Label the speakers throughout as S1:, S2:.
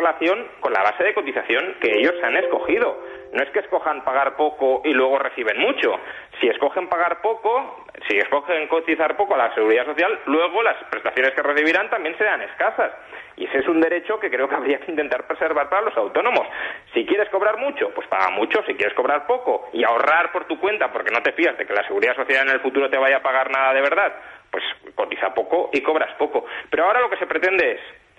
S1: relación con la base de cotización que ellos han escogido. No es que escojan pagar poco y luego reciben mucho. Si escogen pagar poco, si escogen cotizar poco a la Seguridad Social, luego las prestaciones que recibirán también serán escasas. Y ese es un derecho que creo que habría que intentar preservar para los autónomos. Si quieres cobrar mucho, pues paga mucho. Si quieres cobrar poco y ahorrar por tu cuenta porque no te fías de que la Seguridad Social en el futuro te vaya a pagar nada de verdad, pues cotiza poco y cobras poco. Pero ahora lo que se pretende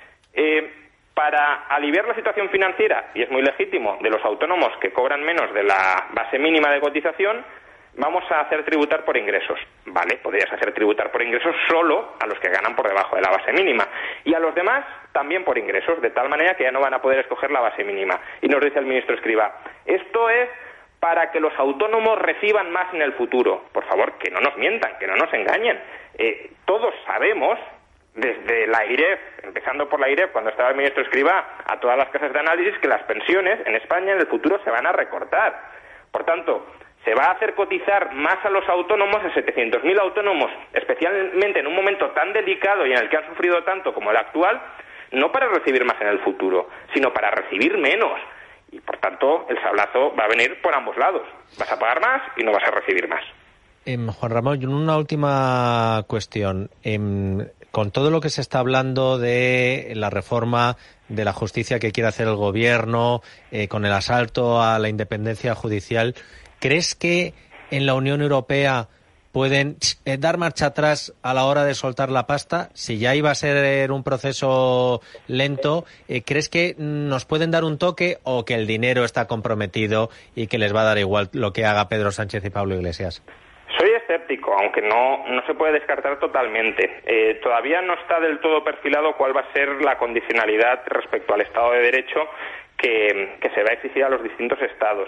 S1: es, para aliviar la situación financiera, y es muy legítimo, de los autónomos que cobran menos de la base mínima de cotización, vamos a hacer tributar por ingresos. Vale, podrías hacer tributar por ingresos solo a los que ganan por debajo de la base mínima. Y a los demás también por ingresos, de tal manera que ya no van a poder escoger la base mínima. Y nos dice el ministro Escrivá, esto es para que los autónomos reciban más en el futuro. Por favor, que no nos mientan, que no nos engañen. Todos sabemos, desde la IREF, empezando por la IREF, cuando estaba el ministro Escrivá, a todas las casas de análisis, que las pensiones en España en el futuro se van a recortar. Por tanto, se va a hacer cotizar más a los autónomos, a 700.000 autónomos, especialmente en un momento tan delicado y en el que han sufrido tanto como el actual, no para recibir más en el futuro, sino para recibir menos. Y, por tanto, el sablazo va a venir por ambos lados. Vas a pagar más y no vas a recibir más.
S2: Juan Ramón, una última cuestión. Con todo lo que se está hablando de la reforma de la justicia que quiere hacer el gobierno, con el asalto a la independencia judicial, ¿crees que en la Unión Europea pueden dar marcha atrás a la hora de soltar la pasta? Si ya iba a ser un proceso lento, ¿crees que nos pueden dar un toque o que el dinero está comprometido y que les va a dar igual lo que haga Pedro Sánchez y Pablo Iglesias?
S1: Soy escéptico, aunque no se puede descartar totalmente. Todavía no está del todo perfilado cuál va a ser la condicionalidad respecto al Estado de Derecho que se va a exigir a los distintos Estados.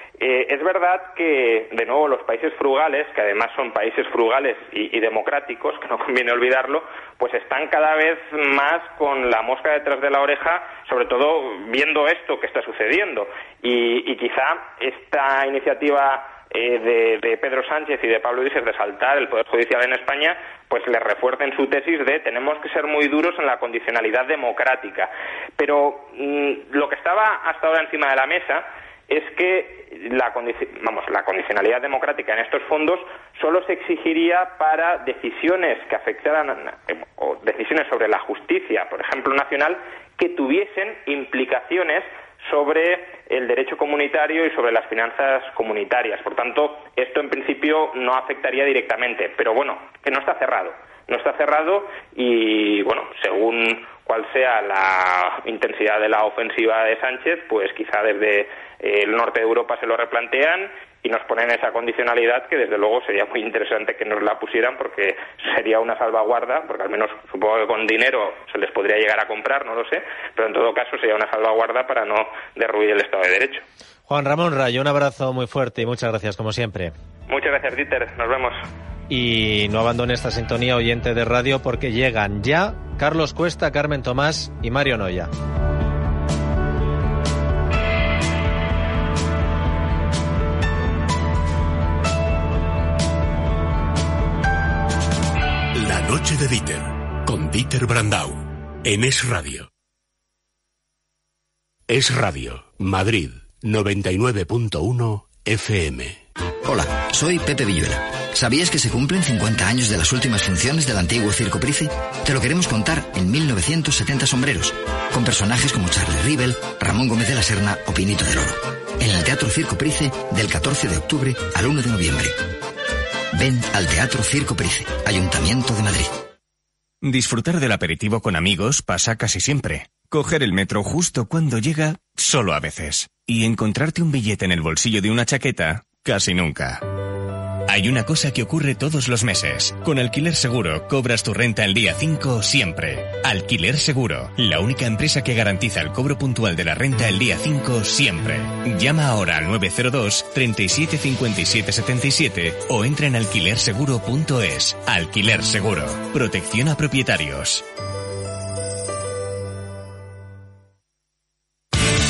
S1: Es verdad que, de nuevo, los países frugales, que además son países frugales y democráticos, que no conviene olvidarlo, pues están cada vez más con la mosca detrás de la oreja, sobre todo viendo esto que está sucediendo. Y quizá esta iniciativa de Pedro Sánchez y de Pablo Iglesias de saltar el Poder Judicial en España, pues le refuercen su tesis de tenemos que ser muy duros en la condicionalidad democrática. Pero lo que estaba hasta ahora encima de la mesa es que la condicionalidad democrática en estos fondos solo se exigiría para decisiones que afectaran o decisiones sobre la justicia, por ejemplo, nacional, que tuviesen implicaciones sobre el derecho comunitario y sobre las finanzas comunitarias. Por tanto, esto en principio no afectaría directamente, pero bueno, que no está cerrado. No está cerrado y, bueno, según cuál sea la intensidad de la ofensiva de Sánchez, pues quizá desde el norte de Europa se lo replantean y nos ponen esa condicionalidad que desde luego sería muy interesante que nos la pusieran porque sería una salvaguarda, porque al menos supongo que con dinero se les podría llegar a comprar, no lo sé, pero en todo caso sería una salvaguarda para no derruir el Estado de Derecho.
S2: Juan Ramón Rayo, un abrazo muy fuerte y muchas gracias como siempre.
S1: Muchas gracias, Dieter, nos vemos.
S2: Y no abandone esta sintonía, oyente de radio, porque llegan ya Carlos Cuesta, Carmen Tomás y Mario Noya.
S3: La noche de Dieter, con Dieter Brandau, en Es Radio. Es Radio, Madrid, 99.1 FM.
S4: Hola, soy Pepe Villuela. ¿Sabías que se cumplen 50 años de las últimas funciones del antiguo Circo Price? Te lo queremos contar en 1970 sombreros, con personajes como Charlie Rivel, Ramón Gómez de la Serna o Pinito del Oro, en el Teatro Circo Price del 14 de octubre al 1 de noviembre. Ven al Teatro Circo Price, Ayuntamiento de Madrid.
S5: Disfrutar del aperitivo con amigos pasa casi siempre. Coger el metro justo cuando llega, solo a veces. Y encontrarte un billete en el bolsillo de una chaqueta, casi nunca. Hay una cosa que ocurre todos los meses. Con Alquiler Seguro cobras tu renta el día 5 siempre. Alquiler Seguro, la única empresa que garantiza el cobro puntual de la renta el día 5 siempre. Llama ahora al 902 37 57 77 o entra en alquilerseguro.es. Alquiler Seguro. Protección a propietarios.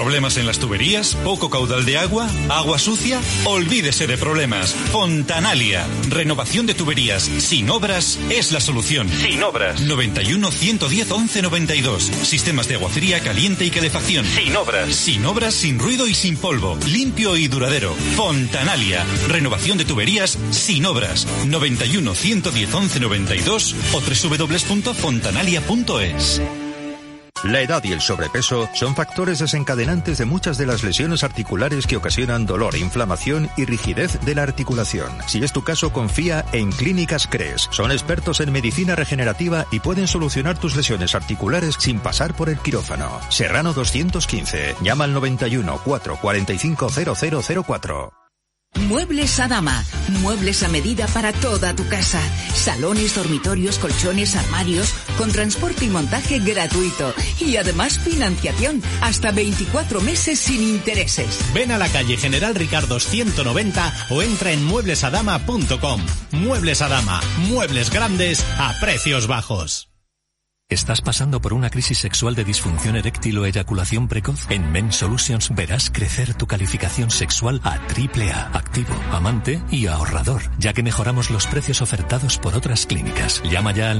S6: ¿Problemas en las tuberías? ¿Poco caudal de agua? ¿Agua sucia? Olvídese de problemas. Fontanalia. Renovación de tuberías sin obras es la solución. Sin obras. 91 110 11 92. Sistemas de agua fría, caliente y calefacción. Sin obras. Sin obras, sin ruido y sin polvo. Limpio y duradero. Fontanalia. Renovación de tuberías sin obras. 91 110 11 92 o www.fontanalia.es.
S7: La edad y el sobrepeso son factores desencadenantes de muchas de las lesiones articulares que ocasionan dolor, inflamación y rigidez de la articulación. Si es tu caso, confía en Clínicas Cres. Son expertos en medicina regenerativa y pueden solucionar tus lesiones articulares sin pasar por el quirófano. Serrano 215. Llama al 91 445 0004.
S8: Muebles Adama. Muebles a medida para toda tu casa. Salones, dormitorios, colchones, armarios, con transporte y montaje gratuito. Y además financiación, hasta 24 meses sin intereses.
S9: Ven a la calle General Ricardo 190 o entra en mueblesadama.com. Muebles Adama. Muebles grandes a precios bajos.
S10: ¿Estás pasando por una crisis sexual de disfunción eréctil o eyaculación precoz? En Men Solutions verás crecer tu calificación sexual a AAA, activo, amante y ahorrador, ya que mejoramos los precios ofertados por otras clínicas. Llama ya al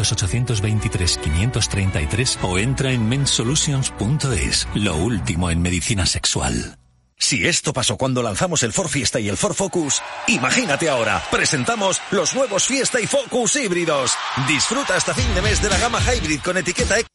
S10: 900-823-533 o entra en mensolutions.es, lo último en medicina sexual.
S11: Si esto pasó cuando lanzamos el Ford Fiesta y el Ford Focus, imagínate ahora, presentamos los nuevos Fiesta y Focus híbridos. Disfruta hasta fin de mes de la gama Hybrid con etiqueta Eco.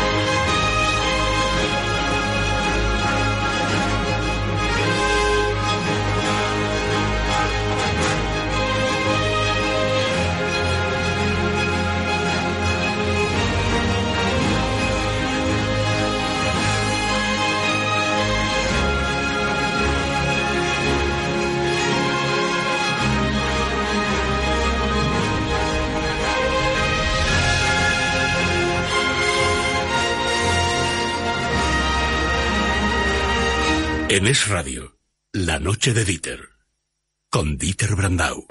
S3: En Es Radio, La Noche de Dieter, con Dieter Brandau.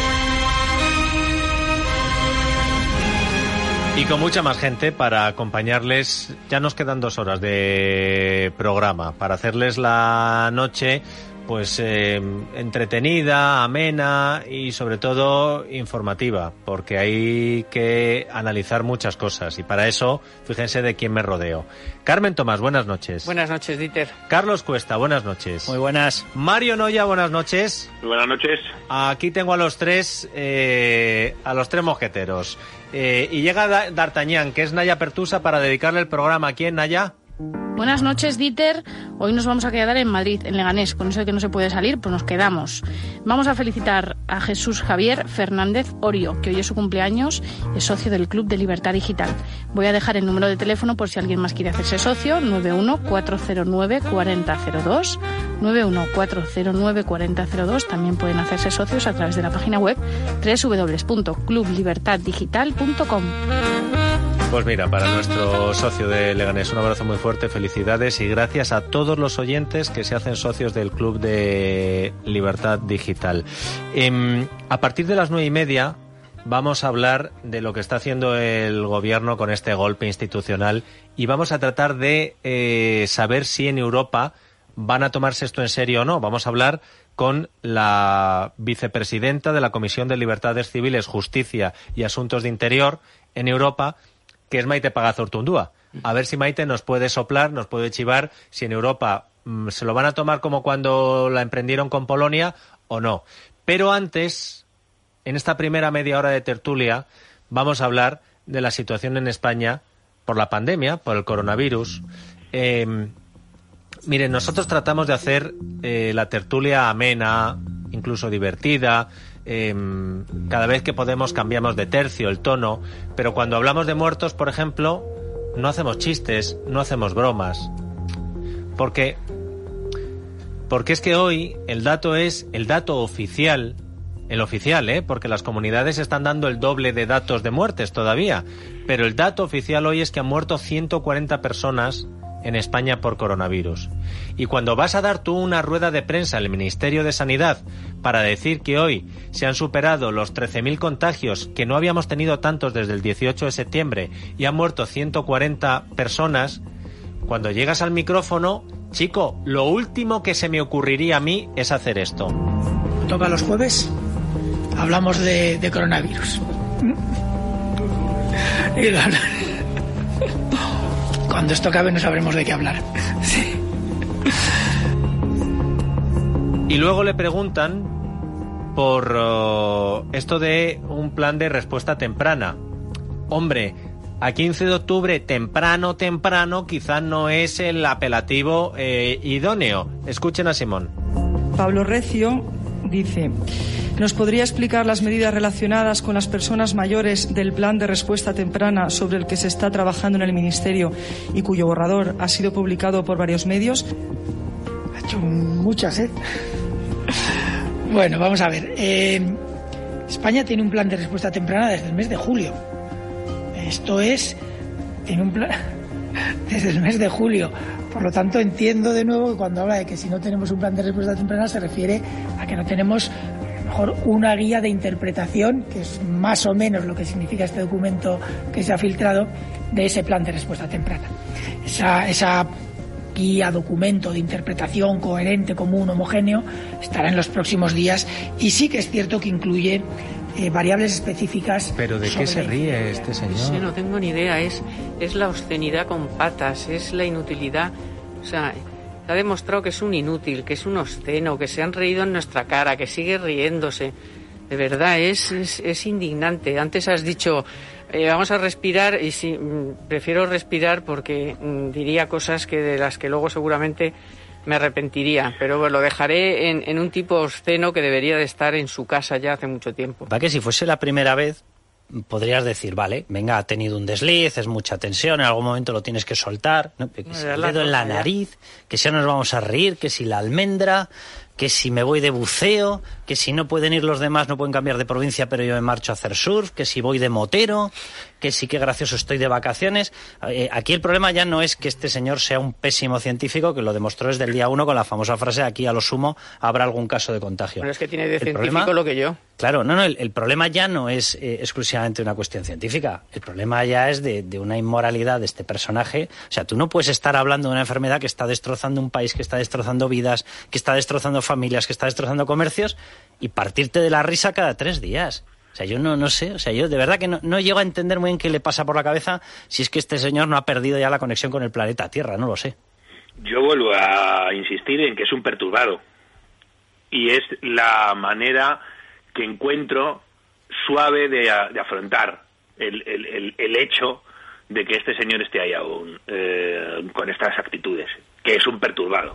S2: Y con mucha más gente para acompañarles. Ya nos quedan 2 horas de programa para hacerles la noche pues entretenida, amena y sobre todo informativa, porque hay que analizar muchas cosas y para eso fíjense de quién me rodeo. Carmen Tomás, buenas noches.
S12: Buenas noches, Dieter.
S2: Carlos Cuesta, buenas noches.
S12: Muy buenas.
S2: Mario Noya, buenas noches.
S13: Buenas noches.
S2: Aquí tengo a los tres mosqueteros. Y llega D'Artagnan, que es Naya Pertusa, para dedicarle el programa. ¿A quién, Naya?
S14: Buenas noches, Dieter. Hoy nos vamos a quedar en Madrid, en Leganés. Con eso de que no se puede salir, pues nos quedamos. Vamos a felicitar a Jesús Javier Fernández Orio, que hoy es su cumpleaños, es socio del Club de Libertad Digital. Voy a dejar el número de teléfono por si alguien más quiere hacerse socio, 914094002, 914094002. También pueden hacerse socios a través de la página web www.clublibertaddigital.com.
S2: Pues mira, para nuestro socio de Leganés, un abrazo muy fuerte, felicidades y gracias a todos los oyentes que se hacen socios del Club de Libertad Digital. A partir de las 9:30 vamos a hablar de lo que está haciendo el gobierno con este golpe institucional y vamos a tratar de saber si en Europa van a tomarse esto en serio o no. Vamos a hablar con la vicepresidenta de la Comisión de Libertades Civiles, Justicia y Asuntos de Interior en Europa, que es Maite Pagazortundúa. A ver si Maite nos puede soplar, nos puede chivar si en Europa se lo van a tomar como cuando la emprendieron con Polonia o no. Pero antes, en esta primera media hora de tertulia, vamos a hablar de la situación en España por la pandemia, por el coronavirus. Miren, nosotros tratamos de hacer la tertulia amena, incluso divertida. Cada vez que podemos cambiamos de tercio, el tono, pero cuando hablamos de muertos, por ejemplo, no hacemos chistes, no hacemos bromas, porque es que hoy el dato es el dato oficial, porque las comunidades están dando el doble de datos de muertes todavía, pero el dato oficial hoy es que han muerto 140 personas en España por coronavirus. Y cuando vas a dar tú una rueda de prensa al Ministerio de Sanidad para decir que hoy se han superado los 13.000 contagios, que no habíamos tenido tantos desde el 18 de septiembre, y han muerto 140 personas, cuando llegas al micrófono chico, lo último que se me ocurriría a mí es hacer esto.
S12: Toca los jueves, hablamos de coronavirus. Cuando esto acabe no sabremos de qué hablar. Sí.
S2: Y luego le preguntan por esto de un plan de respuesta temprana. Hombre, a 15 de octubre, temprano, quizás no es el apelativo idóneo. Escuchen a Simón.
S13: Pablo Recio dice: ¿nos podría explicar las medidas relacionadas con las personas mayores del plan de respuesta temprana sobre el que se está trabajando en el Ministerio y cuyo borrador ha sido publicado por varios medios?
S12: Ha hecho muchas, ¿eh? Bueno, vamos a ver. España tiene un plan de respuesta temprana desde el mes de julio. Esto es... tiene un plan desde el mes de julio. Por lo tanto, entiendo de nuevo que cuando habla de que si no tenemos un plan de respuesta temprana se refiere a que no tenemos a lo mejor una guía de interpretación, que es más o menos lo que significa este documento que se ha filtrado, de ese plan de respuesta temprana. Esa guía, documento de interpretación coherente, común, homogéneo, estará en los próximos días y sí que es cierto que incluye variables específicas.
S2: ¿Pero de qué se ríe este señor?
S15: Sí, no tengo ni idea, es la obscenidad con patas, es la inutilidad. O sea, se ha demostrado que es un inútil, que es un obsceno, que se han reído en nuestra cara, que sigue riéndose. De verdad, es indignante. Antes has dicho, vamos a respirar, y sí, prefiero respirar porque diría cosas que de las que luego seguramente me arrepentiría, pero bueno, lo dejaré en un tipo obsceno que debería de estar en su casa ya hace mucho tiempo.
S16: Va que si fuese la primera vez podrías decir, vale, venga, ha tenido un desliz, es mucha tensión, en algún momento lo tienes que soltar, ¿no? Que si el dedo en la nariz, que si ya nos vamos a reír, que si la almendra, que si me voy de buceo, que si no pueden ir los demás no pueden cambiar de provincia pero yo me marcho a hacer surf, que si voy de motero, que sí que gracioso estoy de vacaciones. Aquí el problema ya no es que este señor sea un pésimo científico, que lo demostró desde el día 1 con la famosa frase, aquí a lo sumo habrá algún caso de contagio.
S15: Pero es que tiene de científico lo que yo.
S16: Claro, el problema ya no es exclusivamente una cuestión científica, el problema ya es de una inmoralidad de este personaje. O sea, tú no puedes estar hablando de una enfermedad que está destrozando un país, que está destrozando vidas, que está destrozando familias, que está destrozando comercios y partirte de la risa cada 3 días. O sea, yo no sé, o sea, yo de verdad que no llego a entender muy bien qué le pasa por la cabeza si es que este señor no ha perdido ya la conexión con el planeta Tierra, no lo sé.
S17: Yo vuelvo a insistir en que es un perturbado y es la manera que encuentro suave de afrontar el hecho de que este señor esté ahí aún con estas actitudes, que es un perturbado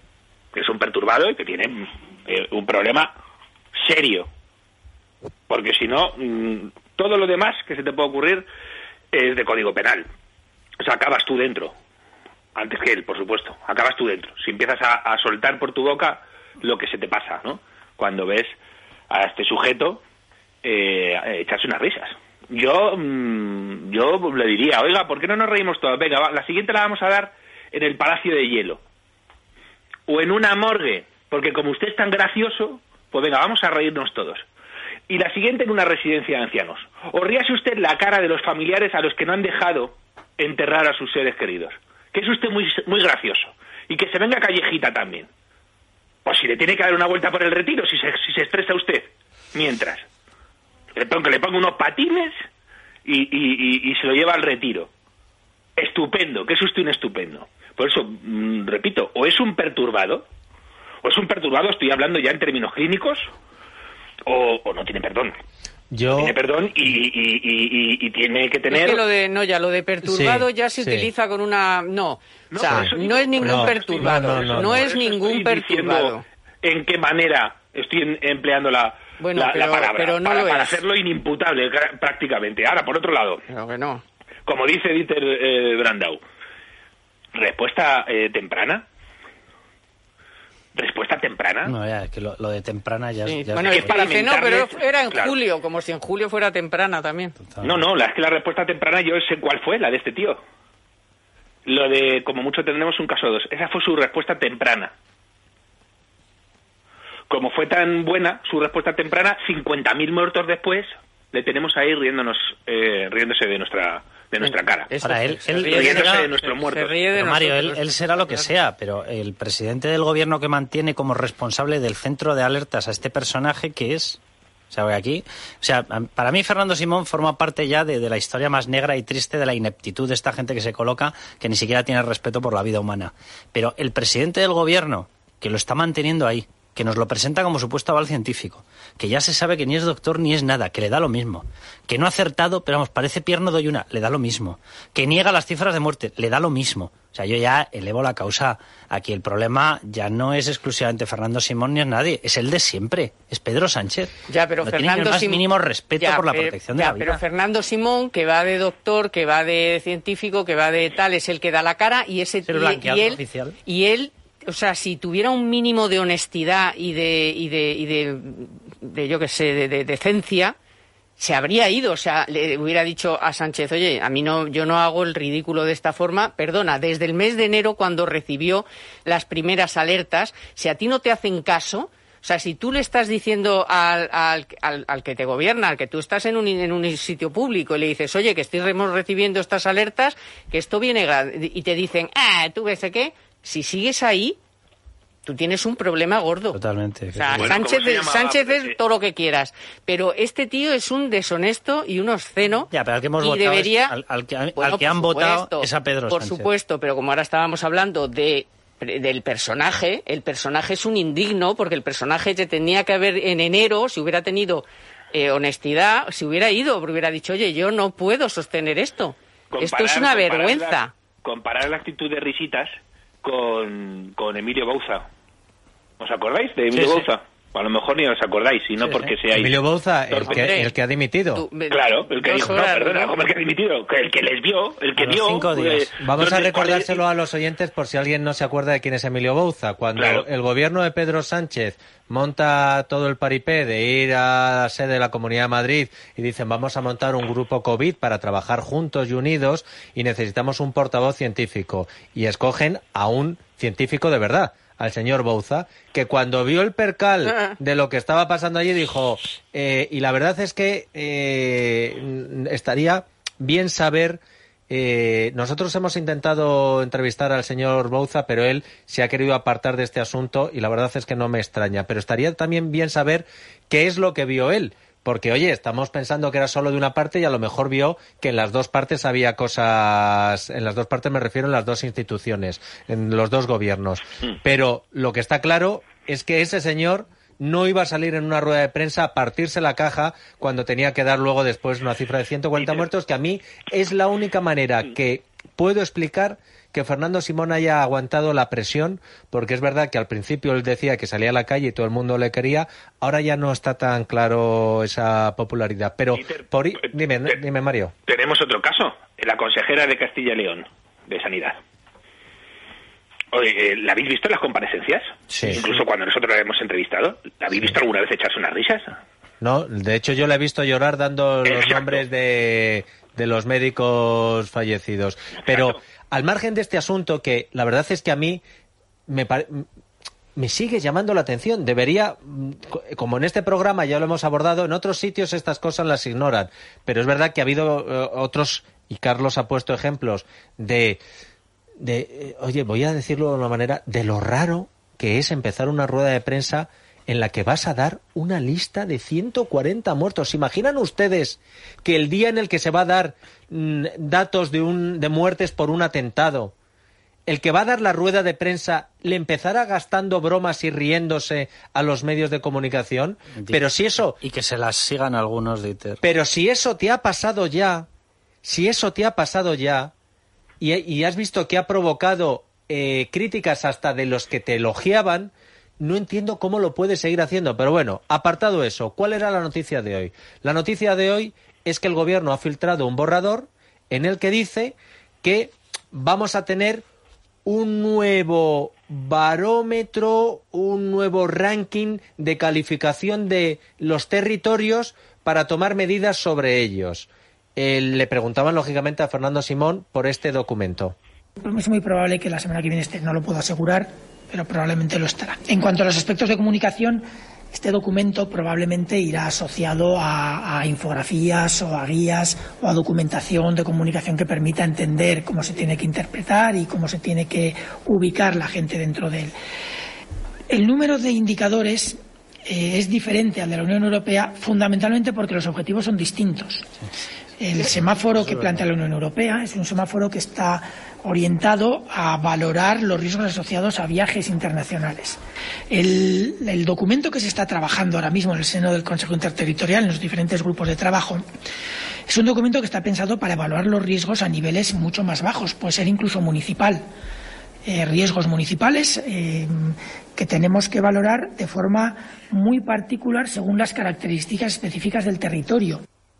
S17: y que tiene un problema serio. Porque si no, todo lo demás que se te puede ocurrir es de código penal. O sea, acabas tú dentro. Antes que él, por supuesto. Acabas tú dentro. Si empiezas a soltar por tu boca lo que se te pasa, ¿no? Cuando ves a este sujeto echarse unas risas. Yo le diría, oiga, ¿por qué no nos reímos todos? Venga, la siguiente la vamos a dar en el Palacio de Hielo. O en una morgue. Porque como usted es tan gracioso, pues venga, vamos a reírnos todos. Y la siguiente en una residencia de ancianos. O ríase usted la cara de los familiares a los que no han dejado enterrar a sus seres queridos. Que es usted muy, muy gracioso. Y que se venga Callejita también. Pues si le tiene que dar una vuelta por el Retiro, si se estresa usted. Mientras. Que le ponga unos patines y se lo lleva al Retiro. Estupendo, que es usted un estupendo. Por eso, repito, o es un perturbado, estoy hablando ya en términos clínicos, o no tiene perdón. Tiene perdón y tiene que tener...
S15: Es que lo de perturbado sí, ya se utiliza con una... No es ningún perturbado. No es ningún perturbado.
S17: ¿En qué manera estoy empleando la palabra?
S15: Pero no
S17: para hacerlo inimputable prácticamente. Ahora, por otro lado,
S15: pero que no.
S17: Como dice Dieter Brandau, respuesta temprana. ¿Respuesta temprana?
S16: No, ya, es que lo de temprana ya...
S15: Sí,
S16: ya
S15: bueno, es para no, pero era en julio, como si en julio fuera temprana también.
S17: No, es que la respuesta temprana yo sé cuál fue, la de este tío. Lo de, como mucho tendremos un caso 2. Esa fue su respuesta temprana. Como fue tan buena su respuesta temprana, 50.000 muertos después, le tenemos ahí riéndose de nuestra de nuestra cara.
S16: Ahora, él
S17: riéndose de nuestros muertos.
S16: Mario, él será lo que sea, pero el presidente del gobierno que mantiene como responsable del centro de alertas a este personaje, ¿qué es? Para mí Fernando Simón forma parte ya de la historia más negra y triste de la ineptitud de esta gente que se coloca, que ni siquiera tiene respeto por la vida humana. Pero el presidente del gobierno, que lo está manteniendo ahí, que nos lo presenta como supuesto aval científico, que ya se sabe que ni es doctor ni es nada, que le da lo mismo, que no ha acertado, pero parece Pierno Doyuna, le da lo mismo, que niega las cifras de muerte, le da lo mismo. O sea, yo ya elevo la causa. Aquí el problema ya no es exclusivamente Fernando Simón ni es nadie, es el de siempre, es Pedro Sánchez.
S15: Ya, pero
S16: no
S15: Fernando
S16: tiene el más mínimo respeto por la protección de la vida.
S15: Pero Fernando Simón, que va de doctor, que va de científico, que va de tal, es el que da la cara y él, o sea, si tuviera un mínimo de honestidad y de yo qué sé, de decencia, se habría ido. O sea, le hubiera dicho a Sánchez, oye, yo no hago el ridículo de esta forma. Perdona, desde el mes de enero, cuando recibió las primeras alertas, si a ti no te hacen caso, o sea, si tú le estás diciendo al que te gobierna, al que tú estás en un sitio público y le dices, oye, que estamos recibiendo estas alertas, que esto viene y te dicen, tú ves qué, si sigues ahí, tú tienes un problema gordo.
S16: Totalmente.
S15: O sea, Sánchez es todo lo que quieras, pero este tío es un deshonesto y un obsceno.
S16: Ya, pero al que hemos votado
S15: debería,
S16: al que han votado es a Pedro Sánchez.
S15: Por supuesto, pero como ahora estábamos hablando del personaje, el personaje es un indigno, porque el personaje se tenía que haber en enero, si hubiera tenido honestidad, si hubiera ido, porque hubiera dicho, oye, yo no puedo sostener esto. Esto es una vergüenza.
S17: Comparar la actitud de Risitas con Emilio Bouza. ¿Os acordáis de Emilio Bouza? A lo mejor ni os acordáis, sino porque seáis...
S2: Emilio Bouza, el que ha dimitido.
S17: Claro, el que dijo, como el que ha dimitido, el que les vio, el que vio...
S16: 5 días.
S2: Vamos a recordárselo a los oyentes por si alguien no se acuerda de quién es Emilio Bouza. Cuando el gobierno de Pedro Sánchez monta todo el paripé de ir a la sede de la Comunidad de Madrid y dicen vamos a montar un grupo COVID para trabajar juntos y unidos y necesitamos un portavoz científico. Y escogen a un científico de verdad, al señor Bouza, que cuando vio el percal de lo que estaba pasando allí dijo, y la verdad es que estaría bien saber, nosotros hemos intentado entrevistar al señor Bouza, pero él se ha querido apartar de este asunto y la verdad es que no me extraña, pero estaría también bien saber qué es lo que vio él. Porque, oye, estamos pensando que era solo de una parte y a lo mejor vio que en las dos partes había cosas... En las dos partes me refiero en las dos instituciones, en los dos gobiernos. Pero lo que está claro es que ese señor no iba a salir en una rueda de prensa a partirse la caja cuando tenía que dar luego después una cifra de 140 muertos, que a mí es la única manera que puedo explicar que Fernando Simón haya aguantado la presión, porque es verdad que al principio él decía que salía a la calle y todo el mundo le quería, ahora ya no está tan claro esa popularidad. Pero, dime, Mario.
S17: Tenemos otro caso, la consejera de Castilla y León, de Sanidad. Oye, ¿la habéis visto en las comparecencias?
S2: Sí.
S17: Incluso cuando nosotros la hemos entrevistado, ¿la habéis visto alguna vez echarse unas risas?
S2: No, de hecho yo la he visto llorar dando los nombres de los médicos fallecidos. Pero al margen de este asunto, que la verdad es que a mí me sigue llamando la atención. Debería, como en este programa ya lo hemos abordado, en otros sitios estas cosas las ignoran. Pero es verdad que ha habido otros, y Carlos ha puesto ejemplos, oye, voy a decirlo de una manera, de lo raro que es empezar una rueda de prensa en la que vas a dar una lista de 140 muertos. ¿Se imaginan ustedes que el día en el que se va a dar datos de muertes por un atentado, el que va a dar la rueda de prensa le empezará gastando bromas y riéndose a los medios de comunicación? Pero si eso...
S16: Y que se las sigan algunos, Dieter.
S2: Pero si eso te ha pasado ya, y has visto que ha provocado críticas hasta de los que te elogiaban, no entiendo cómo lo puede seguir haciendo. Pero bueno, apartado eso, ¿cuál era la noticia de hoy? La noticia de hoy es que el gobierno ha filtrado un borrador en el que dice que vamos a tener un nuevo barómetro, un nuevo ranking de calificación de los territorios para tomar medidas sobre ellos. Le preguntaban lógicamente a Fernando Simón por este documento.
S12: Es muy probable que la semana que viene esté, no lo puedo asegurar, pero probablemente lo estará. En cuanto a los aspectos de comunicación, Este documento probablemente irá asociado a infografías o a guías o a documentación de comunicación que permita entender cómo se tiene que interpretar y cómo se tiene que ubicar la gente dentro de él. El número de indicadores es diferente al de la Unión Europea, fundamentalmente porque los objetivos son distintos. El semáforo que plantea la Unión Europea es un semáforo que está orientado a valorar los riesgos asociados a viajes internacionales. El documento que se está trabajando ahora mismo en el seno del Consejo Interterritorial, en los diferentes grupos de trabajo, es un documento que está pensado para evaluar los riesgos a niveles mucho más bajos, puede ser incluso municipal. Riesgos municipales que tenemos que valorar de forma muy particular según las características específicas del territorio.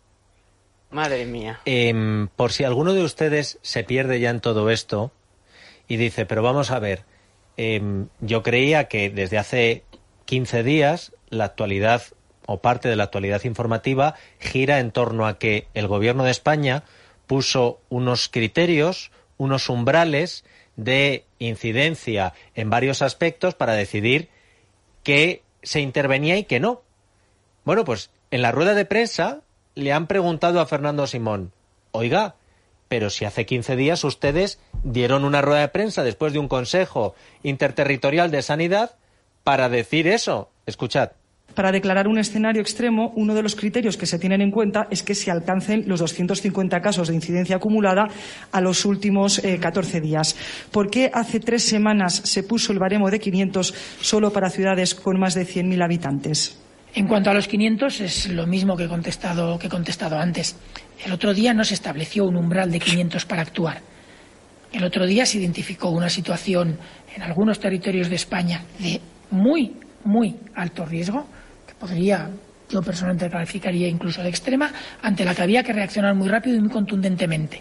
S15: Madre mía.
S2: Por si alguno de ustedes se pierde ya en todo esto y dice, pero vamos a ver, yo creía que desde hace 15 días la actualidad o parte de la actualidad informativa gira en torno a que el Gobierno de España puso unos criterios, unos umbrales de incidencia en varios aspectos para decidir qué se intervenía y qué no. Bueno, pues en la rueda de prensa le han preguntado a Fernando Simón, oiga, pero si hace 15 días ustedes dieron una rueda de prensa después de un Consejo Interterritorial de Sanidad para decir eso. Escuchad.
S13: Para declarar un escenario extremo, uno de los criterios que se tienen en cuenta es que se alcancen los 250 casos de incidencia acumulada a los últimos 14 días. ¿Por qué hace 3 semanas se puso el baremo de 500 solo para ciudades con más de 100.000 habitantes?
S12: En cuanto a los 500, es lo mismo que he contestado antes. El otro día no se estableció un umbral de 500 para actuar. El otro día se identificó una situación en algunos territorios de España de muy, muy alto riesgo, que yo personalmente calificaría incluso de extrema, ante la que había que reaccionar muy rápido y muy contundentemente.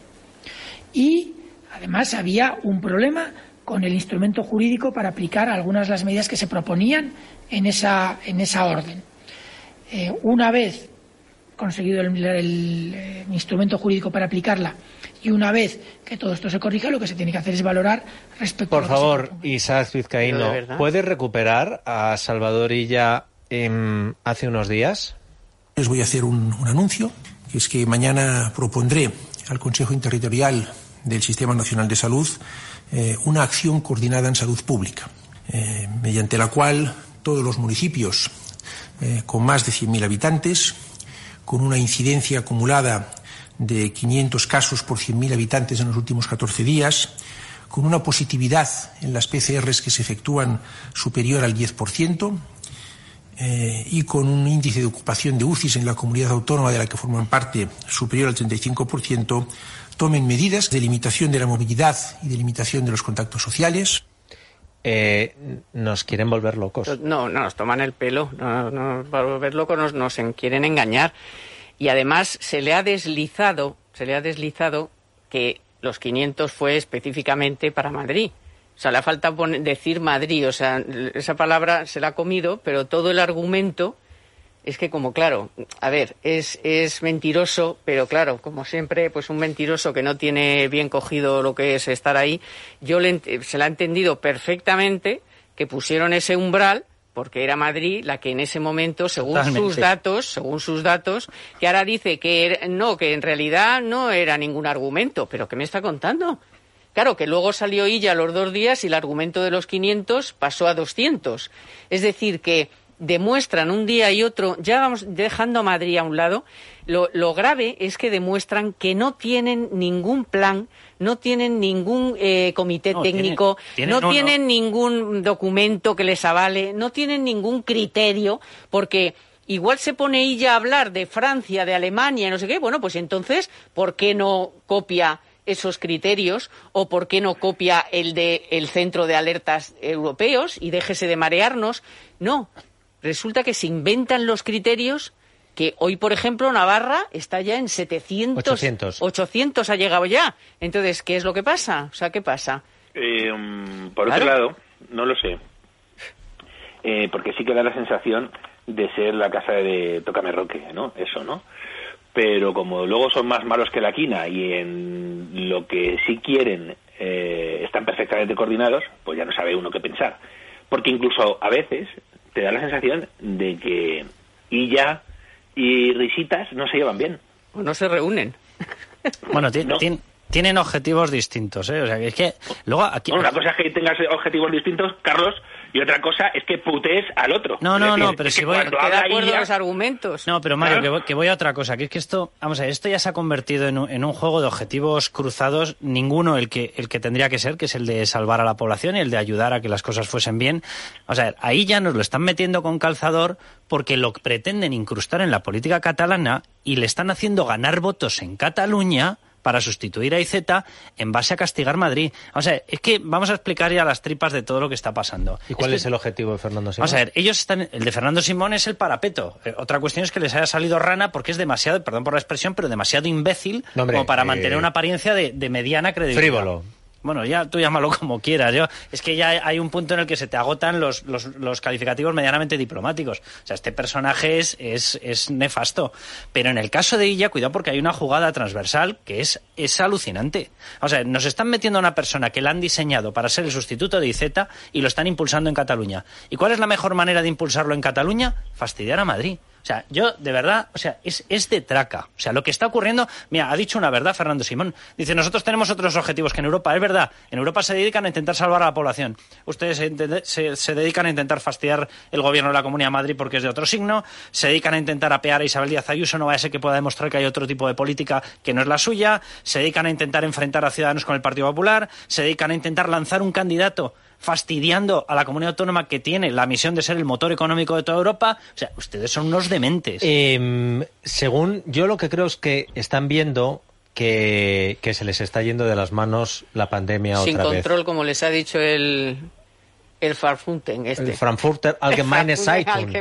S12: Y además había un problema con el instrumento jurídico para aplicar algunas de las medidas que se proponían en esa orden. Una vez conseguido el instrumento jurídico para aplicarla y una vez que todo esto se corrija, lo que se tiene que hacer es valorar respecto a lo que se
S2: Por favor, Isaac Vizcaíno, ¿puede recuperar a Salvador Illa hace unos días?
S18: Les voy a hacer un anuncio, que es que mañana propondré al Consejo Interterritorial del Sistema Nacional de Salud una acción coordinada en salud pública, mediante la cual todos los municipios con más de 100.000 habitantes, con una incidencia acumulada de 500 casos por 100.000 habitantes en los últimos 14 días, con una positividad en las PCRs que se efectúan superior al 10%, y con un índice de ocupación de UCIs en la comunidad autónoma de la que forman parte superior al 35%, tomen medidas de limitación de la movilidad y de limitación de los contactos sociales.
S2: Nos quieren volver locos.
S15: No, nos toman el pelo. No, para volver locos nos quieren engañar. Y además se le ha deslizado que los 500 fue específicamente para Madrid. O sea, le falta decir Madrid. O sea, esa palabra se la ha comido, pero todo el argumento es que, como claro, a ver, es mentiroso, pero claro, como siempre, pues un mentiroso que no tiene bien cogido lo que es estar ahí, se le ha entendido perfectamente que pusieron ese umbral porque era Madrid la que en ese momento, según sus datos, que ahora dice que en realidad no era ningún argumento. ¿Pero qué me está contando? Claro, que luego salió Illa a los 2 días y el argumento de los 500 pasó a 200. Es decir, que demuestran un día y otro, ya vamos dejando a Madrid a un lado, lo grave es que demuestran que no tienen ningún plan, no tienen ningún comité técnico, tienen ningún documento que les avale, no tienen ningún criterio, porque igual se pone Illa a hablar de Francia, de Alemania, no sé qué, bueno, pues entonces, ¿por qué no copia esos criterios o por qué no copia el Centro de Alertas Europeos y déjese de marearnos? No. Resulta que se inventan los criterios que hoy, por ejemplo, Navarra está ya en 800 ha llegado ya. Entonces, ¿qué es lo que pasa? O sea, ¿qué pasa?
S17: Por otro lado, no lo sé. Porque sí que da la sensación de ser la casa de Tócame Roque, ¿no? Eso, ¿no? Pero como luego son más malos que la quina y en lo que sí quieren están perfectamente coordinados, pues ya no sabe uno qué pensar. Porque incluso a veces te da la sensación de que Illa y Risitas no se llevan bien.
S15: O no se reúnen.
S16: Bueno, tienen objetivos distintos, ¿eh? O sea, que es que luego aquí...
S17: Bueno, una cosa es que tengas objetivos distintos, Carlos, y otra cosa es que putees al otro.
S16: No, pero si voy...
S15: de acuerdo a los argumentos.
S16: No, pero Mario, ¿claro? que voy a otra cosa, que es que esto, vamos a ver, esto ya se ha convertido en un juego de objetivos cruzados, ninguno el que tendría que ser, que es el de salvar a la población y el de ayudar a que las cosas fuesen bien. O sea, ahí ya nos lo están metiendo con calzador porque lo pretenden incrustar en la política catalana y le están haciendo ganar votos en Cataluña para sustituir a IZ en base a castigar Madrid. O sea, es que vamos a explicar ya las tripas de todo lo que está pasando.
S2: ¿Y cuál es el objetivo de Fernando Simón?
S16: Vamos a ver, el de Fernando Simón es el parapeto. Otra cuestión es que les haya salido rana porque es demasiado, perdón por la expresión, pero demasiado imbécil como para mantener una apariencia de mediana credibilidad.
S2: Frívolo.
S16: Bueno, ya tú llámalo como quieras. Es que ya hay un punto en el que se te agotan los calificativos medianamente diplomáticos. O sea, este personaje es nefasto. Pero en el caso de Illa, cuidado porque hay una jugada transversal que es alucinante. O sea, nos están metiendo a una persona que la han diseñado para ser el sustituto de IZ y lo están impulsando en Cataluña. ¿Y cuál es la mejor manera de impulsarlo en Cataluña? Fastidiar a Madrid. O sea, yo, de verdad, o sea, es de traca. O sea, lo que está ocurriendo... Mira, ha dicho una verdad Fernando Simón. Dice, nosotros tenemos otros objetivos que en Europa. Es verdad, en Europa se dedican a intentar salvar a la población. Ustedes se dedican a intentar fastidiar el gobierno de la Comunidad de Madrid porque es de otro signo. Se dedican a intentar apear a Isabel Díaz Ayuso. No vaya a ser que pueda demostrar que hay otro tipo de política que no es la suya. Se dedican a intentar enfrentar a Ciudadanos con el Partido Popular. Se dedican a intentar lanzar un candidato fastidiando a la comunidad autónoma que tiene la misión de ser el motor económico de toda Europa. O sea, ustedes son unos dementes.
S2: Según yo lo que creo es que están viendo que se les está yendo de las manos la pandemia otra vez.
S15: Sin control, como les ha dicho el Frankfurter este.
S2: El Frankfurter Allgemeine Zeitung.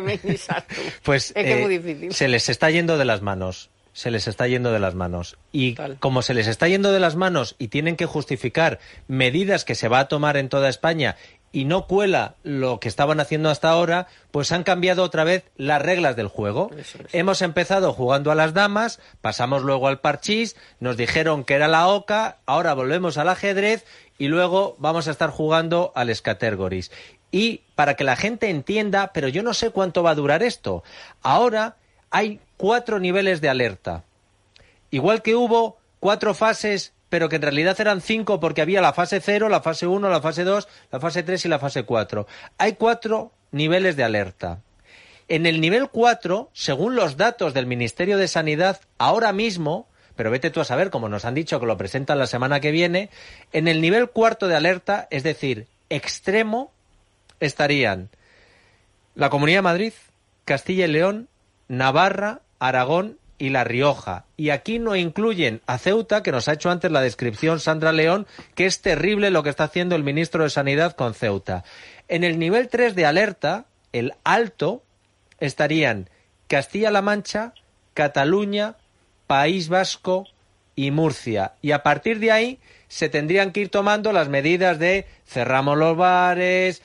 S2: Pues
S15: es que es muy difícil.
S2: Se les está yendo de las manos. Se les está yendo de las manos. Y como se les está yendo de las manos y tienen que justificar medidas que se va a tomar en toda España y no cuela lo que estaban haciendo hasta ahora, pues han cambiado otra vez las reglas del juego. Hemos empezado jugando a las damas, pasamos luego al parchís, nos dijeron que era la oca, ahora volvemos al ajedrez y luego vamos a estar jugando al escatergoris. Y para que la gente entienda, pero yo no sé cuánto va a durar esto, ahora hay 4 niveles de alerta. Igual que hubo 4 fases, pero que en realidad eran 5 porque había la fase 0, la fase 1, la fase 2, la fase 3 y la fase 4. Hay 4 niveles de alerta. En el nivel 4, según los datos del Ministerio de Sanidad, ahora mismo, pero vete tú a saber, como nos han dicho que lo presentan la semana que viene, en el nivel 4 de alerta, es decir, extremo, estarían la Comunidad de Madrid, Castilla y León, Navarra, Aragón y La Rioja. Y aquí no incluyen a Ceuta, que nos ha hecho antes la descripción Sandra León, que es terrible lo que está haciendo el ministro de Sanidad con Ceuta. En el nivel 3 de alerta, el alto, estarían Castilla-La Mancha, Cataluña, País Vasco y Murcia. Y a partir de ahí se tendrían que ir tomando las medidas de cerramos los bares,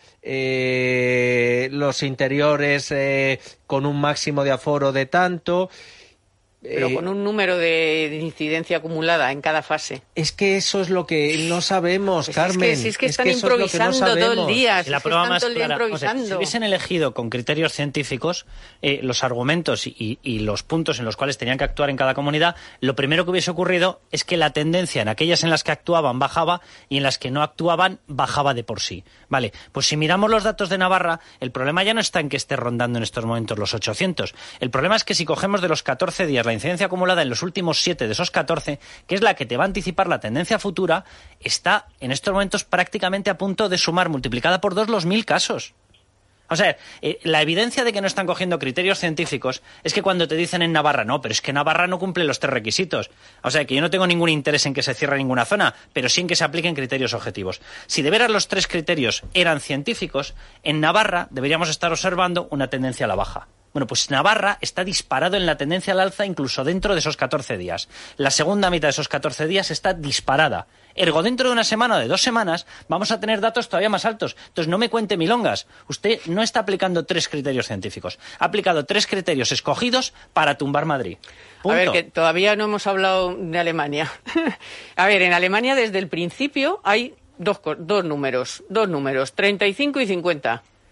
S2: los interiores con un máximo de aforo de tanto.
S15: Pero con un número de incidencia acumulada en cada fase.
S2: Es que eso es lo que no sabemos, pues Carmen.
S15: Es que están improvisando todo el día.
S16: La prueba más clara. O sea, si hubiesen elegido con criterios científicos los argumentos y los puntos en los cuales tenían que actuar en cada comunidad, lo primero que hubiese ocurrido es que la tendencia en aquellas en las que actuaban bajaba y en las que no actuaban bajaba de por sí. Vale, pues si miramos los datos de Navarra, el problema ya no está en que esté rondando en estos momentos los 800. El problema es que si cogemos de los 14 días la incidencia acumulada en los últimos 7 de esos 14, que es la que te va a anticipar la tendencia futura, está en estos momentos prácticamente a punto de sumar multiplicada por 2 los 1000 casos. O sea, la evidencia de que no están cogiendo criterios científicos es que cuando te dicen en Navarra, no, pero es que Navarra no cumple los 3 requisitos. O sea, que yo no tengo ningún interés en que se cierre ninguna zona, pero sí en que se apliquen criterios objetivos. Si de veras los 3 criterios eran científicos, en Navarra deberíamos estar observando una tendencia a la baja. Bueno, pues Navarra está disparado en la tendencia al alza incluso dentro de esos 14 días. La segunda mitad de esos 14 días está disparada. Ergo, dentro de una semana o de 2 semanas vamos a tener datos todavía más altos. Entonces, no me cuente milongas. Usted no está aplicando 3 criterios científicos. Ha aplicado 3 criterios escogidos para tumbar Madrid. Punto.
S15: A ver, que todavía no hemos hablado de Alemania. A ver, en Alemania desde el principio hay dos números, 35 y 50.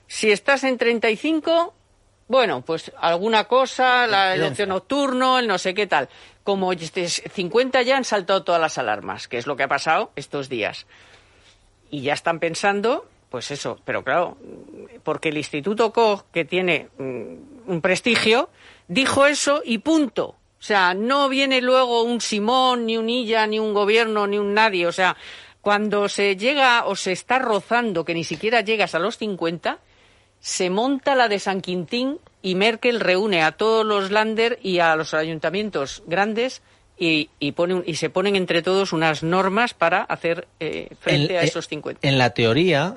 S15: Si estás en 35, bueno, pues alguna cosa, el ocio nocturno, el no sé qué tal. Como estés 50 ya han saltado todas las alarmas, que es lo que ha pasado estos días. Y ya están pensando, pues eso, pero claro, porque el Instituto Koch, que tiene un prestigio, dijo eso y punto. O sea, no viene luego un Simón, ni un Illa, ni un gobierno, ni un nadie. O sea, cuando se llega o se está rozando, que ni siquiera llegas a los 50, se monta la de San Quintín y Merkel reúne a todos los Länder y a los ayuntamientos grandes y se ponen entre todos unas normas para hacer frente a esos 50.
S2: En la teoría,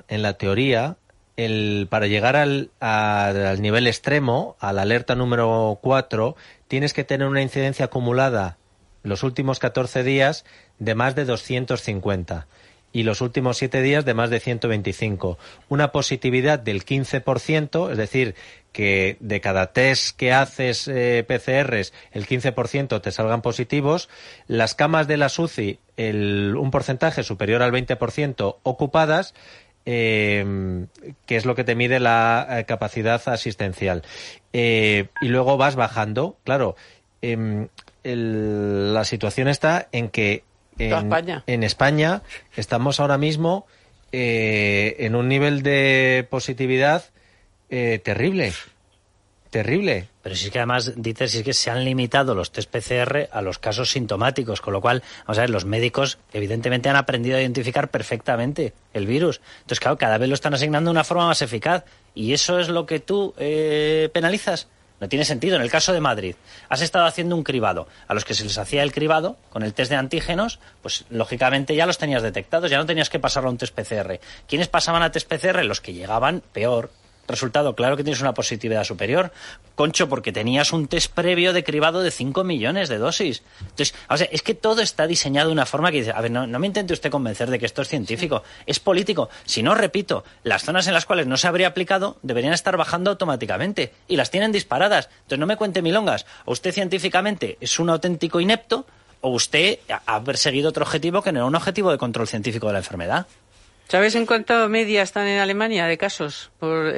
S2: para llegar al nivel extremo, a la alerta número 4, tienes que tener una incidencia acumulada los últimos 14 días de más de 250 y los últimos 7 días de más de 125. Una positividad del 15%, es decir, que de cada test que haces PCRs, el 15% te salgan positivos. Las camas de la UCI, un porcentaje superior al 20% ocupadas, que es lo que te mide la capacidad asistencial. Y luego vas bajando. Claro, la situación está en que en España estamos ahora mismo en un nivel de positividad terrible.
S16: Pero si es que además, Dieter, si es que se han limitado los test PCR a los casos sintomáticos, con lo cual, vamos a ver, los médicos evidentemente han aprendido a identificar perfectamente el virus. Entonces, claro, cada vez lo están asignando de una forma más eficaz. ¿Y eso es lo que tú penalizas? No tiene sentido. En el caso de Madrid, has estado haciendo un cribado. A los que se les hacía el cribado con el test de antígenos, pues lógicamente ya los tenías detectados, ya no tenías que pasarlo a un test PCR. ¿Quiénes pasaban a test PCR? Los que llegaban peor. Resultado, claro que tienes una positividad superior, Concho, porque tenías un test previo de cribado de 5 millones de dosis. Entonces, o sea, es que todo está diseñado de una forma que dice, a ver, no me intente usted convencer de que esto es científico, es político. Si no, repito, las zonas en las cuales no se habría aplicado deberían estar bajando automáticamente y las tienen disparadas. Entonces, no me cuente milongas. O usted científicamente es un auténtico inepto o usted ha perseguido otro objetivo que no era un objetivo de control científico de la enfermedad.
S15: ¿Sabes en cuánta media están en Alemania de casos? Por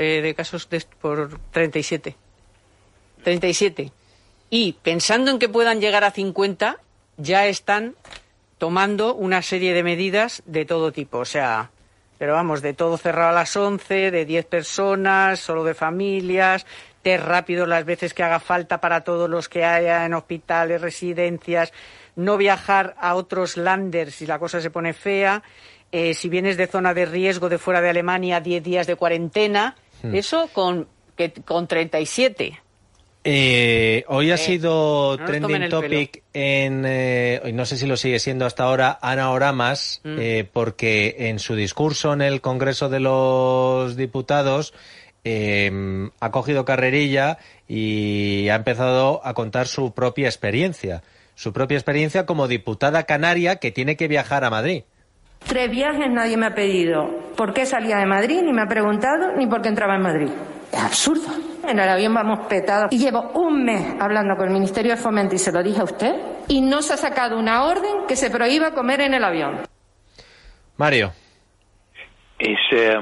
S15: 37. 37. Y pensando en que puedan llegar a 50, ya están tomando una serie de medidas de todo tipo. O sea, pero vamos, de todo cerrado a las 11, de 10 personas, solo de familias, test rápido las veces que haga falta para todos los que haya en hospitales, residencias, no viajar a otros Länder si la cosa se pone fea. Si vienes de zona de riesgo de fuera de Alemania, 10 días de cuarentena. Eso con 37.
S2: Hoy ha sido trending topic no sé si lo sigue siendo hasta ahora, Ana Oramas, porque en su discurso en el Congreso de los Diputados ha cogido carrerilla y ha empezado a contar su propia experiencia como diputada canaria que tiene que viajar a Madrid.
S19: 3 viajes, nadie me ha pedido por qué salía de Madrid, ni me ha preguntado, ni por qué entraba en Madrid. Es absurdo. En el avión vamos petados. Y llevo un mes hablando con el Ministerio de Fomento, y se lo dije a usted, y no se ha sacado una orden que se prohíba comer en el avión.
S2: Mario.
S17: Es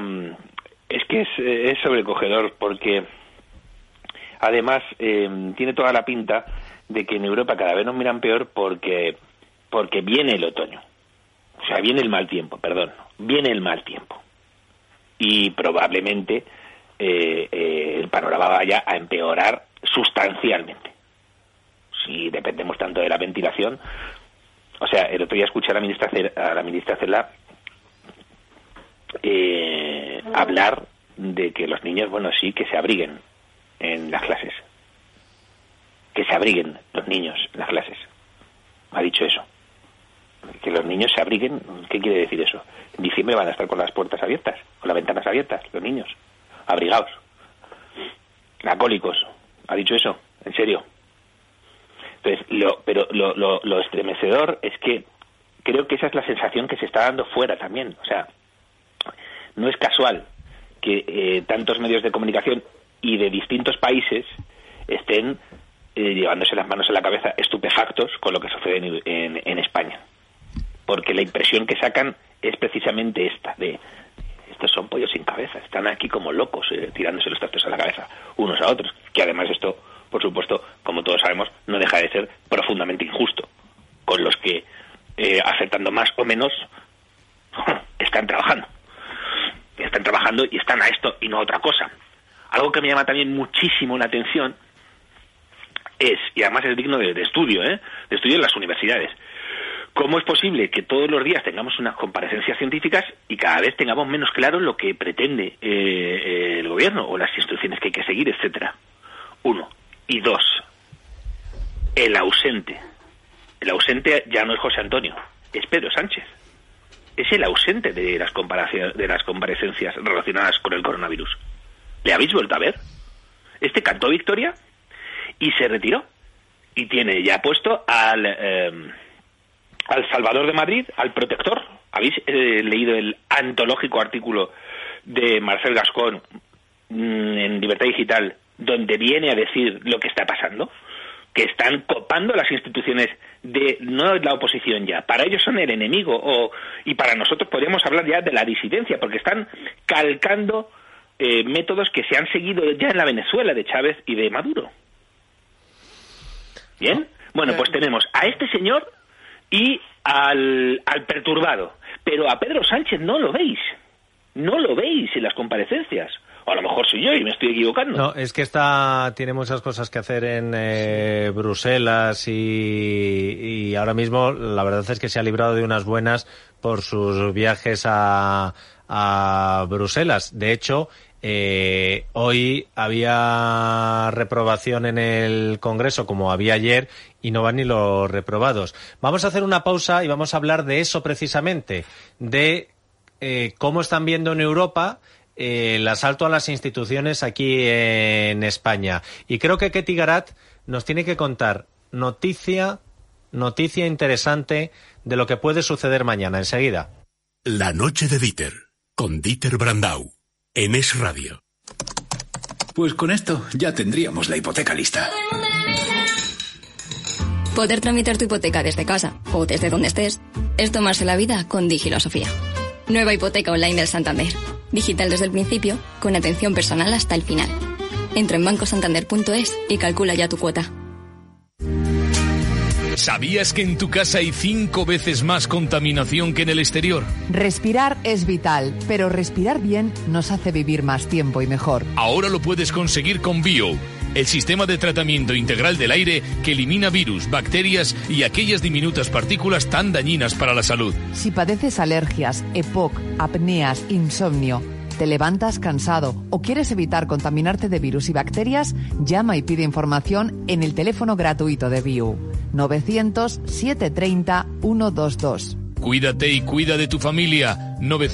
S17: sobrecogedor, porque además tiene toda la pinta de que en Europa cada vez nos miran peor porque viene el otoño. O sea, viene el mal tiempo. Y probablemente el panorama vaya a empeorar sustancialmente. Si dependemos tanto de la ventilación. O sea, el otro día escuché a la ministra Cela hablar de que los niños, bueno, sí, que se abriguen en las clases. Que se abriguen los niños en las clases. Ha dicho eso. Que los niños se abriguen, ¿qué quiere decir eso? En diciembre van a estar con las puertas abiertas, con las ventanas abiertas, los niños, abrigados. Alcohólicos, ha dicho eso, en serio. Entonces, lo estremecedor es que creo que esa es la sensación que se está dando fuera también. O sea, no es casual que tantos medios de comunicación y de distintos países estén llevándose las manos a la cabeza estupefactos con lo que sucede en España. Porque la impresión que sacan es precisamente esta, de estos son pollos sin cabeza, están aquí como locos, tirándose los trastos a la cabeza unos a otros, que además esto, por supuesto, como todos sabemos, no deja de ser profundamente injusto, con los que, aceptando más o menos, están trabajando y están a esto y no a otra cosa. Algo que me llama también muchísimo la atención es, y además es digno de estudio, de estudio en las universidades, ¿cómo es posible que todos los días tengamos unas comparecencias científicas y cada vez tengamos menos claro lo que pretende el gobierno o las instrucciones que hay que seguir, etcétera? 1. Y 2, el ausente ya no es José Antonio, es Pedro Sánchez. Es el ausente de las comparecencias relacionadas con el coronavirus. ¿Le habéis vuelto a ver? Este cantó victoria y se retiró. Y tiene ya puesto al Salvador de Madrid, al protector. ¿Habéis leído el antológico artículo de Marcel Gascón en Libertad Digital, donde viene a decir lo que está pasando? Que están copando las instituciones no la oposición ya. Para ellos son el enemigo, y para nosotros podríamos hablar ya de la disidencia, porque están calcando métodos que se han seguido ya en la Venezuela de Chávez y de Maduro. ¿Bien? Bueno, pues tenemos a este señor y al perturbado. Pero a Pedro Sánchez no lo veis en las comparecencias. O a lo mejor soy yo y me estoy equivocando.
S2: No, es que tiene muchas cosas que hacer en Bruselas y ahora mismo la verdad es que se ha librado de unas buenas por sus viajes a Bruselas. De hecho, hoy había reprobación en el Congreso, como había ayer, y no van ni los reprobados. Vamos a hacer una pausa y vamos a hablar de eso precisamente, de cómo están viendo en Europa el asalto a las instituciones aquí en España. Y creo que Ketty Garat nos tiene que contar noticia interesante de lo que puede suceder mañana. Enseguida.
S3: La noche de Dieter, con Dieter Brandau, en Es Radio.
S20: Pues con esto ya tendríamos la hipoteca lista.
S21: Poder tramitar tu hipoteca desde casa o desde donde estés es tomarse la vida con Digilosofía. Nueva hipoteca online del Santander. Digital desde el principio, con atención personal hasta el final. Entra en bancosantander.es y calcula ya tu cuota.
S22: ¿Sabías que en tu casa hay 5 veces más contaminación que en el exterior?
S23: Respirar es vital, pero respirar bien nos hace vivir más tiempo y mejor.
S22: Ahora lo puedes conseguir con Bio, el sistema de tratamiento integral del aire que elimina virus, bacterias y aquellas diminutas partículas tan dañinas para la salud.
S23: Si padeces alergias, EPOC, apneas, insomnio, te levantas cansado o quieres evitar contaminarte de virus y bacterias, llama y pide información en el teléfono gratuito de Bio, 900-730-122.
S22: Cuídate y cuida de tu familia.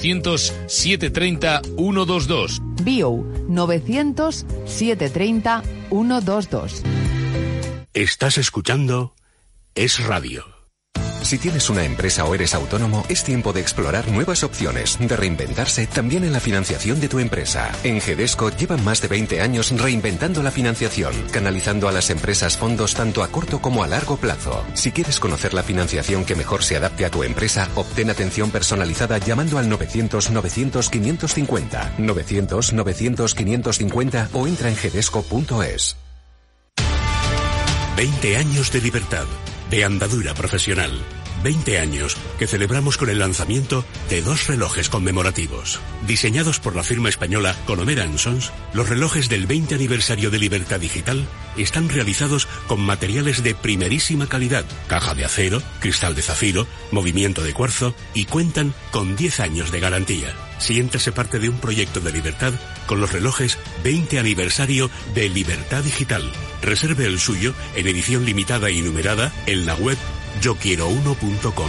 S22: 900-730-122.
S23: Bio, 900-730-122.
S3: Estás escuchando Es Radio.
S24: Si tienes una empresa o eres autónomo, es tiempo de explorar nuevas opciones, de reinventarse también en la financiación de tu empresa. En Gedesco llevan más de 20 años reinventando la financiación, canalizando a las empresas fondos tanto a corto como a largo plazo. Si quieres conocer la financiación que mejor se adapte a tu empresa, obtén atención personalizada llamando al 900-900-550, 900-900-550 o entra en gedesco.es.
S3: 20 años de libertad, de andadura profesional. 20 años que celebramos con el lanzamiento de 2 relojes conmemorativos. Diseñados por la firma española Conomera & Sons, los relojes del 20 aniversario de Libertad Digital están realizados con materiales de primerísima calidad, caja de acero, cristal de zafiro, movimiento de cuarzo y cuentan con 10 años de garantía. Siéntase parte de un proyecto de libertad con los relojes 20 aniversario de Libertad Digital. Reserve el suyo en edición limitada y numerada en la web yoquierouno.com.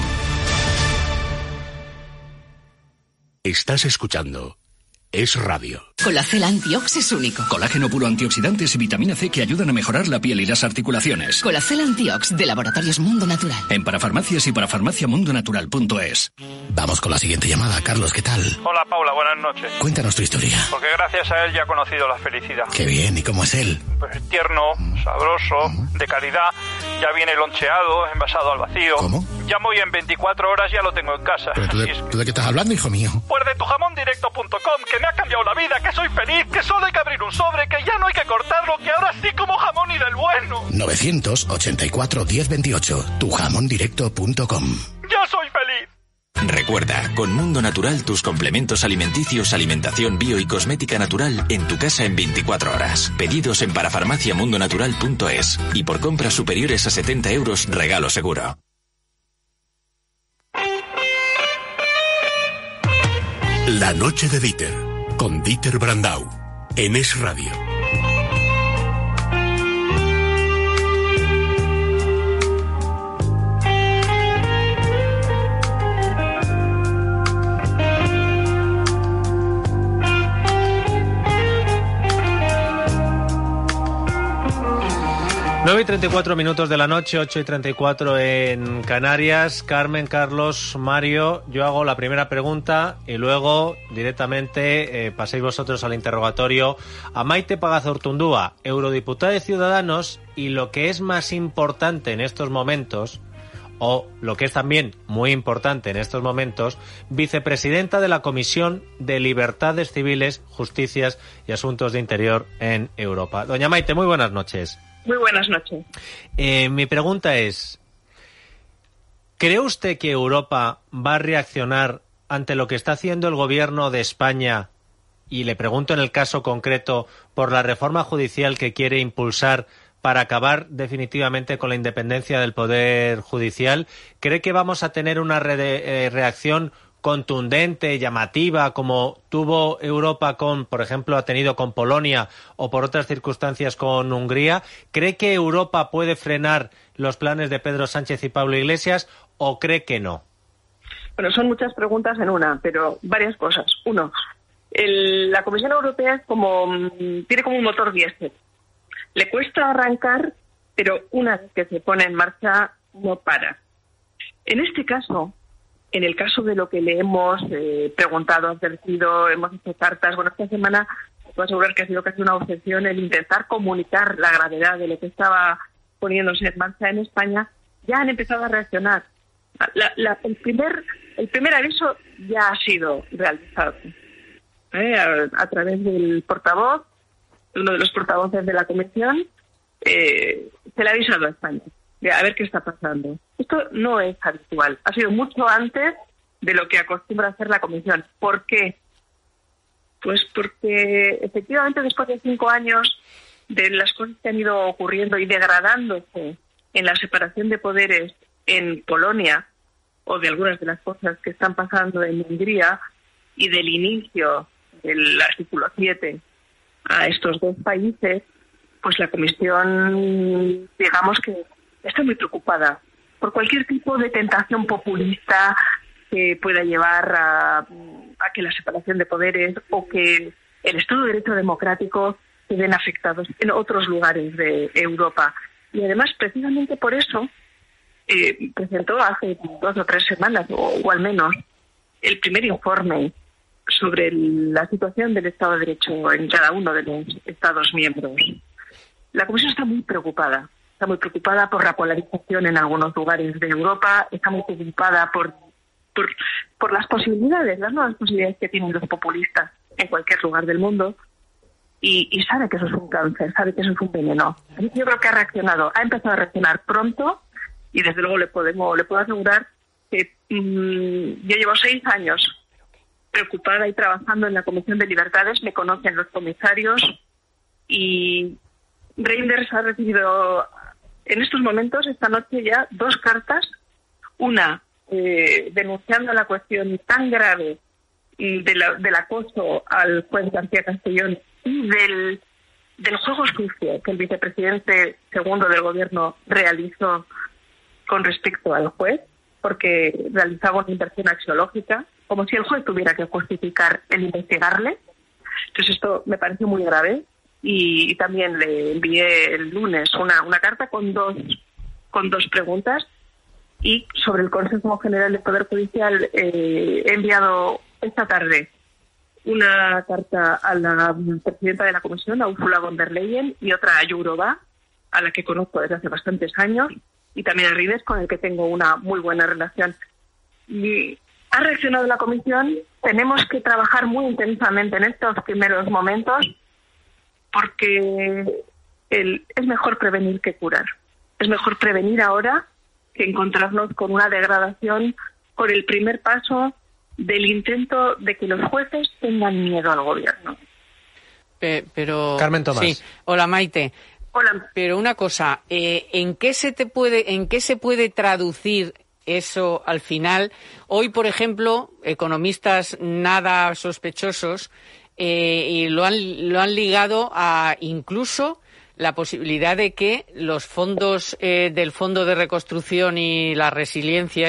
S3: Estás escuchando Es Radio.
S25: Colacel Antiox es único.
S20: Colágeno puro, antioxidantes y vitamina C que ayudan a mejorar la piel y las articulaciones.
S25: Colacel Antiox de Laboratorios Mundo Natural.
S20: En parafarmacias y parafarmaciamundonatural.es. Vamos con la siguiente llamada. Carlos, ¿qué tal?
S26: Hola Paula, buenas noches.
S20: Cuéntanos tu historia.
S26: Porque gracias a él ya he conocido la felicidad.
S20: Qué bien, ¿y cómo es él?
S26: Pues tierno, sabroso, de calidad Ya viene loncheado, envasado al vacío.
S20: ¿Cómo?
S26: Llamo y en 24 horas ya lo tengo en casa.
S20: ¿Pero tú de qué estás hablando, hijo mío?
S26: Pues de tujamondirecto.com, que me ha cambiado la vida, que soy feliz, que solo hay que abrir un sobre, que ya no hay que cortarlo, que ahora sí como jamón y del bueno.
S20: 984 1028, tujamondirecto.com.
S26: ¡Ya soy feliz!
S1: Recuerda, con Mundo Natural tus complementos alimenticios, alimentación bio y cosmética natural en tu casa en 24 horas. Pedidos en parafarmaciamundonatural.es y por compras superiores a 70 euros regalo seguro.
S3: La noche de Dieter, con Dieter Brandau, en Es Radio.
S2: 9:34 de la noche, 8:34 en Canarias. Carmen, Carlos, Mario, yo hago la primera pregunta y luego directamente paséis vosotros al interrogatorio a Maite Pagazaurtundúa, eurodiputada de Ciudadanos, y lo que es más importante en estos momentos, o lo que es también muy importante en estos momentos, vicepresidenta de la Comisión de Libertades Civiles, Justicias y Asuntos de Interior en Europa. Doña Maite, muy buenas noches.
S4: Muy buenas noches.
S2: Mi pregunta es, ¿cree usted que Europa va a reaccionar ante lo que está haciendo el gobierno de España? Y le pregunto en el caso concreto por la reforma judicial que quiere impulsar para acabar definitivamente con la independencia del Poder Judicial. ¿Cree que vamos a tener una reacción contundente, llamativa, como tuvo Europa por ejemplo, ha tenido con Polonia o por otras circunstancias con Hungría? ¿Cree que Europa puede frenar los planes de Pedro Sánchez y Pablo Iglesias o cree que no?
S4: Bueno, son muchas preguntas en una, pero varias cosas. Uno, la Comisión Europea tiene como un motor diésel. Le cuesta arrancar, pero una vez que se pone en marcha, no para. En este caso, en el caso de lo que le hemos preguntado, advertido, hemos hecho cartas, bueno, esta semana puedo asegurar que ha sido casi una obsesión el intentar comunicar la gravedad de lo que estaba poniéndose en marcha en España. Ya han empezado a reaccionar. El primer aviso ya ha sido realizado a través del portavoz, uno de los portavoces de la Comisión, se le ha avisado a España. A ver qué está pasando. Esto no es habitual. Ha sido mucho antes de lo que acostumbra hacer la Comisión. ¿Por qué? Pues porque efectivamente después de 5 años de las cosas que han ido ocurriendo y degradándose en la separación de poderes en Polonia, o de algunas de las cosas que están pasando en Hungría, y del inicio del artículo 7 a estos dos países, pues la Comisión, digamos que está muy preocupada por cualquier tipo de tentación populista que pueda llevar a que la separación de poderes o que el Estado de Derecho democrático queden afectados en otros lugares de Europa. Y además, precisamente por eso, presentó hace 2 o 3 semanas, o al menos, el primer informe sobre la situación del Estado de Derecho en cada uno de los Estados miembros. La Comisión está muy preocupada. Está muy preocupada por la polarización en algunos lugares de Europa, está muy preocupada por las posibilidades, las nuevas posibilidades que tienen los populistas en cualquier lugar del mundo, y sabe que eso es un cáncer, sabe que eso es un veneno. Yo creo que ha empezado a reaccionar pronto, y desde luego le puedo asegurar que yo llevo 6 años preocupada y trabajando en la Comisión de Libertades, me conocen los comisarios, y Reinders ha recibido en estos momentos, esta noche ya, 2 cartas, una denunciando la cuestión tan grave del acoso al juez García Castellón y del juego sucio que el vicepresidente segundo del gobierno realizó con respecto al juez, porque realizaba una inversión axiológica, como si el juez tuviera que justificar el investigarle. Entonces esto me pareció muy grave. Y también le envié el lunes una carta con dos preguntas, y sobre el Consejo General del Poder Judicial he enviado esta tarde una carta a la presidenta de la Comisión, a Ursula von der Leyen, y otra a Jourova, a la que conozco desde hace bastantes años, y también a Ribes, con el que tengo una muy buena relación. Y ha reaccionado la Comisión. Tenemos que trabajar muy intensamente en estos primeros momentos, porque es mejor prevenir que curar. Es mejor prevenir ahora que encontrarnos con una degradación, con el primer paso del intento de que los jueces tengan miedo al gobierno.
S15: Pero
S2: Carmen Tomás.
S15: Sí. Hola, Maite.
S4: Hola.
S15: Pero una cosa, ¿en qué se puede traducir eso al final? Hoy, por ejemplo, economistas nada sospechosos y lo han ligado a incluso la posibilidad de que los fondos del Fondo de Reconstrucción y la Resiliencia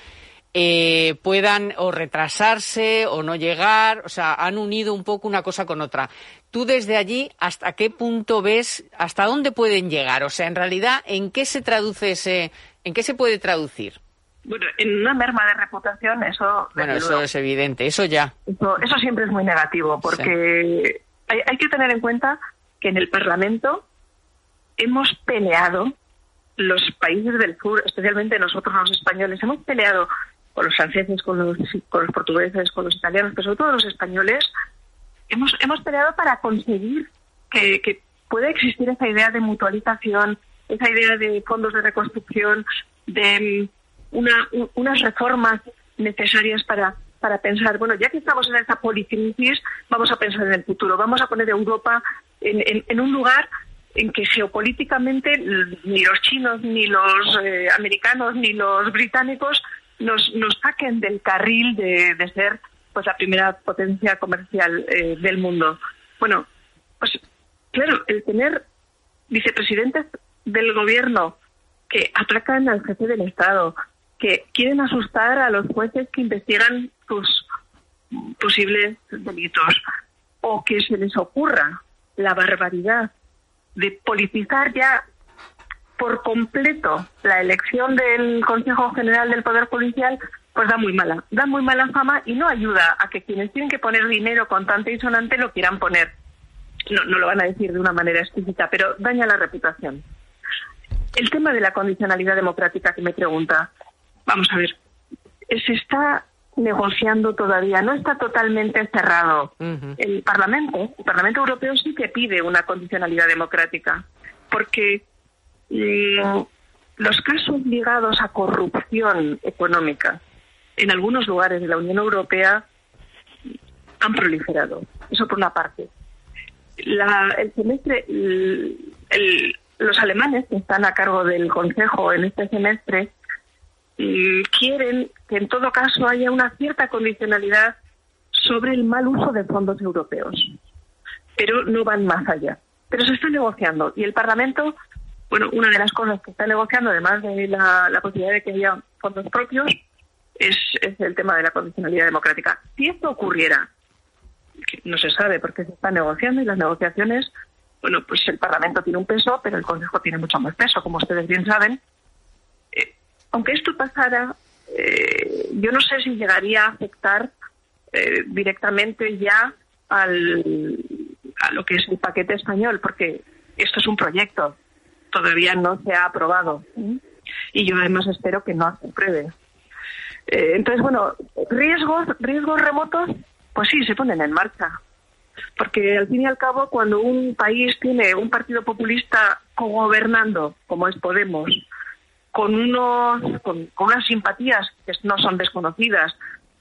S15: puedan o retrasarse o no llegar. O sea, han unido un poco una cosa con otra. Tú desde allí, ¿hasta qué punto ves, hasta dónde pueden llegar? O sea, en realidad, ¿en qué se traduce en qué se puede traducir?
S4: Bueno, en una merma de reputación, eso...
S15: Bueno, eso es evidente, eso ya.
S4: Eso siempre es muy negativo, porque hay que tener en cuenta que en el Parlamento hemos peleado, los países del sur, especialmente nosotros los españoles, hemos peleado con los franceses, con los portugueses, con los italianos, pero sobre todo los españoles, hemos peleado para conseguir que pueda existir esa idea de mutualización, esa idea de fondos de reconstrucción, de unas reformas necesarias para pensar, bueno, ya que estamos en esta policrisis, vamos a pensar en el futuro, vamos a poner a Europa en un lugar en que geopolíticamente ni los chinos, ni los americanos, ni los británicos nos saquen del carril de ser pues la primera potencia comercial del mundo. Bueno, pues claro, el tener vicepresidentes del gobierno que atacan al jefe del Estado, que quieren asustar a los jueces que investigan sus posibles delitos, o que se les ocurra la barbaridad de politizar ya por completo la elección del Consejo General del Poder Judicial, pues da muy mala fama y no ayuda a que quienes tienen que poner dinero contante y sonante lo quieran poner. No lo van a decir de una manera explícita, pero daña la reputación. El tema de la condicionalidad democrática que me pregunta, vamos a ver, se está negociando todavía, no está totalmente cerrado. El Parlamento Europeo sí que pide una condicionalidad democrática, porque los casos ligados a corrupción económica en algunos lugares de la Unión Europea han proliferado. Eso por una parte. El semestre, los alemanes que están a cargo del Consejo en este semestre quieren que en todo caso haya una cierta condicionalidad sobre el mal uso de fondos europeos, pero no van más allá. Pero se está negociando y el Parlamento, bueno, una de las cosas que está negociando, además de la posibilidad de que haya fondos propios, es el tema de la condicionalidad democrática. Si esto ocurriera, que no se sabe porque se está negociando y las negociaciones, bueno, pues el Parlamento tiene un peso, pero el Consejo tiene mucho más peso, como ustedes bien saben. Aunque esto pasara, yo no sé si llegaría a afectar directamente ya a lo que es el paquete español, porque esto es un proyecto, todavía no se ha aprobado, y yo además espero que no se apruebe. Entonces, bueno, riesgos remotos, pues sí, se ponen en marcha, porque al fin y al cabo, cuando un país tiene un partido populista cogobernando, como es Podemos, con unas simpatías que no son desconocidas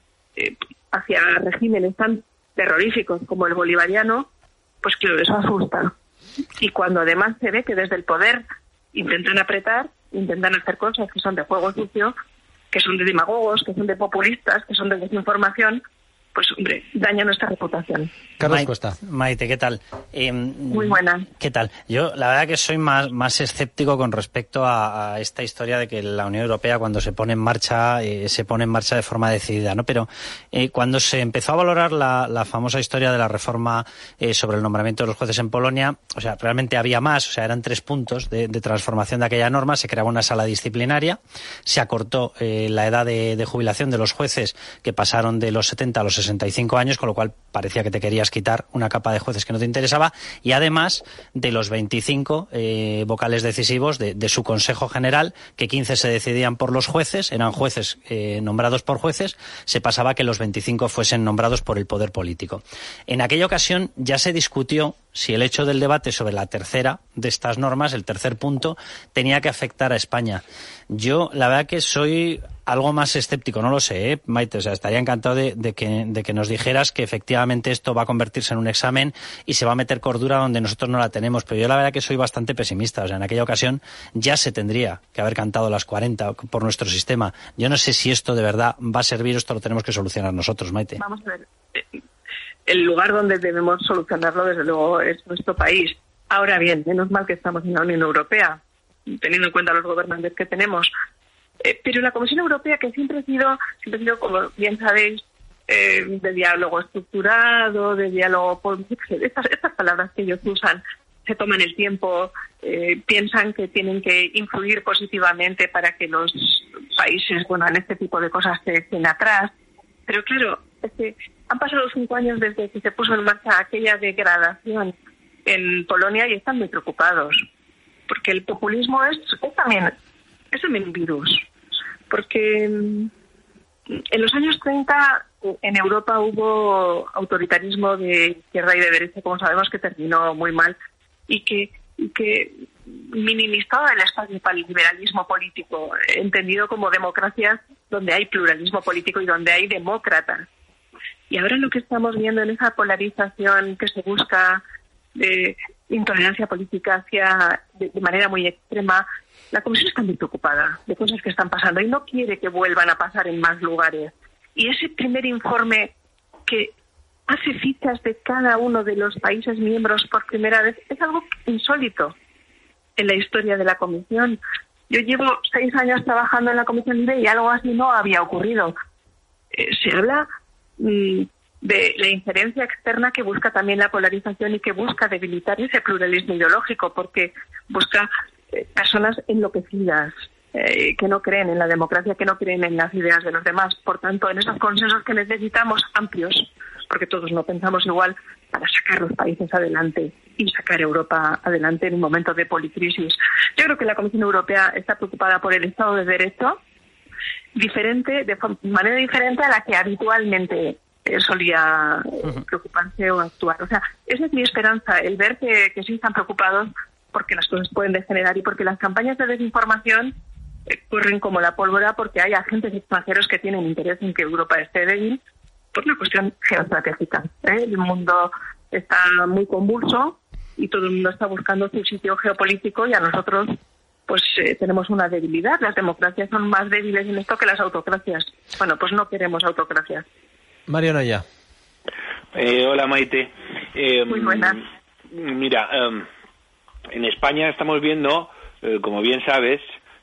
S4: hacia regímenes tan terroríficos como el bolivariano, pues claro, eso asusta. Y cuando además se ve que desde el poder intentan apretar, intentan hacer cosas que son de juego sucio, que son de demagogos, que son de populistas, que son de desinformación, pues hombre, daña nuestra reputación.
S2: Carlos Costa.
S16: Maite, ¿qué tal?
S4: Muy buena.
S16: ¿Qué tal? Yo la verdad que soy más escéptico con respecto a esta historia de que la Unión Europea cuando se pone en marcha de forma decidida, ¿no? Pero cuando se empezó a valorar la famosa historia de la reforma sobre el nombramiento de los jueces en Polonia, o sea, realmente había más, o sea, eran 3 puntos de transformación de aquella norma. Se creaba una sala disciplinaria, se acortó la edad de jubilación de los jueces, que pasaron de los 70 a los 65 años, con lo cual parecía que te querías quitar una capa de jueces que no te interesaba, y además de los 25 vocales decisivos de su Consejo General, que 15 se decidían por los jueces, eran jueces nombrados por jueces, se pasaba que los 25 fuesen nombrados por el poder político. En aquella ocasión ya se discutió si el hecho del debate sobre la tercera de estas normas, el tercer punto, tenía que afectar a España. Yo, la verdad que soy algo más escéptico, no lo sé, Maite, o sea, estaría encantado de que nos dijeras que efectivamente esto va a convertirse en un examen y se va a meter cordura donde nosotros no la tenemos, pero yo la verdad que soy bastante pesimista, o sea, en aquella ocasión ya se tendría que haber cantado las 40 por nuestro sistema. Yo no sé si esto de verdad va a servir o esto lo tenemos que solucionar nosotros, Maite.
S4: Vamos a ver, el lugar donde debemos solucionarlo, desde luego, es nuestro país. Ahora bien, menos mal que estamos en la Unión Europea, teniendo en cuenta los gobernantes que tenemos. Pero la Comisión Europea, que siempre ha sido, como bien sabéis, de diálogo estructurado, de diálogo político, estas palabras que ellos usan, se toman el tiempo, piensan que tienen que influir positivamente para que los países, en este tipo de cosas se estén atrás. Pero claro, han pasado 5 años desde que se puso en marcha aquella degradación en Polonia y están muy preocupados, porque el populismo es también un virus, porque en los años 30 en Europa hubo autoritarismo de izquierda y de derecha, como sabemos, que terminó muy mal y que minimizaba el espacio para el liberalismo político, entendido como democracias donde hay pluralismo político y donde hay demócratas. Y ahora lo que estamos viendo en esa polarización que se busca de intolerancia política de manera muy extrema, la Comisión está muy preocupada de cosas que están pasando y no quiere que vuelvan a pasar en más lugares. Y ese primer informe que hace fichas de cada uno de los países miembros por primera vez es algo insólito en la historia de la Comisión. Yo llevo 6 años trabajando en la Comisión Libre y algo así no había ocurrido. Se habla de la injerencia externa que busca también la polarización y que busca debilitar ese pluralismo ideológico, porque busca personas enloquecidas, que no creen en la democracia, que no creen en las ideas de los demás. Por tanto, en esos consensos que necesitamos amplios, porque todos no pensamos igual, para sacar los países adelante y sacar Europa adelante en un momento de policrisis. Yo creo que la Comisión Europea está preocupada por el Estado de Derecho, de manera diferente a la que habitualmente solía preocuparse o actuar. O sea, esa es mi esperanza, el ver que sí están preocupados porque las cosas pueden degenerar y porque las campañas de desinformación corren como la pólvora, porque hay agentes extranjeros que tienen interés en que Europa esté débil por una cuestión geoestratégica. El mundo está muy convulso y todo el mundo está buscando su sitio geopolítico y a nosotros pues tenemos una debilidad. Las democracias son más débiles en esto que las autocracias. Bueno, pues no queremos autocracias.
S2: Mario Noya.
S17: Hola, Maite.
S4: Muy buenas.
S17: Mira, en España estamos viendo, como bien sabes,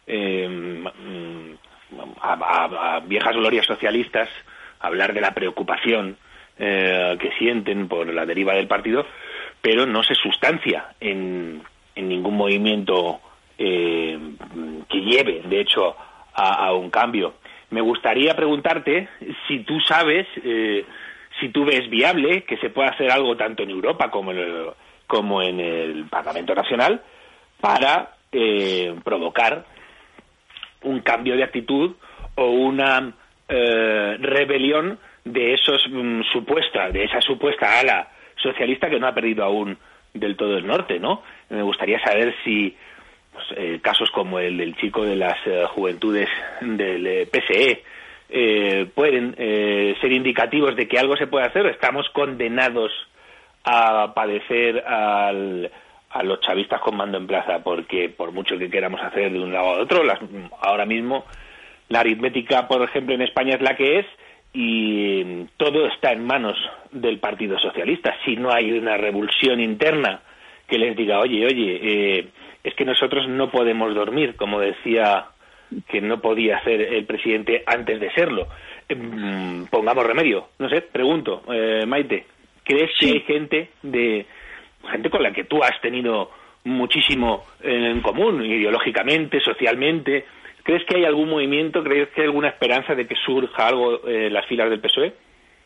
S17: a viejas glorias socialistas hablar de la preocupación que sienten por la deriva del partido, pero no se sustancia en ningún movimiento que lleve, de hecho, a un cambio. Me gustaría preguntarte si tú sabes, si tú ves viable que se pueda hacer algo tanto en Europa como en el Parlamento Nacional para provocar un cambio de actitud o una rebelión de esa supuesta ala socialista que no ha perdido aún del todo el norte, ¿no? Me gustaría saber si casos como el del chico de las juventudes del PSE pueden ser indicativos de que algo se puede hacer. Estamos condenados a padecer a los chavistas con mando en plaza, porque por mucho que queramos hacer de un lado a otro, ahora mismo la aritmética, por ejemplo, en España es la que es y todo está en manos del Partido Socialista. Si no hay una revulsión interna que les diga, oye, es que nosotros no podemos dormir, como decía que no podía hacer el presidente antes de serlo. Pongamos remedio. No sé, pregunto, Maite, ¿crees que hay gente con la que tú has tenido muchísimo en común, ideológicamente, socialmente? ¿Crees que hay algún movimiento, crees que hay alguna esperanza de que surja algo en las filas del PSOE?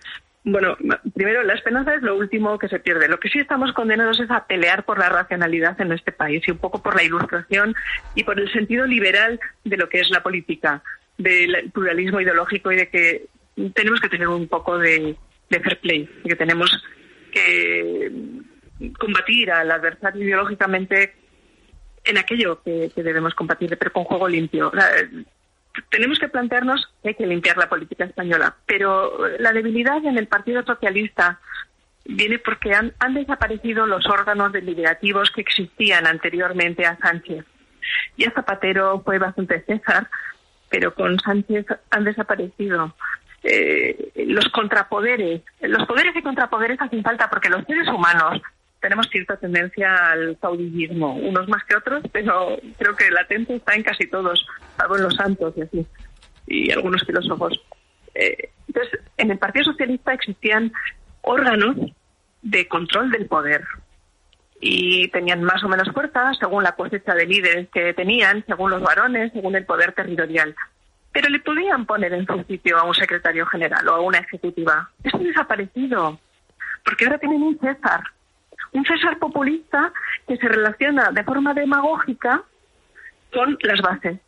S4: Bueno, primero, la esperanza es lo último que se pierde. Lo que sí estamos condenados es a pelear por la racionalidad en este país y un poco por la ilustración y por el sentido liberal de lo que es la política, del pluralismo ideológico y de que tenemos que tener un poco de fair play, de que tenemos que combatir al adversario ideológicamente en aquello que debemos combatir, pero con juego limpio. Tenemos que plantearnos que hay que limpiar la política española, pero la debilidad en el Partido Socialista viene porque han desaparecido los órganos deliberativos que existían anteriormente a Sánchez. Y a Zapatero fue bastante César, pero con Sánchez han desaparecido los contrapoderes. Los poderes y contrapoderes hacen falta porque los seres humanos tenemos cierta tendencia al caudillismo, unos más que otros, pero creo que latente está en casi todos, salvo en los santos y así, y algunos filósofos. Entonces, en el Partido Socialista existían órganos de control del poder y tenían más o menos fuerza según la cosecha de líderes que tenían, según los varones, según el poder territorial. Pero le podían poner en su sitio a un secretario general o a una ejecutiva. Eso ha desaparecido, porque ahora tienen un César populista que se relaciona de forma demagógica con las bases,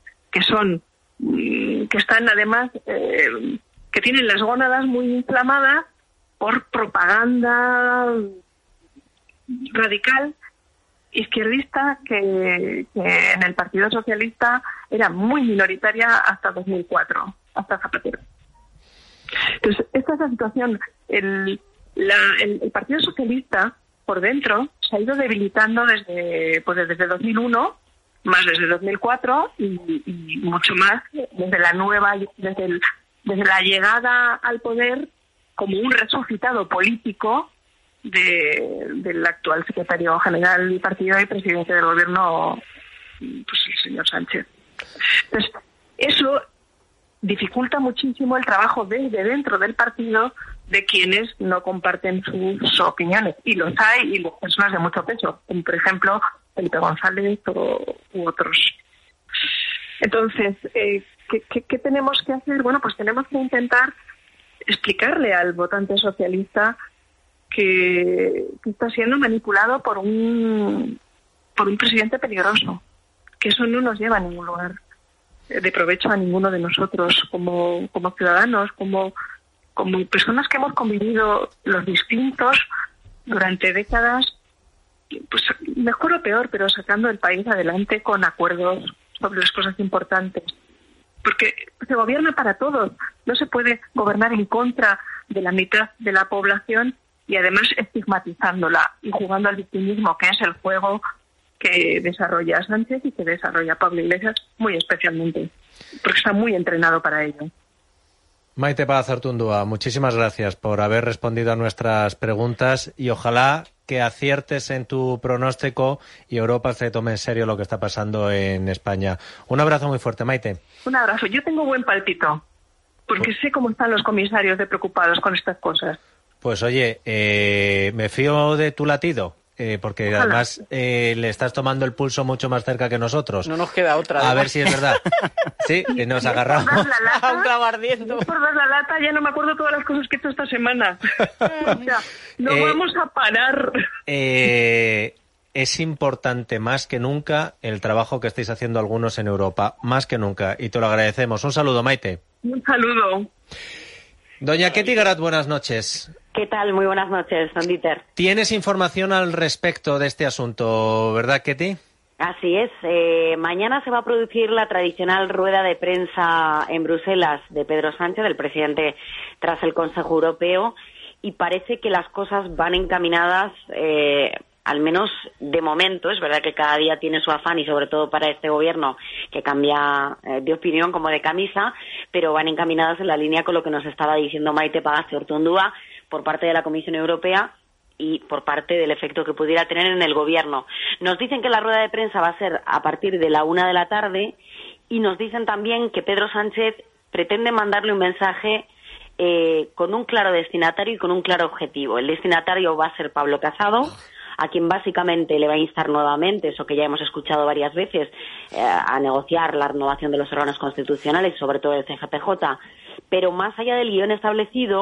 S4: que están además, que tienen las gónadas muy inflamadas por propaganda radical izquierdista que en el Partido Socialista era muy minoritaria hasta 2004, hasta Zapatero. Entonces, esta es la situación. El Partido Socialista por dentro se ha ido debilitando desde 2001, más desde 2004 y mucho más desde la llegada al poder como un resucitado político del actual secretario general del partido y presidente del gobierno, pues el señor Sánchez. Entonces, eso dificulta muchísimo el trabajo desde dentro del partido de quienes no comparten sus opiniones. Y los hay, y las personas de mucho peso, como por ejemplo Felipe González u otros. Entonces, ¿qué tenemos que hacer? Bueno, pues tenemos que intentar explicarle al votante socialista que está siendo manipulado por un presidente peligroso, que eso no nos lleva a ningún lugar de provecho a ninguno de nosotros como ciudadanos, como personas que hemos convivido los distintos durante décadas, pues mejor o peor, pero sacando el país adelante con acuerdos sobre las cosas importantes. Porque se gobierna para todos, no se puede gobernar en contra de la mitad de la población y además estigmatizándola y jugando al victimismo, que es el juego que desarrolla Sánchez y que desarrolla Pablo Iglesias muy especialmente, porque está muy entrenado para ello.
S2: Maite Pagazaurtundúa, muchísimas gracias por haber respondido a nuestras preguntas y ojalá que aciertes en tu pronóstico y Europa se tome en serio lo que está pasando en España. Un abrazo muy fuerte, Maite.
S4: Un abrazo. Yo tengo buen palpito, porque sé cómo están los comisarios de preocupados con estas cosas.
S2: Pues oye, me fío de tu latido. Porque ojalá. Además le estás tomando el pulso mucho más cerca que nosotros.
S15: No nos queda otra.
S2: A ver si es verdad. Sí, que nos agarramos.
S15: A un clavo ardiendo.
S4: Por dar la lata, ya no me acuerdo todas las cosas que he hecho esta semana. O sea, no vamos a parar.
S2: Es importante más que nunca el trabajo que estáis haciendo algunos en Europa. Más que nunca. Y te lo agradecemos. Un saludo, Maite.
S4: Un saludo.
S2: Doña Ketty Garat, buenas noches.
S5: ¿Qué tal? Muy buenas noches, don Dieter.
S2: ¿Tienes información al respecto de este asunto, verdad, Ketty?
S5: Así es. Mañana se va a producir la tradicional rueda de prensa en Bruselas de Pedro Sánchez, el presidente, tras el Consejo Europeo, y parece que las cosas van encaminadas, al menos de momento. Es verdad que cada día tiene su afán y sobre todo para este gobierno que cambia de opinión como de camisa, pero van encaminadas en la línea con lo que nos estaba diciendo Maite Pagazaurtundúa por parte de la Comisión Europea y por parte del efecto que pudiera tener en el gobierno. Nos dicen que la rueda de prensa va a ser a partir de la 1 p.m. y nos dicen también que Pedro Sánchez pretende mandarle un mensaje con un claro destinatario y con un claro objetivo. El destinatario va a ser Pablo Casado, a quien básicamente le va a instar nuevamente, eso que ya hemos escuchado varias veces, a negociar la renovación de los órganos constitucionales, sobre todo el CGPJ. Pero más allá del guión establecido,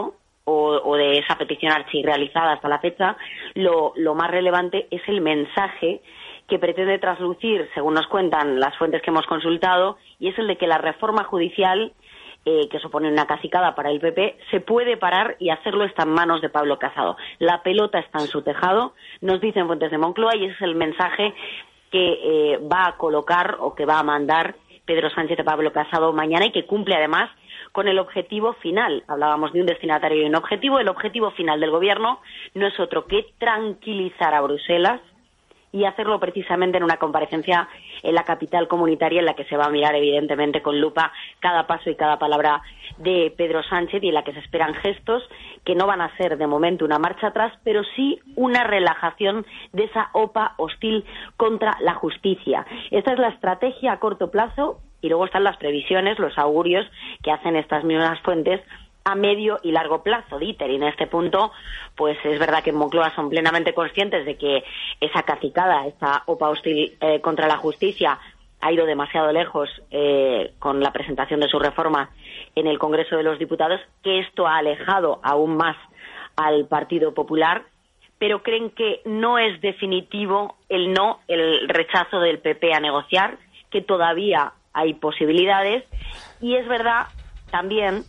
S5: o de esa petición archirrealizada hasta la fecha, lo más relevante es el mensaje que pretende traslucir, según nos cuentan las fuentes que hemos consultado, y es el de que la reforma judicial, que supone una cacicada para el PP, se puede parar y hacerlo está en manos de Pablo Casado. La pelota está en su tejado, nos dicen fuentes de Moncloa, y ese es el mensaje que va a colocar o que va a mandar Pedro Sánchez a Pablo Casado mañana, y que cumple además con el objetivo final. Hablábamos de un destinatario y un objetivo. El objetivo final del Gobierno no es otro que tranquilizar a Bruselas y hacerlo precisamente en una comparecencia en la capital comunitaria, en la que se va a mirar evidentemente con lupa cada paso y cada palabra de Pedro Sánchez, y en la que se esperan gestos que no van a ser de momento una marcha atrás, pero sí una relajación de esa OPA hostil contra la justicia. Esta es la estrategia a corto plazo, y luego están las previsiones, los augurios que hacen estas mismas fuentes a medio y largo plazo, Dieter, y en este punto pues es verdad que en Moncloa son plenamente conscientes de que esa cacicada, esta OPA hostil contra la justicia ha ido demasiado lejos con la presentación de su reforma en el Congreso de los Diputados, que esto ha alejado aún más al Partido Popular, pero creen que no es definitivo el rechazo del PP a negociar, que todavía hay posibilidades, y es verdad también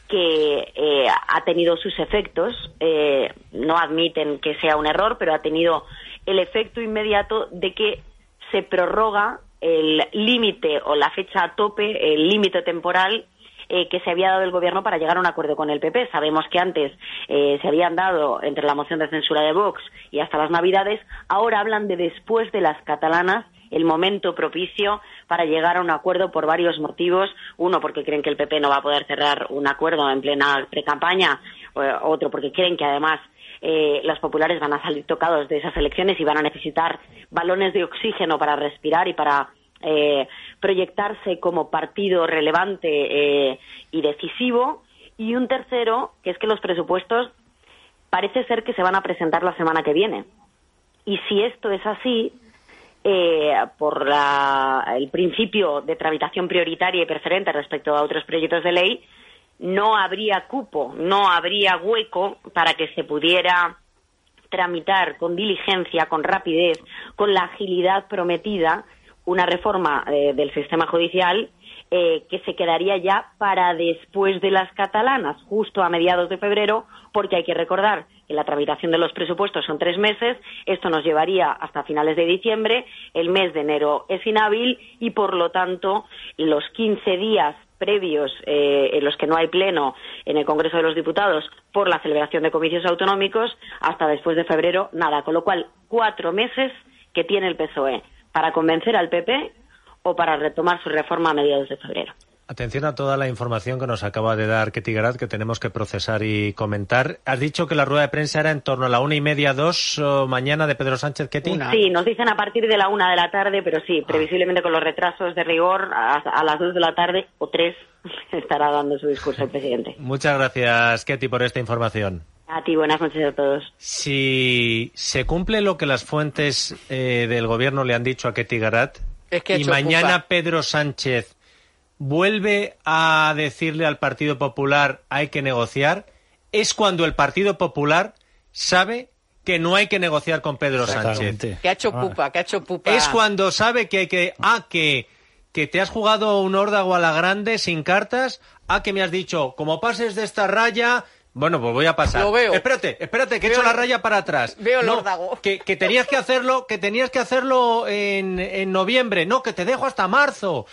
S5: que ha tenido sus efectos, no admiten que sea un error, pero ha tenido el efecto inmediato de que se prorroga el límite o la fecha a tope, el límite temporal que se había dado el Gobierno para llegar a un acuerdo con el PP. Sabemos que antes se habían dado entre la moción de censura de Vox y hasta las Navidades. Ahora hablan de después de las catalanas, el momento propicio para llegar a un acuerdo por varios motivos. Uno, porque creen que el PP no va a poder cerrar un acuerdo en plena precampaña. Otro, porque creen que además los populares van a salir tocados de esas elecciones y van a necesitar balones de oxígeno para respirar y para proyectarse como partido relevante y decisivo. Y un tercero, que es que los presupuestos parece ser que se van a presentar la semana que viene. Y si esto es así, por el principio de tramitación prioritaria y preferente respecto a otros proyectos de ley, no habría cupo, no habría hueco para que se pudiera tramitar con diligencia, con rapidez, con la agilidad prometida, una reforma del sistema judicial que se quedaría ya para después de las catalanas, justo a mediados de febrero, porque hay que recordar que la tramitación de los presupuestos son 3 meses, esto nos llevaría hasta finales de diciembre, el mes de enero es inhábil y, por lo tanto, los 15 días previos en los que no hay pleno en el Congreso de los Diputados por la celebración de comicios autonómicos, hasta después de febrero, nada. Con lo cual, 4 meses que tiene el PSOE para convencer al PP o para retomar su reforma a mediados de febrero.
S2: Atención a toda la información que nos acaba de dar Ketty Garat, que tenemos que procesar y comentar. Has dicho que la rueda de prensa era en torno a la 1:30, 2 mañana de Pedro Sánchez, Ketty.
S5: Sí, nos dicen a partir de la 1 de la tarde, pero sí, previsiblemente con los retrasos de rigor, a las 2 de la tarde o 3 estará dando su discurso el presidente.
S2: Muchas gracias, Ketty, por esta información.
S5: A ti, buenas noches a todos.
S2: Si se cumple lo que las fuentes del Gobierno le han dicho a Ketty Garat, y mañana Pedro Sánchez vuelve a decirle al Partido Popular hay que negociar, es cuando el Partido Popular sabe que no hay que negociar con Pedro Sánchez.
S15: Que ha hecho pupa.
S2: Es cuando sabe que hay que... que te has jugado un órdago a la grande sin cartas, que me has dicho, como pases de esta raya... Bueno, pues voy a pasar.
S15: Lo veo.
S2: Espérate, que he hecho la raya para atrás.
S15: Veo el órdago.
S2: Que tenías que hacerlo en noviembre. No, que te dejo hasta marzo.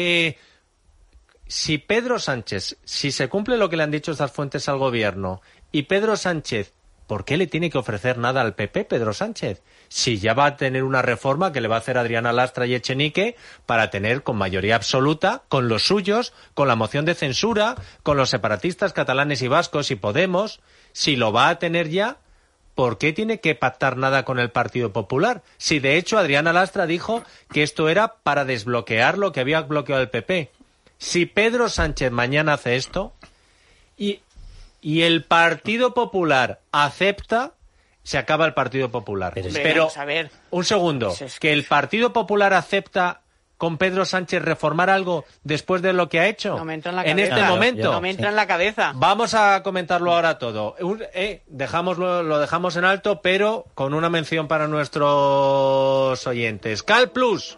S2: Si Pedro Sánchez, si se cumple lo que le han dicho estas fuentes al Gobierno, y Pedro Sánchez, ¿por qué le tiene que ofrecer nada al PP, Pedro Sánchez? Si ya va a tener una reforma que le va a hacer Adriana Lastra y Echenique para tener con mayoría absoluta, con los suyos, con la moción de censura, con los separatistas catalanes y vascos y Podemos, si lo va a tener ya, ¿por qué tiene que pactar nada con el Partido Popular? Si de hecho Adriana Lastra dijo que esto era para desbloquear lo que había bloqueado el PP. Si Pedro Sánchez mañana hace esto y el Partido Popular acepta, se acaba el Partido Popular. Pero
S15: a ver.
S2: un segundo, que el Partido Popular acepta con Pedro Sánchez reformar algo después de lo que ha hecho?
S15: No me entra en la
S2: en
S15: cabeza.
S2: este momento.
S15: No me entra en la cabeza.
S2: Vamos a comentarlo ahora todo. Lo dejamos en alto, pero con una mención para nuestros oyentes. Cal Plus.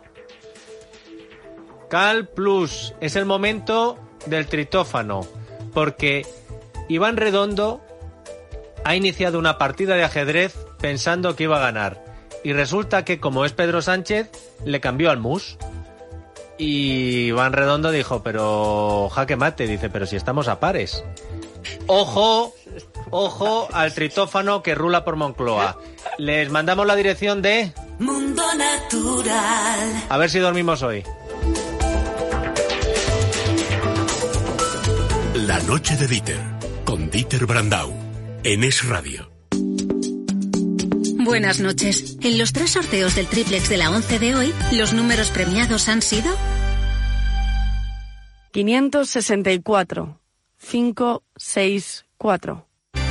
S2: Es el momento del tritófano, porque Iván Redondo ha iniciado una partida de ajedrez pensando que iba a ganar. Y resulta que, como es Pedro Sánchez, le cambió al mus. Y Iván Redondo dijo, pero jaque mate, dice, pero si estamos a pares. Ojo al tritófano que rula por Moncloa. Les mandamos la dirección de
S6: Mundo Natural.
S2: A ver si dormimos hoy.
S3: La noche de Dieter, con Dieter Brandau, en Es Radio.
S7: Buenas noches. En los 3 sorteos del triplex de la 11 de hoy, los números premiados han sido
S13: 564 564.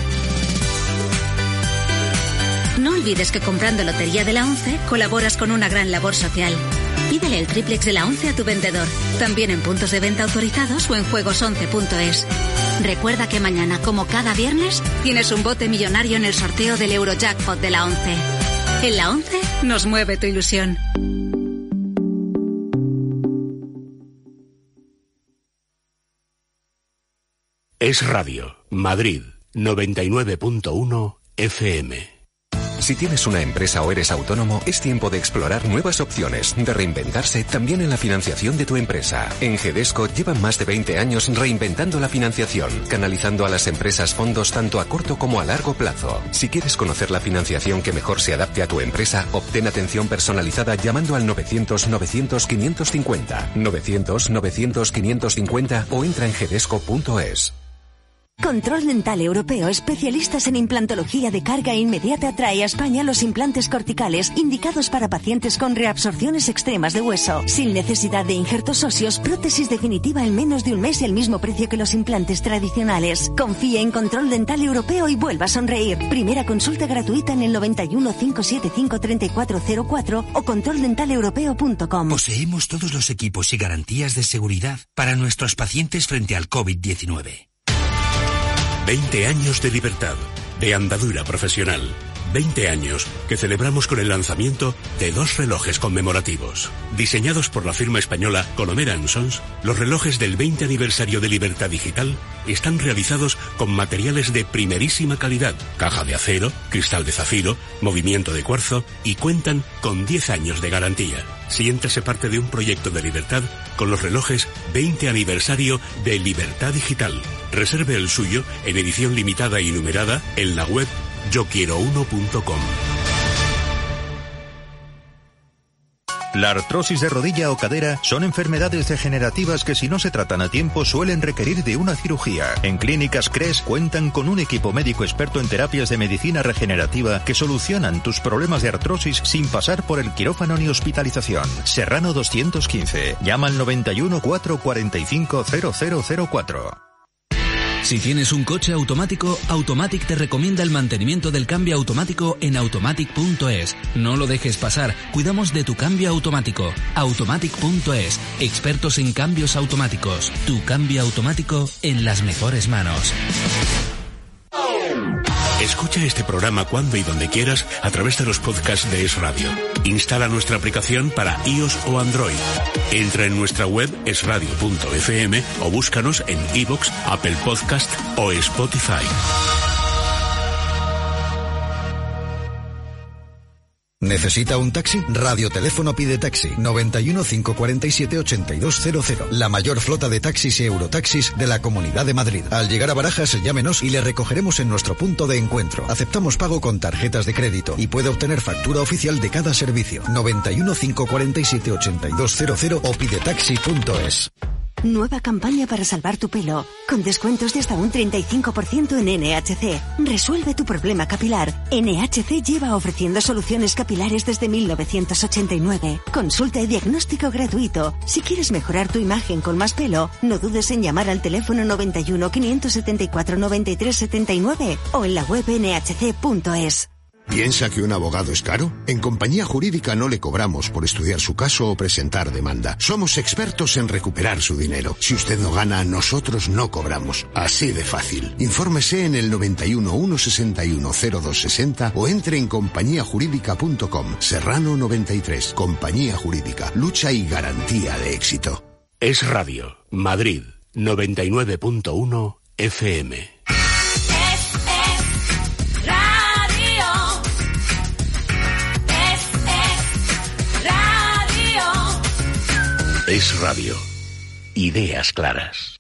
S7: No olvides que comprando Lotería de la 11 colaboras con una gran labor social. Pídele el triplex de la 11 a tu vendedor, también en puntos de venta autorizados o en juegos11.es. Recuerda que mañana, como cada viernes, tienes un bote millonario en el sorteo del Eurojackpot de la 11. En la 11 nos mueve tu ilusión.
S3: Es Radio, Madrid, 99.1 FM.
S24: Si tienes una empresa o eres autónomo, es tiempo de explorar nuevas opciones, de reinventarse también en la financiación de tu empresa. En GEDESCO llevan más de 20 años reinventando la financiación, canalizando a las empresas fondos tanto a corto como a largo plazo. Si quieres conocer la financiación que mejor se adapte a tu empresa, obtén atención personalizada llamando al 900-900-550, 900-900-550 o entra en gedesco.es.
S8: Control Dental Europeo, especialistas en implantología de carga inmediata, trae a España los implantes corticales indicados para pacientes con reabsorciones extremas de hueso. Sin necesidad de injertos óseos, prótesis definitiva en menos de un mes y al mismo precio que los implantes tradicionales. Confíe en Control Dental Europeo y vuelva a sonreír. Primera consulta gratuita en el 91 575 3404 o controldentaleuropeo.com.
S9: Poseemos todos los equipos y garantías de seguridad para nuestros pacientes frente al COVID-19.
S3: 20 años de libertad, de andadura profesional. 20 años que celebramos con el lanzamiento de 2 relojes conmemorativos. Diseñados por la firma española Colomera & Sons, los relojes del 20 aniversario de Libertad Digital están realizados con materiales de primerísima calidad, caja de acero, cristal de zafiro, movimiento de cuarzo y cuentan con 10 años de garantía. Siéntase parte de un proyecto de libertad con los relojes 20 aniversario de Libertad Digital. Reserve el suyo en edición limitada y numerada en la web yoquierouno.com.
S10: La artrosis de rodilla o cadera son enfermedades degenerativas que, si no se tratan a tiempo, suelen requerir de una cirugía. En Clínicas CRES cuentan con un equipo médico experto en terapias de medicina regenerativa que solucionan tus problemas de artrosis sin pasar por el quirófano ni hospitalización. Serrano 215. Llama al 91 445 0004.
S20: Si tienes un coche automático, Automatic te recomienda el mantenimiento del cambio automático en automatic.es. No lo dejes pasar, cuidamos de tu cambio automático. Automatic.es, expertos en cambios automáticos. Tu cambio automático en las mejores manos.
S3: Escucha este programa cuando y donde quieras a través de los podcasts de Es Radio. Instala nuestra aplicación para iOS o Android. Entra en nuestra web esradio.fm o búscanos en iVoox, Apple Podcast o Spotify.
S11: ¿Necesita un taxi? Radioteléfono pide taxi 91 547 8200. La mayor flota de taxis y eurotaxis de la Comunidad de Madrid. Al llegar a Barajas, llámenos y le recogeremos en nuestro punto de encuentro. Aceptamos pago con tarjetas de crédito y puede obtener factura oficial de cada servicio. 91 547 8200 o pidetaxi.es.
S8: Nueva campaña para salvar tu pelo, con descuentos de hasta un 35% en NHC. Resuelve tu problema capilar. NHC lleva ofreciendo soluciones capilares desde 1989. Consulta y diagnóstico gratuito. Si quieres mejorar tu imagen con más pelo, no dudes en llamar al teléfono 91 574 93 79 o en la web nhc.es.
S12: ¿Piensa que un abogado es caro? En Compañía Jurídica no le cobramos por estudiar su caso o presentar demanda. Somos expertos en recuperar su dinero. Si usted no gana, nosotros no cobramos. Así de fácil. Infórmese en el 91 161 0260 o entre en compañiajurídica.com. Serrano 93. Compañía Jurídica. Lucha y garantía de éxito.
S3: Es Radio. Madrid. 99.1 FM. Es Radio. Ideas claras.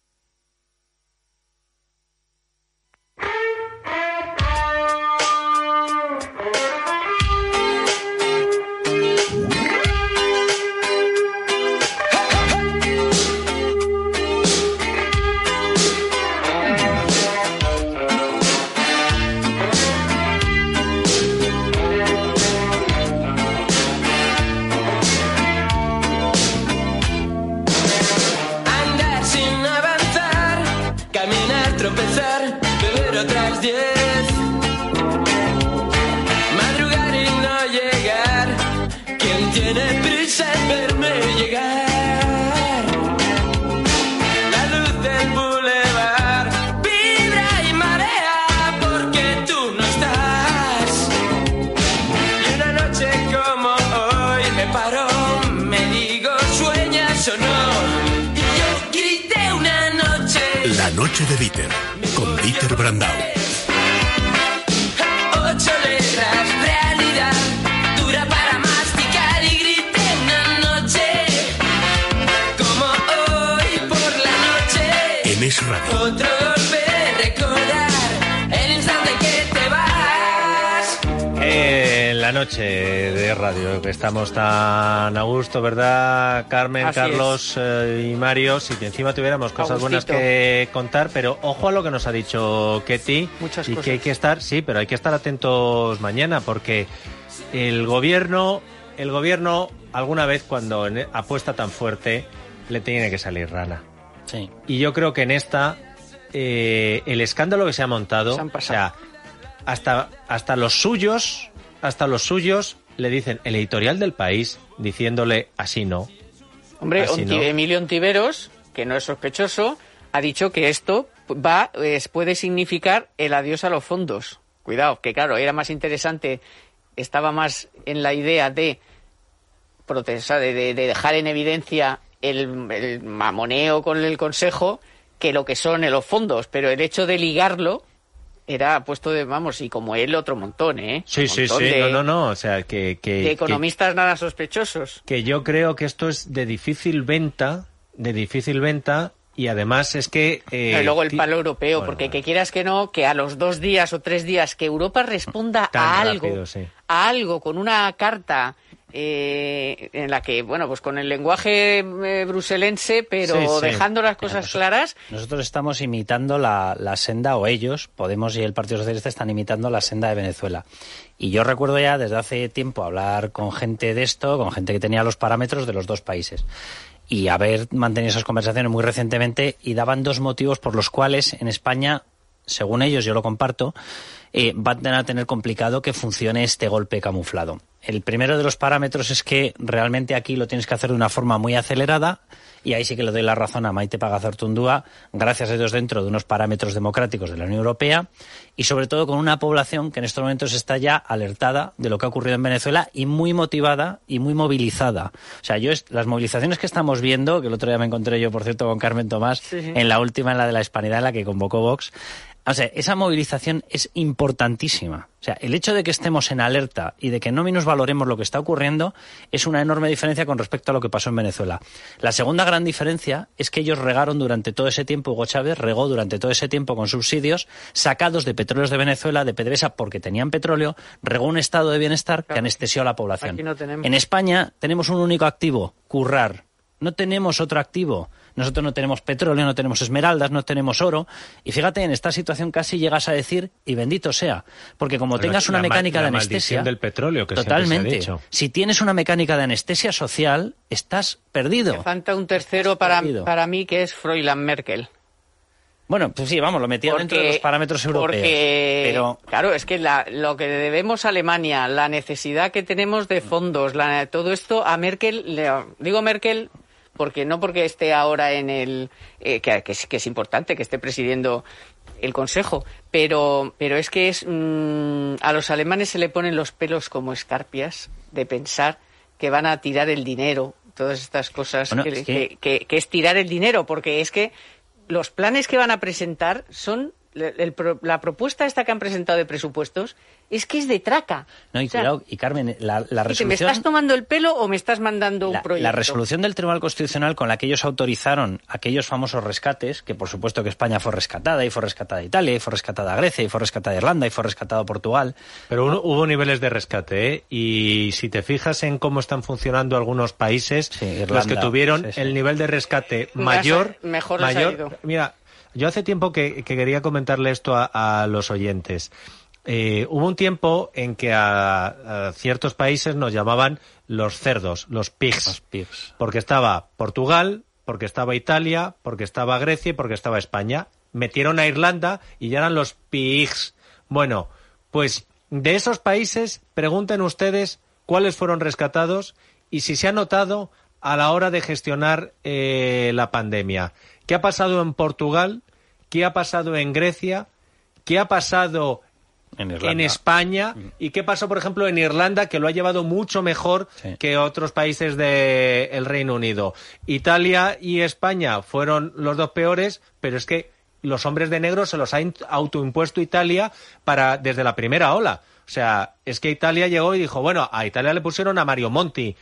S3: Noche de Dieter, con Dieter Brandau.
S6: 8 letras, realidad, dura para masticar y grité una noche, como hoy por la noche.
S3: En Es Radio.
S6: Otro golpe de recordar el instante que te vas.
S2: La noche de radio, que estamos tan a gusto, ¿verdad, Carmen,
S15: Así
S2: Carlos y Mario? Si encima tuviéramos cosas buenas que contar, pero ojo a lo que nos ha dicho Ketty.
S15: Muchas
S2: y
S15: cosas.
S2: que hay que estar, sí, pero hay que estar atentos mañana, porque el gobierno alguna vez cuando apuesta tan fuerte le tiene que salir rana.
S16: Sí.
S2: Y yo creo que en esta el escándalo que se ha montado, o sea, hasta los suyos le dicen, el editorial del País, diciéndole así no.
S15: Hombre,
S2: así no.
S15: Emilio Ontiveros, que no es sospechoso, ha dicho que esto puede significar el adiós a los fondos. Cuidado, que claro, era más interesante, estaba más en la idea de protestar, de dejar en evidencia el mamoneo con el Consejo que lo que son los fondos, pero el hecho de ligarlo era puesto de, vamos, y como él otro montón, ¿eh?
S2: Sí, no, o sea, que
S15: de economistas nada sospechosos.
S2: Que yo creo que esto es de difícil venta, y además es que...
S15: y luego el palo europeo, bueno, porque que quieras que no, que a los 2 días o 3 días que Europa responda a algo con una carta en la que, bueno, pues con el lenguaje bruselense, pero dejando las cosas claras.
S16: Nosotros estamos imitando la senda, o ellos, Podemos y el Partido Socialista, están imitando la senda de Venezuela. Y yo recuerdo ya desde hace tiempo hablar con gente de esto, con gente que tenía los parámetros de los dos países. Y haber mantenido esas conversaciones muy recientemente, y daban 2 motivos por los cuales en España, según ellos, yo lo comparto, van a tener complicado que funcione este golpe camuflado. El primero de los parámetros es que realmente aquí lo tienes que hacer de una forma muy acelerada, y ahí sí que le doy la razón a Maite Pagazaurtundúa, gracias a Dios dentro de unos parámetros democráticos de la Unión Europea, y sobre todo con una población que en estos momentos está ya alertada de lo que ha ocurrido en Venezuela y muy motivada y muy movilizada. O sea, las movilizaciones que estamos viendo, que el otro día me encontré yo, por cierto, con Carmen Tomás, en la última, en la de la Hispanidad, en la que convocó Vox. O sea, esa movilización es importantísima. O sea, el hecho de que estemos en alerta y de que no minusvaloremos lo que está ocurriendo es una enorme diferencia con respecto a lo que pasó en Venezuela. La segunda gran diferencia es que ellos regaron durante todo ese tiempo, Hugo Chávez regó durante todo ese tiempo con subsidios sacados de petróleos de Venezuela, de PDVSA, porque tenían petróleo, regó un estado de bienestar que anestesió a la población.
S15: Aquí no tenemos.
S16: En España tenemos un único activo, currar. No tenemos otro activo. Nosotros no tenemos petróleo, no tenemos esmeraldas, no tenemos oro. Y fíjate, en esta situación casi llegas a decir, y bendito sea, porque como tengas una mecánica de anestesia...
S2: del petróleo, que
S16: totalmente.
S2: Se ha dicho.
S16: Si tienes una mecánica de anestesia social, estás perdido.
S15: Me falta un tercero para mí, que es Fräulein Merkel.
S16: Bueno, pues sí, vamos, lo metía dentro de los parámetros europeos. Pero
S15: claro, es que lo que debemos a Alemania, la necesidad que tenemos de fondos, todo esto a Merkel, digo Merkel porque no porque esté ahora en el... que es importante que esté presidiendo el Consejo, pero es que a los alemanes se le ponen los pelos como escarpias de pensar que van a tirar el dinero, todas estas cosas, bueno, que es tirar el dinero, porque es que los planes que van a presentar son... La propuesta esta que han presentado de presupuestos es que es de traca.
S16: No, y cuidado, y Carmen, la resolución...
S15: ¿Me estás tomando el pelo o me estás mandando un proyecto?
S16: La resolución del Tribunal Constitucional con la que ellos autorizaron aquellos famosos rescates, que por supuesto que España fue rescatada, y fue rescatada Italia, y fue rescatada Grecia, y fue rescatada Irlanda, y fue rescatada Portugal...
S2: Pero hubo niveles de rescate, ¿eh? Y si te fijas en cómo están funcionando algunos países, Irlanda, los que tuvieron el nivel de rescate mayor...
S15: Mejor les ha ido.
S2: Mira... Yo hace tiempo que quería comentarle esto a los oyentes. Hubo un tiempo en que a ciertos países nos llamaban los cerdos, los pigs. Porque estaba Portugal, porque estaba Italia, porque estaba Grecia y porque estaba España. Metieron a Irlanda y ya eran los pigs. Bueno, pues de esos países, pregunten ustedes cuáles fueron rescatados y si se ha notado a la hora de gestionar la pandemia. ¿Qué ha pasado en Portugal? ¿Qué ha pasado en Grecia? ¿Qué ha pasado en España? ¿Y qué pasó, por ejemplo, en Irlanda, que lo ha llevado mucho mejor que otros países del Reino Unido? Italia y España fueron los dos peores, pero es que los hombres de negro se los ha autoimpuesto Italia desde la primera ola. O sea, es que Italia llegó y dijo, bueno, a Italia le pusieron a Mario Monti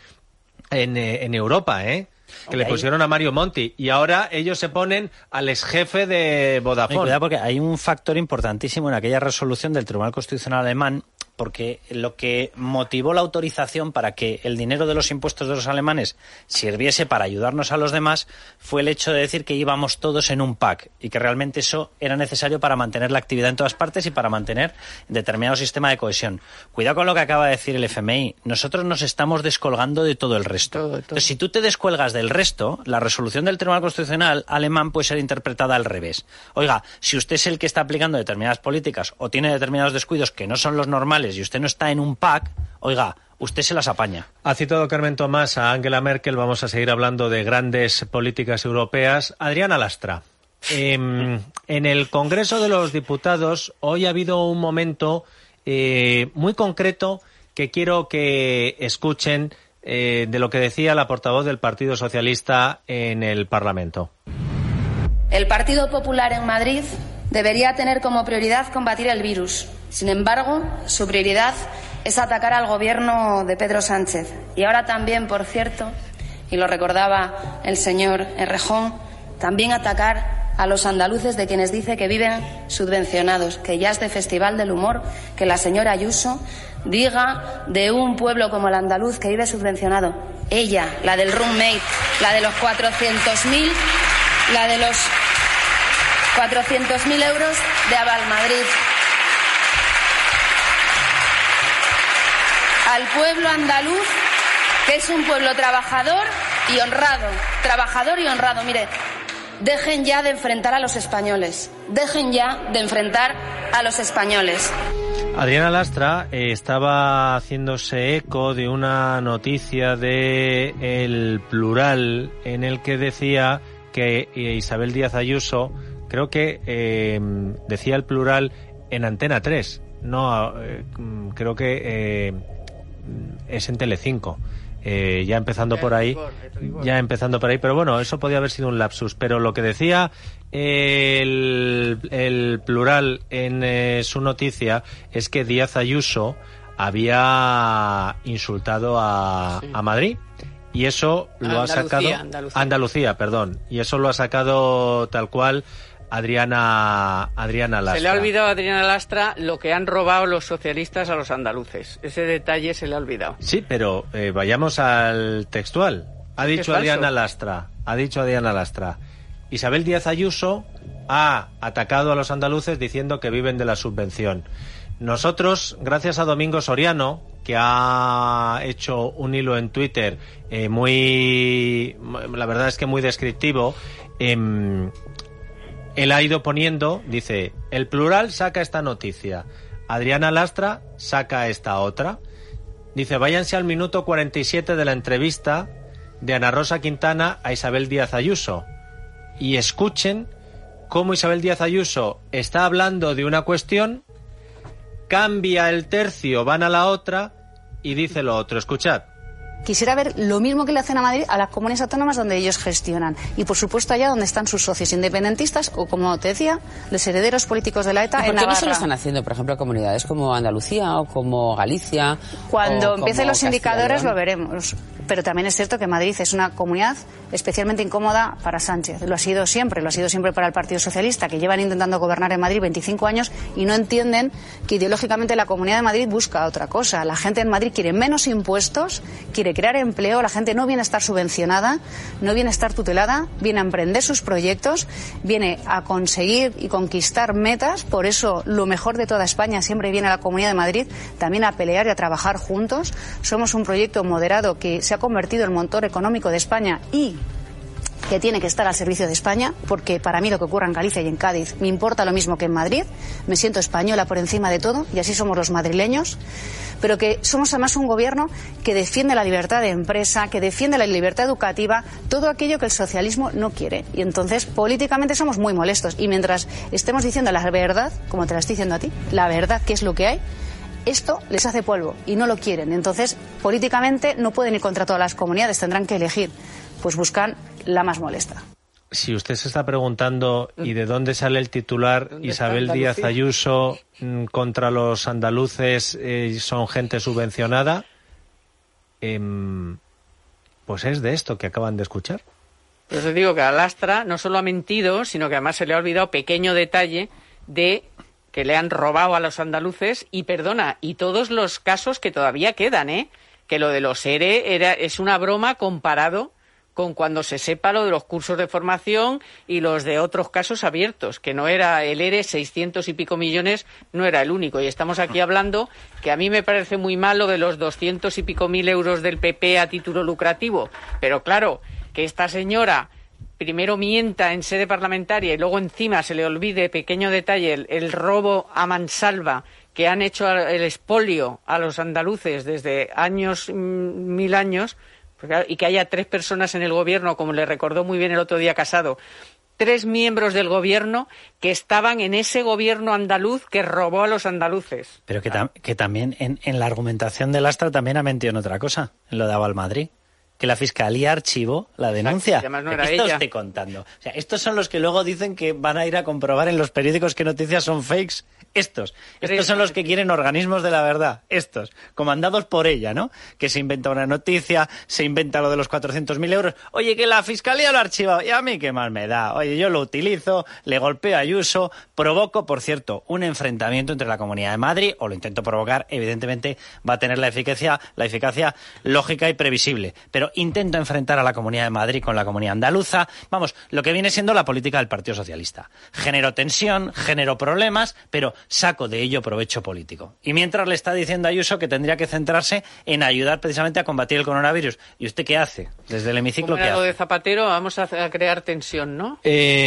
S2: en Europa, que le pusieron a Mario Monti y ahora ellos se ponen al ex jefe de Vodafone.
S16: Cuidado, porque hay un factor importantísimo en aquella resolución del Tribunal Constitucional alemán, porque lo que motivó la autorización para que el dinero de los impuestos de los alemanes sirviese para ayudarnos a los demás fue el hecho de decir que íbamos todos en un pack y que realmente eso era necesario para mantener la actividad en todas partes y para mantener determinado sistema de cohesión. Cuidado con lo que acaba de decir el FMI. Nosotros nos estamos descolgando de todo el resto. Entonces, si tú te descuelgas del resto, la resolución del Tribunal Constitucional alemán puede ser interpretada al revés. Oiga, si usted es el que está aplicando determinadas políticas o tiene determinados descuidos que no son los normales y usted no está en un pack, oiga, usted se las apaña.
S2: Ha citado Carmen Tomás a Angela Merkel, vamos a seguir hablando de grandes políticas europeas. Adriana Lastra, en el Congreso de los Diputados hoy ha habido un momento muy concreto que quiero que escuchen de lo que decía la portavoz del Partido Socialista en el Parlamento.
S14: El Partido Popular en Madrid debería tener como prioridad combatir el virus. Sin embargo, su prioridad es atacar al gobierno de Pedro Sánchez. Y ahora también, por cierto, y lo recordaba el señor Errejón, también atacar a los andaluces de quienes dice que viven subvencionados, que ya es de Festival del Humor que la señora Ayuso diga de un pueblo como el andaluz que vive subvencionado. Ella, la del roommate, la de los 400.000, la de los 400.000 euros de Aval Madrid. Al pueblo andaluz, que es un pueblo trabajador y honrado. Trabajador y honrado. Mire, dejen ya de enfrentar a los españoles. Dejen ya de enfrentar a los españoles.
S2: Adriana Lastra estaba haciéndose eco de una noticia de El Plural en el que decía que Isabel Díaz Ayuso, creo que decía El Plural en Antena 3, no, creo que es en Telecinco. Ya empezando por ahí, pero bueno, eso podía haber sido un lapsus. Pero lo que decía el Plural en su noticia es que Díaz Ayuso había insultado a Madrid. Y eso lo ha sacado Andalucía, perdón. Y eso lo ha sacado tal cual Adriana Lastra.
S15: Se le ha olvidado a Adriana Lastra lo que han robado los socialistas a los andaluces. Ese detalle se le ha olvidado.
S2: Sí, pero vayamos al textual. Ha dicho Adriana Lastra. Isabel Díaz Ayuso ha atacado a los andaluces diciendo que viven de la subvención. Nosotros, gracias a Domingo Soriano, que ha hecho un hilo en Twitter la verdad es que muy descriptivo, Él ha ido poniendo, dice, el plural saca esta noticia, Adriana Lastra saca esta otra. Dice, váyanse al minuto 47 de la entrevista de Ana Rosa Quintana a Isabel Díaz Ayuso y escuchen cómo Isabel Díaz Ayuso está hablando de una cuestión, cambia el tercio, van a la otra y dice lo otro. Escuchad.
S18: Quisiera ver lo mismo que le hacen a Madrid a las comunidades autónomas donde ellos gestionan. Y, por supuesto, allá donde están sus socios independentistas o, como te decía, los herederos políticos de la ETA en Navarra.
S19: ¿Por qué no se lo están haciendo, por ejemplo, a comunidades como Andalucía o como Galicia?
S18: Cuando empiecen los indicadores lo veremos. Pero también es cierto que Madrid es una comunidad especialmente incómoda para Sánchez. Lo ha sido siempre para el Partido Socialista, que llevan intentando gobernar en Madrid 25 años y no entienden que ideológicamente la Comunidad de Madrid busca otra cosa. La gente en Madrid quiere menos impuestos, quiere crear empleo, la gente no viene a estar subvencionada, no viene a estar tutelada, viene a emprender sus proyectos, viene a conseguir y conquistar metas. Por eso lo mejor de toda España siempre viene a la Comunidad de Madrid, también a pelear y a trabajar juntos. Somos un proyecto moderado que se ha convertido en el motor económico de España y que tiene que estar al servicio de España, porque para mí lo que ocurra en Galicia y en Cádiz me importa lo mismo que en Madrid, me siento española por encima de todo y así somos los madrileños, pero que somos además un gobierno que defiende la libertad de empresa, que defiende la libertad educativa, todo aquello que el socialismo no quiere. Y entonces políticamente somos muy molestos y mientras estemos diciendo la verdad, como te la estoy diciendo a ti, la verdad que es lo que hay, esto les hace polvo y no lo quieren. Entonces, políticamente no pueden ir contra todas las comunidades, tendrán que elegir. Pues buscan la más molesta.
S2: Si usted se está preguntando ¿y de dónde sale el titular Isabel Díaz Ayuso contra los andaluces son gente subvencionada? Pues es de esto que acaban de escuchar.
S15: Pues os digo que a Lastra no solo ha mentido, sino que además se le ha olvidado pequeño detalle de que le han robado a los andaluces y, perdona, y todos los casos que todavía quedan, que lo de los ERE es una broma comparado con cuando se sepa lo de los cursos de formación y los de otros casos abiertos, que no era el ERE, 600 y pico millones, no era el único. Y estamos aquí hablando que a mí me parece muy mal lo de los 200 y pico mil euros del PP a título lucrativo, pero claro, que esta señora primero mienta en sede parlamentaria y luego encima se le olvide, pequeño detalle, el robo a mansalva que han hecho el expolio a los andaluces desde años, 1000 años, y que haya 3 personas en el gobierno, como le recordó muy bien el otro día Casado, 3 miembros del gobierno que estaban en ese gobierno andaluz que robó a los andaluces.
S16: Pero que también en la argumentación de Lastra también ha mentido en otra cosa, en lo de Avalmadrid, que la Fiscalía archivó la denuncia.
S15: Además no era
S16: esto
S15: ella.
S16: estoy contando. O sea, estos son los que luego dicen que van a ir a comprobar en los periódicos qué noticias son fakes. Estos son los que quieren organismos de la verdad, estos, comandados por ella, ¿no? Que se inventa una noticia, se inventa lo de los 400.000 euros. Oye, que la Fiscalía lo ha archivado, y a mí qué mal me da. Oye, yo lo utilizo, le golpeo a Ayuso, provoco, por cierto, un enfrentamiento entre la Comunidad de Madrid, o lo intento provocar, evidentemente va a tener la eficacia lógica y previsible. Pero intento enfrentar a la Comunidad de Madrid con la Comunidad Andaluza. Vamos, lo que viene siendo la política del Partido Socialista. Genero tensión, genero problemas, pero saco de ello provecho político. Y mientras le está diciendo a Ayuso que tendría que centrarse en ayudar precisamente a combatir el coronavirus. ¿Y usted qué hace? Desde el hemiciclo, ¿qué hace?
S15: Como de Zapatero, vamos a crear tensión, ¿no?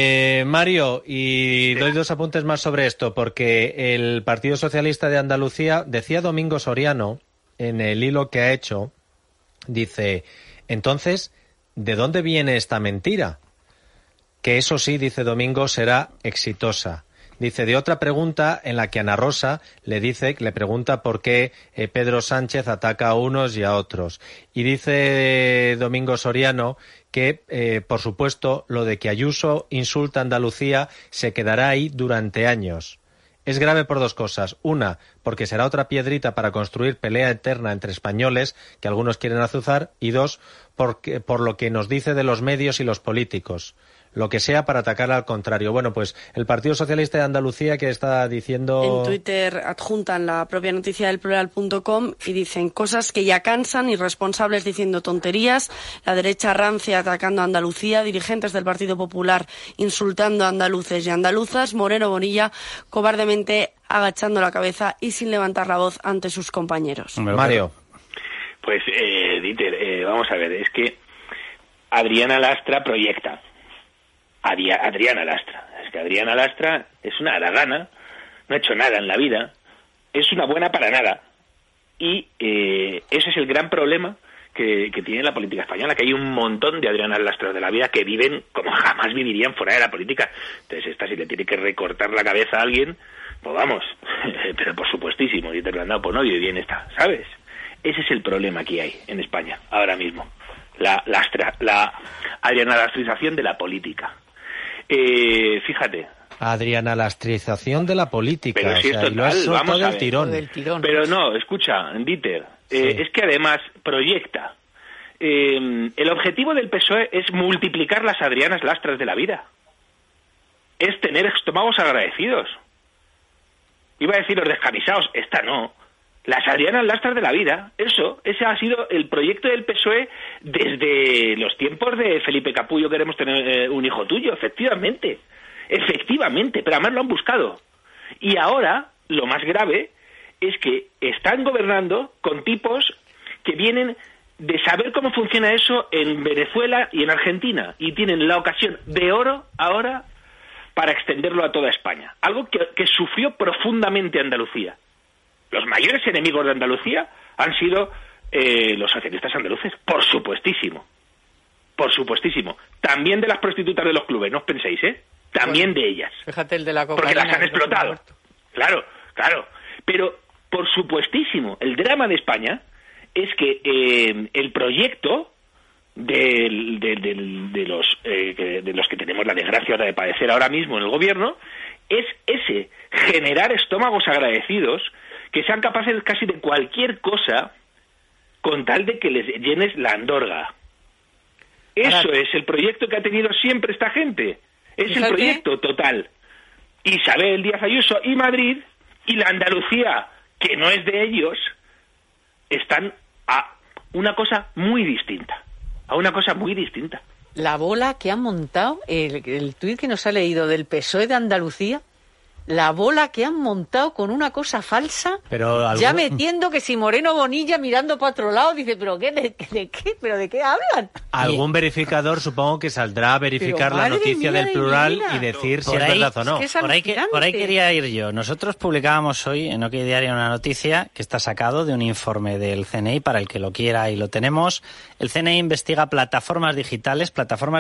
S2: Mario, y doy 2 apuntes más sobre esto, porque el Partido Socialista de Andalucía, decía Domingo Soriano, en el hilo que ha hecho, dice, entonces, ¿de dónde viene esta mentira? Que eso sí, dice Domingo, será exitosa. Dice, de otra pregunta en la que Ana Rosa le pregunta por qué Pedro Sánchez ataca a unos y a otros. Y dice Domingo Soriano que, por supuesto, lo de que Ayuso insulta a Andalucía se quedará ahí durante años. Es grave por 2 cosas. Una, porque será otra piedrita para construir pelea eterna entre españoles que algunos quieren azuzar. Y 2, por lo que nos dice de los medios y los políticos. Lo que sea para atacar al contrario. Bueno, pues el Partido Socialista de Andalucía, que está diciendo...
S21: En Twitter adjuntan la propia noticia del plural.com y dicen cosas que ya cansan, irresponsables diciendo tonterías, la derecha rancia atacando a Andalucía, dirigentes del Partido Popular insultando a andaluces y andaluzas, Moreno Bonilla cobardemente agachando la cabeza y sin levantar la voz ante sus compañeros.
S2: Mario.
S17: Pues, Dieter, vamos a ver, es que Adriana Lastra proyecta. Adriana Lastra. que Adriana Lastra es una haragana, no ha hecho nada en la vida, es una buena para nada. Y ese es el gran problema que tiene la política española, que hay un montón de Adrianas Lastras de la vida que viven como jamás vivirían fuera de la política. Entonces si le tiene que recortar la cabeza a alguien, pues vamos, pero por supuestísimo, y te lo han dado por novio y bien está, ¿sabes? Ese es el problema que hay en España ahora mismo, la Adriana Lastrización de la política. Fíjate.
S2: Adriana Lastrización de la política,
S17: pero si
S2: y lo has soltado del tirón.
S17: Pero no, escucha, Dieter, es que además proyecta. El objetivo del PSOE es multiplicar las Adrianas Lastras de la vida. Es tener estómagos agradecidos. Iba a decir los descamisados, esta no. Las Adrianas Lastras de la vida, ese ha sido el proyecto del PSOE desde los tiempos de Felipe Capullo, queremos tener un hijo tuyo, efectivamente, pero además lo han buscado. Y ahora, lo más grave, es que están gobernando con tipos que vienen de saber cómo funciona eso en Venezuela y en Argentina, y tienen la ocasión de oro ahora para extenderlo a toda España, algo que sufrió profundamente Andalucía. Los mayores enemigos de Andalucía han sido los socialistas andaluces, por supuestísimo. También de las prostitutas de los clubes, no os penséis, también de ellas.
S15: Fíjate el de la cocaína.
S17: Porque las han explotado. Claro. Pero, por supuestísimo, el drama de España es que el proyecto de los que tenemos la desgracia de padecer ahora mismo en el gobierno es ese, generar estómagos agradecidos que sean capaces casi de cualquier cosa con tal de que les llenes la andorga. Eso es el proyecto que ha tenido siempre esta gente. Es el proyecto total. Isabel Díaz Ayuso y Madrid y la Andalucía, que no es de ellos, están a una cosa muy distinta.
S15: La bola que han montado, el tuit que nos ha leído del PSOE de Andalucía, la bola que han montado con una cosa falsa, ya metiendo que si Moreno Bonilla mirando para otro lado, dice, ¿pero qué? ¿De qué? ¿Pero de qué hablan?
S2: Algún verificador supongo que saldrá a verificar la noticia del Plural y decir si es verdad o no.
S16: Por ahí quería ir yo. Nosotros publicábamos hoy en OK Diario una noticia que está sacado de un informe del CNI, para el que lo quiera y lo tenemos. El CNI investiga plataformas digitales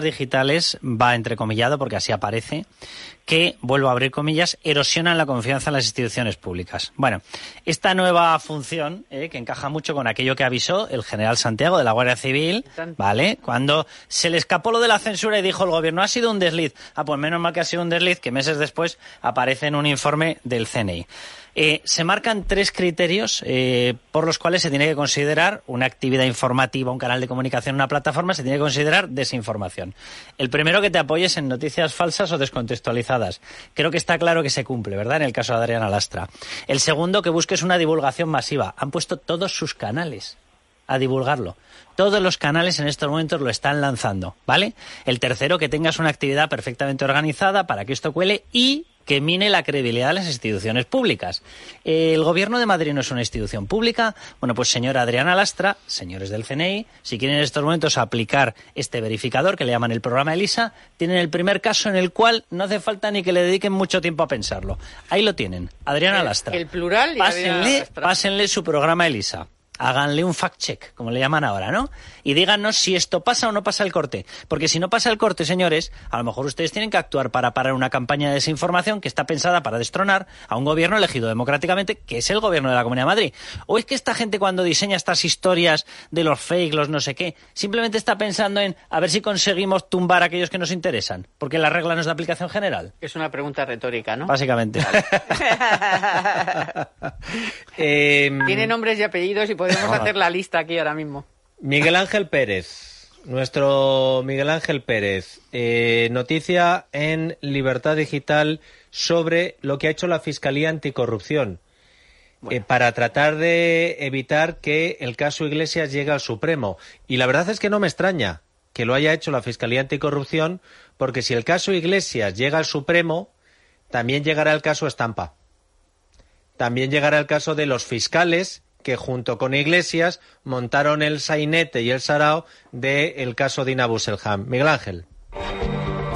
S16: va entrecomillado porque así aparece, que, vuelvo a abrir comillas, erosionan la confianza en las instituciones públicas. Bueno, esta nueva función, que encaja mucho con aquello que avisó el general Santiago de la Guardia Civil, ¿vale? Cuando se le escapó lo de la censura y dijo el gobierno, ha sido un desliz. Pues menos mal que ha sido un desliz, que meses después aparece en un informe del CNI. Se marcan 3 criterios por los cuales se tiene que considerar una actividad informativa, un canal de comunicación, una plataforma, se tiene que considerar desinformación. El primero, que te apoyes en noticias falsas o descontextualizadas. Creo que está claro que se cumple, ¿verdad?, en el caso de Adriana Lastra. El segundo, que busques una divulgación masiva. Han puesto todos sus canales a divulgarlo. Todos los canales en estos momentos lo están lanzando, ¿vale? El tercero, que tengas una actividad perfectamente organizada para que esto cuele y que mine la credibilidad de las instituciones públicas. ¿El gobierno de Madrid no es una institución pública? Bueno, pues señora Adriana Lastra, señores del CNI, si quieren en estos momentos aplicar este verificador que le llaman el programa ELISA, tienen el primer caso en el cual no hace falta ni que le dediquen mucho tiempo a pensarlo. Ahí lo tienen, Adriana Lastra.
S15: El Plural y
S16: Pásenle su programa ELISA. Háganle un fact-check, como le llaman ahora, ¿no? Y díganos si esto pasa o no pasa el corte. Porque si no pasa el corte, señores, a lo mejor ustedes tienen que actuar para parar una campaña de desinformación que está pensada para destronar a un gobierno elegido democráticamente, que es el gobierno de la Comunidad de Madrid. ¿O es que esta gente, cuando diseña estas historias de los fake, los no sé qué, simplemente está pensando en a ver si conseguimos tumbar a aquellos que nos interesan? Porque la regla no es de aplicación general.
S15: Es una pregunta retórica, ¿no?
S16: Básicamente.
S15: Tiene nombres y apellidos y podemos hacer la lista aquí ahora mismo.
S2: Miguel Ángel Pérez, nuestro Miguel Ángel Pérez, noticia en Libertad Digital sobre lo que ha hecho la Fiscalía Anticorrupción para tratar de evitar que el caso Iglesias llegue al Supremo. Y la verdad es que no me extraña que lo haya hecho la Fiscalía Anticorrupción, porque si el caso Iglesias llega al Supremo, también llegará el caso Estampa. También llegará el caso de los fiscales que junto con Iglesias montaron el sainete y el sarao del caso Dina Busselham. Miguel Ángel.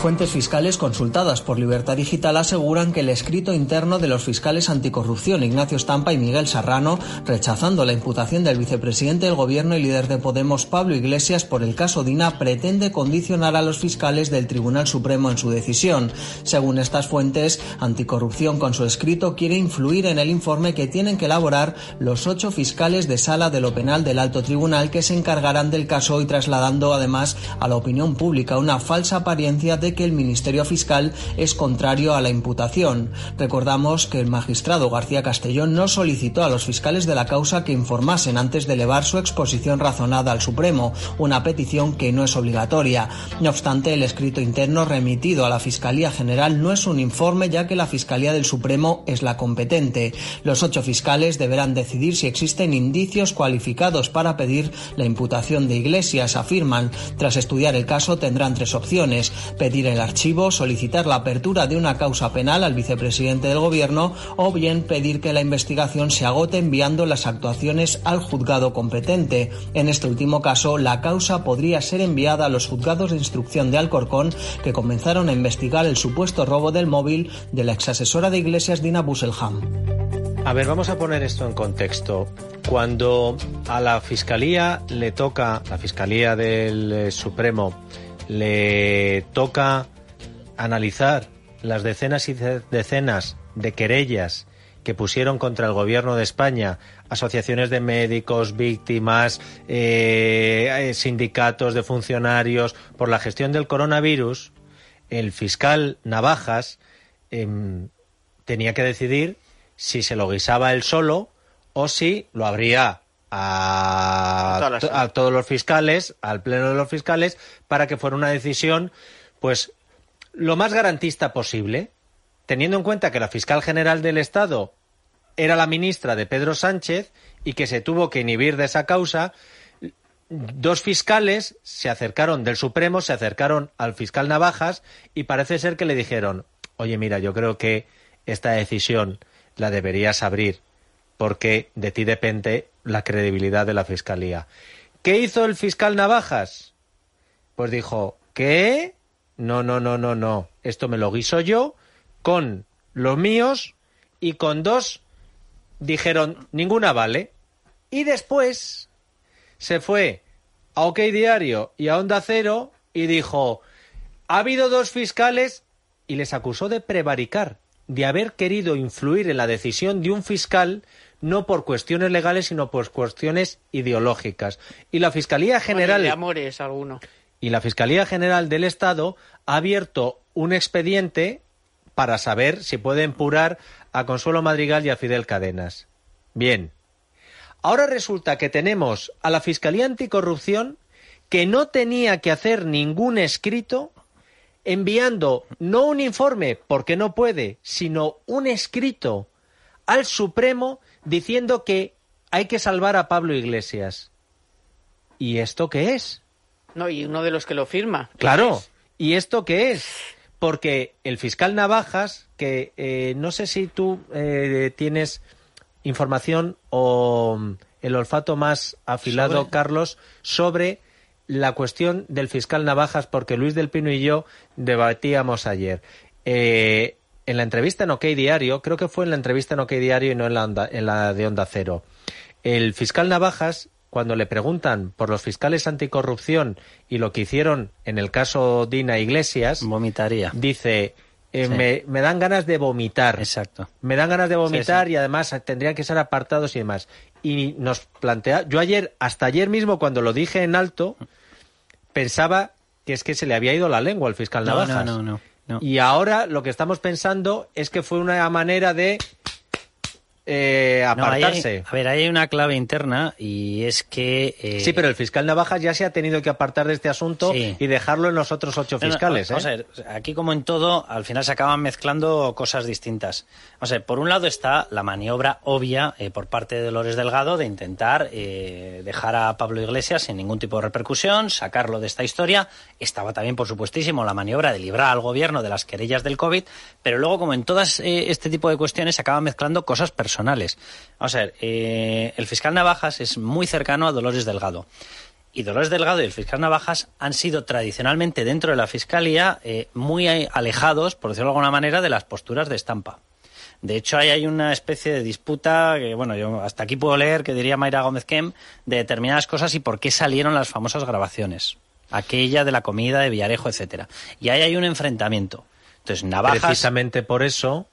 S1: Fuentes fiscales consultadas por Libertad Digital aseguran que el escrito interno de los fiscales anticorrupción Ignacio Estampa y Miguel Serrano, rechazando la imputación del vicepresidente del Gobierno y líder de Podemos Pablo Iglesias por el caso Dina, pretende condicionar a los fiscales del Tribunal Supremo en su decisión. Según estas fuentes, Anticorrupción con su escrito quiere influir en el informe que tienen que elaborar los 8 fiscales de Sala de lo Penal del Alto Tribunal que se encargarán del caso y trasladando además a la opinión pública una falsa apariencia de que el Ministerio Fiscal es contrario a la imputación. Recordamos que el magistrado García Castellón no solicitó a los fiscales de la causa que informasen antes de elevar su exposición razonada al Supremo, una petición que no es obligatoria. No obstante, el escrito interno remitido a la Fiscalía General no es un informe, ya que la Fiscalía del Supremo es la competente. Los 8 fiscales deberán decidir si existen indicios cualificados para pedir la imputación de Iglesias, afirman. Tras estudiar el caso tendrán 3 opciones: pedir el archivo, solicitar la apertura de una causa penal al vicepresidente del Gobierno o bien pedir que la investigación se agote enviando las actuaciones al juzgado competente. En este último caso, la causa podría ser enviada a los juzgados de instrucción de Alcorcón, que comenzaron a investigar el supuesto robo del móvil de la exasesora de Iglesias, Dina Busselham.
S2: A ver, vamos a poner esto en contexto. Cuando a la Fiscalía le toca, la Fiscalía del Supremo, le toca analizar las decenas y decenas de querellas que pusieron contra el Gobierno de España asociaciones de médicos, víctimas, sindicatos de funcionarios por la gestión del coronavirus, el fiscal Navajas tenía que decidir si se lo guisaba él solo o si lo abría a todos los fiscales, al pleno de los fiscales, para que fuera una decisión pues lo más garantista posible, teniendo en cuenta que la fiscal general del Estado era la ministra de Pedro Sánchez y que se tuvo que inhibir de esa causa. 2 fiscales se acercaron del Supremo, se acercaron al fiscal Navajas y parece ser que le dijeron: oye, mira, yo creo que esta decisión la deberías abrir porque de ti depende la credibilidad de la Fiscalía. ¿Qué hizo el fiscal Navajas? Pues dijo: ¿qué? No, esto me lo guiso yo con los míos, y con 2 dijeron ninguna vale. Y después se fue a OK Diario y a Onda Cero y dijo: ha habido 2 fiscales, y les acusó de prevaricar, de haber querido influir en la decisión de un fiscal no por cuestiones legales sino por cuestiones ideológicas. Y la Fiscalía General
S15: de amores alguno.
S2: Y la Fiscalía General del Estado ha abierto un expediente para saber si puede empurar a Consuelo Madrigal y a Fidel Cadenas. Bien. Ahora resulta que tenemos a la Fiscalía Anticorrupción, que no tenía que hacer ningún escrito, enviando no un informe, porque no puede, sino un escrito al Supremo diciendo que hay que salvar a Pablo Iglesias. ¿Y esto qué es?
S15: No, y uno de los que lo firma.
S2: Claro. ¿Y esto qué es? Porque el fiscal Navajas, que no sé si tú tienes información o el olfato más afilado, Carlos, sobre la cuestión del fiscal Navajas, porque Luis del Pino y yo debatíamos ayer. En la entrevista en OK Diario, creo que fue en la entrevista en OK Diario y no en la de Onda Cero, el fiscal Navajas, cuando le preguntan por los fiscales anticorrupción y lo que hicieron en el caso Dina Iglesias,
S16: vomitaría.
S2: Dice: sí. me dan ganas de vomitar.
S16: Exacto.
S2: Me dan ganas de vomitar,
S16: sí.
S2: Y además tendrían que ser apartados y demás. Y nos plantea, yo hasta ayer mismo, cuando lo dije en alto, pensaba que es que se le había ido la lengua al fiscal Navajas.
S16: No.
S2: Y ahora lo que estamos pensando es que fue una manera de apartarse.
S16: Ahí hay una clave interna, y es que...
S2: Sí, pero el fiscal Navajas ya se ha tenido que apartar de este asunto, sí, y dejarlo en los otros 8 fiscales.
S16: Vamos a ver, aquí como en todo, al final se acaban mezclando cosas distintas. Vamos a ver, por un lado está la maniobra obvia por parte de Dolores Delgado de intentar dejar a Pablo Iglesias sin ningún tipo de repercusión, sacarlo de esta historia. Estaba también, por supuestísimo, la maniobra de librar al gobierno de las querellas del COVID, pero luego, como en todas este tipo de cuestiones, se acaban mezclando cosas personales. Vamos a ver, el fiscal Navajas es muy cercano a Dolores Delgado. Y Dolores Delgado y el fiscal Navajas han sido tradicionalmente dentro de la Fiscalía muy alejados, por decirlo de alguna manera, de las posturas de Estampa. De hecho, ahí hay una especie de disputa que, bueno, yo hasta aquí puedo leer, que diría Mayra Gómez Kem, de determinadas cosas y por qué salieron las famosas grabaciones. Aquella de la comida de Villarejo, etcétera. Y ahí hay un enfrentamiento. Entonces, Navajas...
S2: Precisamente por eso,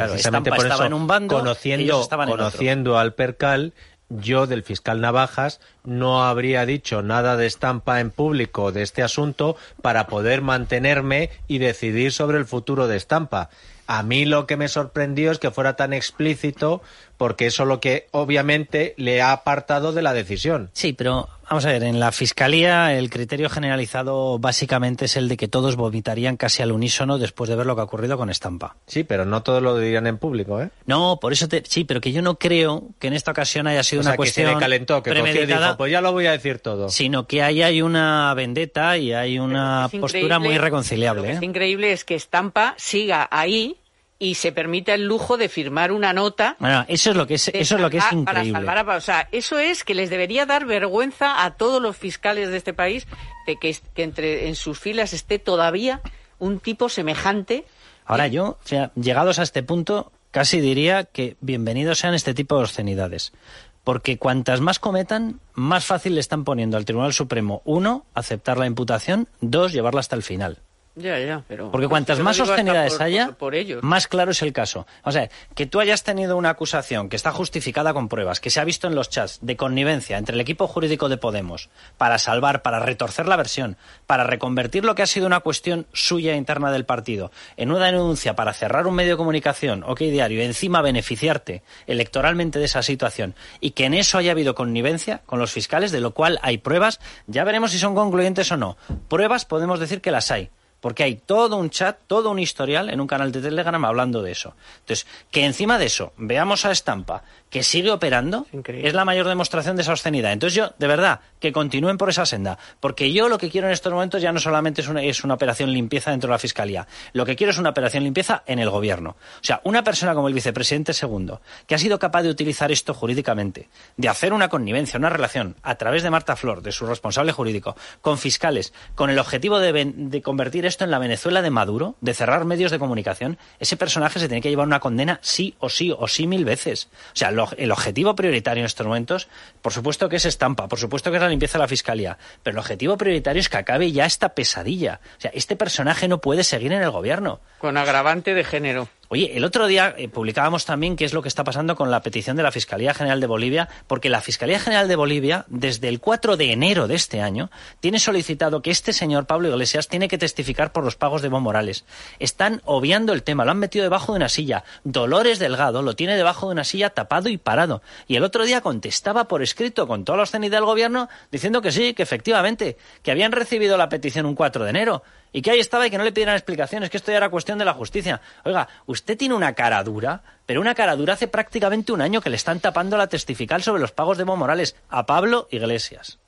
S16: estaba en un bando,
S2: conociendo al percal, yo del fiscal Navajas no habría dicho nada de Estampa en público de este asunto para poder mantenerme y decidir sobre el futuro de Estampa. A mí lo que me sorprendió es que fuera tan explícito, porque eso lo que obviamente le ha apartado de la decisión.
S16: Sí, pero vamos a ver, en la Fiscalía el criterio generalizado básicamente es el de que todos vomitarían casi al unísono después de ver lo que ha ocurrido con Estampa.
S2: Sí, pero no todos lo dirían en público, ¿eh?
S16: No, por eso sí, pero que yo no creo que en esta ocasión haya sido una cuestión
S2: que se le calentó, que cogió y dijo, pues ya lo voy a decir todo.
S16: Sino que ahí hay una vendetta y hay una postura muy irreconciliable.
S15: Lo que es increíble es que Estampa siga ahí y se permite el lujo de firmar una nota.
S16: Bueno, eso es lo que es increíble.
S15: Para salvar o sea, eso es que les debería dar vergüenza a todos los fiscales de este país de que en sus filas esté todavía un tipo semejante.
S16: Ahora yo, o sea, llegados a este punto, casi diría que bienvenidos sean este tipo de obscenidades. Porque cuantas más cometan, más fácil le están poniendo al Tribunal Supremo, 1, aceptar la imputación, 2, llevarla hasta el final.
S15: Ya, pero...
S16: Porque cuantas más obscenidades haya, más claro es el caso. O sea, que tú hayas tenido una acusación que está justificada con pruebas, que se ha visto en los chats de connivencia entre el equipo jurídico de Podemos para salvar, para retorcer la versión, para reconvertir lo que ha sido una cuestión suya interna del partido en una denuncia para cerrar un medio de comunicación, OK Diario, y encima beneficiarte electoralmente de esa situación, y que en eso haya habido connivencia con los fiscales, de lo cual hay pruebas, ya veremos si son concluyentes o no. Pruebas podemos decir que las hay. Porque hay todo un chat, todo un historial en un canal de Telegram hablando de eso. Entonces, que encima de eso veamos a Estampa que sigue operando, es la mayor demostración de esa obscenidad. Entonces yo, de verdad, que continúen por esa senda. Porque yo lo que quiero en estos momentos ya no solamente es una operación limpieza dentro de la Fiscalía. Lo que quiero es una operación limpieza en el Gobierno. O sea, una persona como el vicepresidente segundo, que ha sido capaz de utilizar esto jurídicamente, de hacer una connivencia, una relación, a través de Marta Flor, de su responsable jurídico, con fiscales, con el objetivo de convertir esto en la Venezuela de Maduro, de cerrar medios de comunicación, ese personaje se tiene que llevar una condena sí o sí 1000 veces. O sea, el objetivo prioritario en estos momentos, por supuesto que es Estampa, por supuesto que es la limpieza de la Fiscalía, pero el objetivo prioritario es que acabe ya esta pesadilla. O sea, este personaje no puede seguir en el Gobierno.
S15: Con agravante de género.
S16: Oye, el otro día publicábamos también qué es lo que está pasando con la petición de la Fiscalía General de Bolivia, porque la Fiscalía General de Bolivia, desde el 4 de enero de este año, tiene solicitado que este señor Pablo Iglesias tiene que testificar por los pagos de Evo Morales. Están obviando el tema, lo han metido debajo de una silla. Dolores Delgado lo tiene debajo de una silla tapado y parado. Y el otro día contestaba por escrito con toda la obscenidad del Gobierno diciendo que sí, que efectivamente, que habían recibido la petición un 4 de enero. Y que ahí estaba y que no le pidieran explicaciones, que esto ya era cuestión de la justicia. Oiga, usted tiene una cara dura, pero una cara dura hace prácticamente un año que le están tapando la testifical sobre los pagos de Evo Morales a Pablo Iglesias.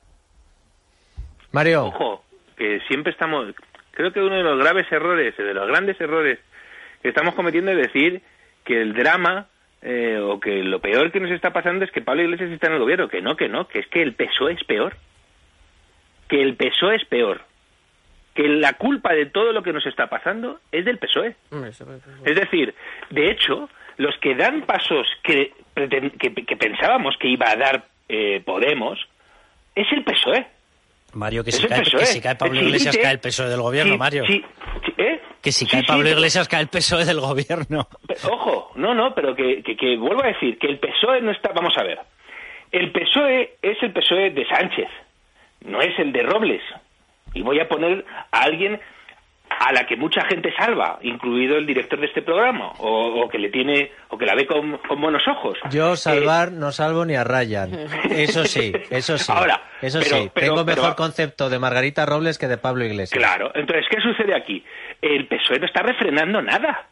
S2: Mario.
S17: Ojo, que siempre estamos... Creo que uno de los graves errores, de los grandes errores que estamos cometiendo es decir que el drama o que lo peor que nos está pasando es que Pablo Iglesias está en el Gobierno. Que no, que es que el PSOE es peor. Que el PSOE es peor. Que la culpa de todo lo que nos está pasando es del PSOE. Es decir, de hecho, los que dan pasos que pensábamos que iba a dar Podemos, es el PSOE.
S16: Mario, que si cae Pablo Iglesias cae el PSOE del Gobierno, Mario. Que si cae Pablo Iglesias cae el PSOE del Gobierno.
S17: Ojo, no, pero que vuelvo a decir, que el PSOE no está... Vamos a ver, el PSOE es el PSOE de Sánchez, no es el de Robles. Y voy a poner a alguien a la que mucha gente salva, incluido el director de este programa, o que le tiene, o que la ve con buenos ojos.
S2: Yo salvar no salvo ni a Ryan. Eso sí.
S17: Ahora,
S2: tengo mejor concepto de Margarita Robles que de Pablo Iglesias.
S17: Claro, entonces, ¿qué sucede aquí? El PSOE no está refrenando nada.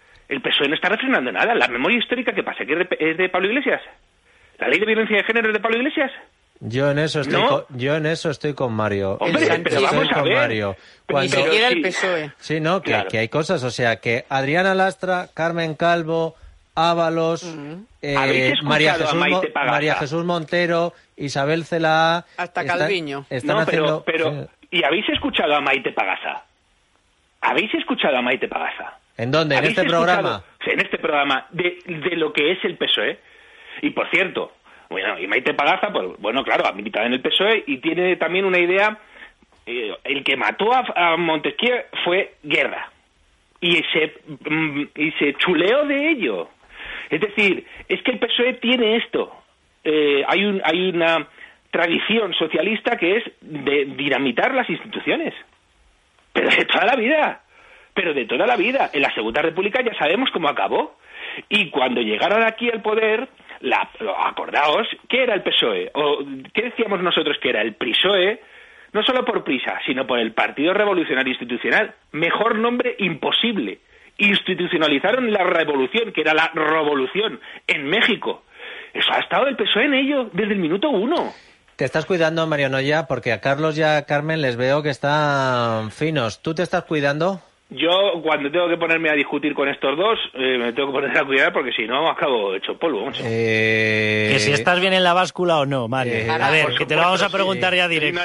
S17: La memoria histórica, ¿qué pasa? ¿Que es de Pablo Iglesias? ¿La ley de violencia de género es de Pablo Iglesias?
S2: Yo en eso estoy con Mario.
S17: Hombre, pero vamos a ver.
S2: Mario.
S15: Ni siquiera el PSOE.
S2: Sí, no, que hay cosas, o sea, que Adriana Lastra, Carmen Calvo, Ábalos, María Jesús Montero, Isabel Celaá...
S21: Hasta Calviño.
S17: ¿Y habéis escuchado a Maite Pagaza? ¿Habéis escuchado a Maite Pagaza?
S2: ¿En dónde? ¿En este programa?
S17: En este programa, de lo que es el PSOE. Y por cierto, bueno, y Maite Pagaza, pues bueno, claro, ha militado en el PSOE y tiene también una idea. El que mató a Montesquieu fue Guerra. Y se chuleó de ello. Es decir, es que el PSOE tiene esto. Hay una tradición socialista que es de dinamitar las instituciones. Pero de toda la vida. En la Segunda República ya sabemos cómo acabó. Y cuando llegaron aquí al poder, acordaos, ¿qué era el PSOE? ¿O qué decíamos nosotros que era? El PRISOE, no solo por prisa, sino por el Partido Revolucionario Institucional. Mejor nombre imposible. Institucionalizaron la revolución, que era la revolución en México. Eso ha estado el PSOE en ello desde el minuto 1.
S2: Te estás cuidando, Mario Noya, porque a Carlos y a Carmen les veo que están finos. ¿Tú te estás cuidando?
S17: Yo, cuando tengo que ponerme a discutir con estos dos, me tengo que poner a cuidar porque si no acabo hecho polvo, mucho.
S16: Que si estás bien en la báscula o no, Mario. A ver, que te lo vamos a preguntar ya directo.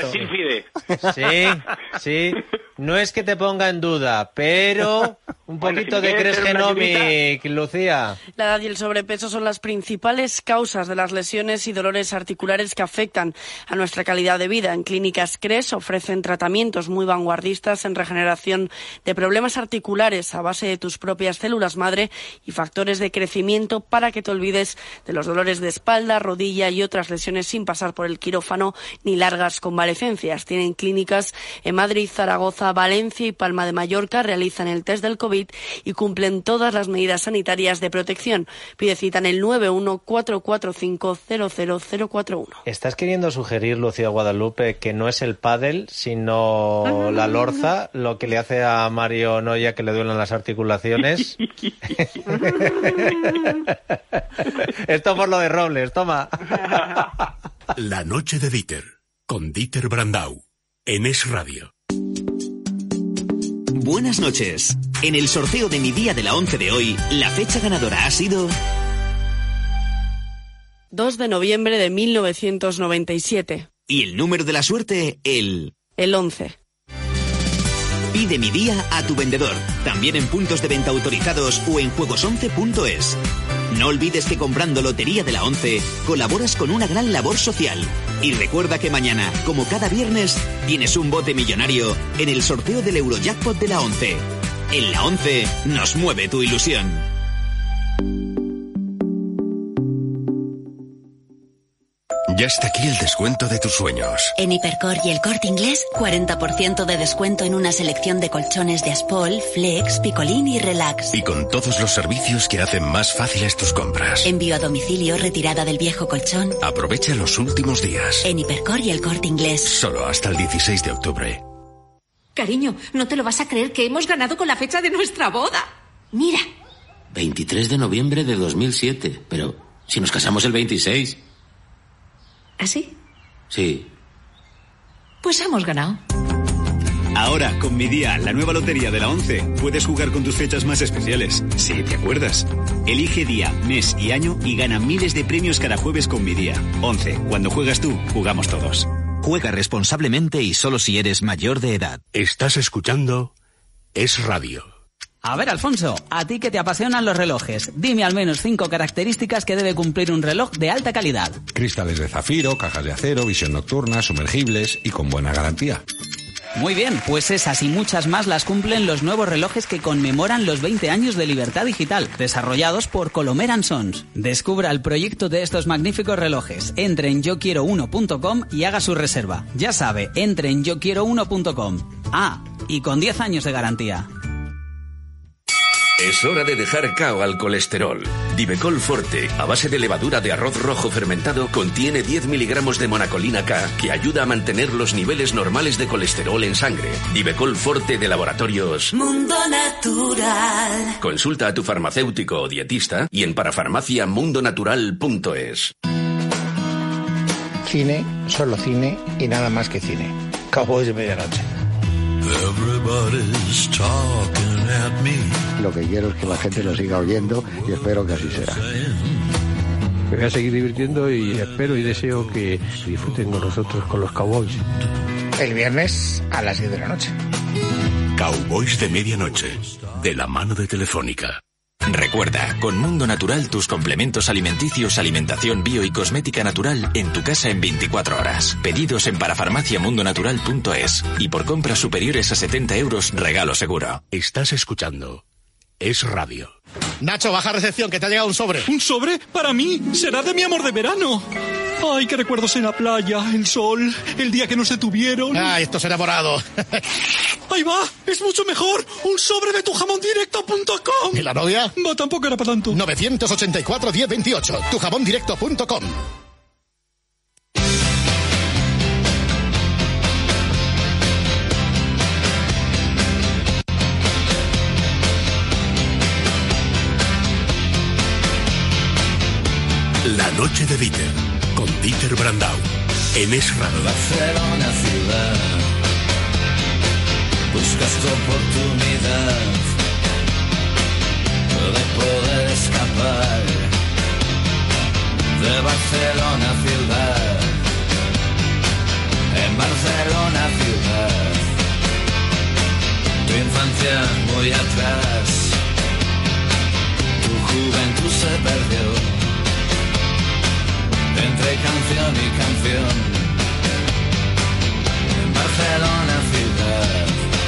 S2: Sí. No es que te ponga en duda, pero un poquito de Cresgenomic, Lucía.
S21: La edad y el sobrepeso son las principales causas de las lesiones y dolores articulares que afectan a nuestra calidad de vida. En Clínicas CRES ofrecen tratamientos muy vanguardistas en regeneración de problemas articulares a base de tus propias células madre y factores de crecimiento para que te olvides de los dolores de espalda, rodilla y otras lesiones sin pasar por el quirófano ni largas convalecencias. Tienen clínicas en Madrid, Zaragoza, Valencia y Palma de Mallorca, realizan el test del COVID y cumplen todas las medidas sanitarias de protección. Pide cita en el 914450041.
S2: ¿Estás queriendo sugerir, Lucía Guadalupe, que no es el pádel, sino la lorza, lo que le hace a Mario Noya que le duelen las articulaciones? Esto por lo de Robles, toma.
S3: La noche de Dieter, con Dieter Brandau, en Es Radio.
S4: Buenas noches. En el sorteo de Mi Día de la 11 de hoy, la fecha ganadora ha sido...
S21: 2 de noviembre de 1997.
S4: Y el número de la suerte, el
S21: 11.
S4: Pide Mi Día a tu vendedor, también en puntos de venta autorizados o en juegos11.es. No olvides que comprando Lotería de la 11 colaboras con una gran labor social. Y recuerda que mañana, como cada viernes, tienes un bote millonario en el sorteo del Eurojackpot de la 11. En la 11 nos mueve tu ilusión.
S5: Ya está aquí el descuento de tus sueños.
S22: En Hipercor y El Corte Inglés, 40% de descuento en una selección de colchones de Aspol, Flex, Picolín y Relax.
S5: Y con todos los servicios que hacen más fáciles tus compras.
S22: Envío a domicilio, retirada del viejo colchón.
S5: Aprovecha los últimos días.
S22: En Hipercor y El Corte Inglés.
S5: Solo hasta el 16 de octubre.
S23: Cariño, no te lo vas a creer que hemos ganado con la fecha de nuestra boda. Mira.
S25: 23 de noviembre de 2007. Pero si nos casamos el 26...
S23: ¿Ah, sí?
S25: Sí.
S23: Pues hemos ganado.
S26: Ahora, con Mi Día, la nueva lotería de la 11, puedes jugar con tus fechas más especiales. Sí, ¿te acuerdas? Elige día, mes y año y gana miles de premios cada jueves con Mi Día. 11. Cuando juegas tú, jugamos todos.
S4: Juega responsablemente y solo si eres mayor de edad.
S3: Estás escuchando Es Radio.
S27: A ver, Alfonso, a ti que te apasionan los relojes, dime al menos 5 características que debe cumplir un reloj de alta calidad.
S28: Cristales de zafiro, cajas de acero, visión nocturna, sumergibles y con buena garantía.
S27: Muy bien, pues esas y muchas más las cumplen los nuevos relojes que conmemoran los 20 años de libertad digital, desarrollados por Colomer & Sons. Descubra el proyecto de estos magníficos relojes. Entre en yoquiero1.com y haga su reserva. Ya sabe, entre en yoquiero1.com. Ah, y con 10 años de garantía.
S29: Es hora de dejar cao al colesterol. Divecol Forte, a base de levadura de arroz rojo fermentado, contiene 10 miligramos de monacolina K que ayuda a mantener los niveles normales de colesterol en sangre. Divecol Forte de Laboratorios
S6: Mundo Natural.
S29: Consulta a tu farmacéutico o dietista y en parafarmaciamundonatural.es.
S30: Cine, solo cine y nada más que cine. Cowboys de medianoche.
S7: Lo que quiero es que la gente lo siga oyendo y espero que así será.
S8: Me voy a seguir divirtiendo y espero y deseo que disfruten con nosotros, con los Cowboys.
S9: El viernes a las 10 de la noche.
S3: Cowboys de Medianoche, de la mano de Telefónica.
S10: Recuerda, con Mundo Natural tus complementos alimenticios, alimentación bio y cosmética natural en tu casa en 24 horas. Pedidos en parafarmaciamundonatural.es y por compras superiores a 70 euros, regalo seguro.
S3: Estás escuchando Es Radio.
S9: Nacho, baja a recepción, que te ha llegado un sobre.
S11: ¿Un sobre? ¿Para mí? Será de mi amor de verano. Ay, qué recuerdos en la playa, el sol, el día que nos detuvieron.
S9: Ay, estos enamorados.
S11: Ahí va, es mucho mejor. Un sobre de tujamondirecto.com.
S9: ¿Y la novia?
S11: No, tampoco era para tanto.
S9: 984 1028, tujamondirecto.com.
S3: La noche de Dieter, con Dieter Brandau, en Es Radio.
S12: Barcelona ciudad, buscas tu oportunidad de poder escapar de Barcelona ciudad. En Barcelona ciudad, tu infancia muy atrás, tu juventud se perdió entre canción y canción. En Barcelona ciudad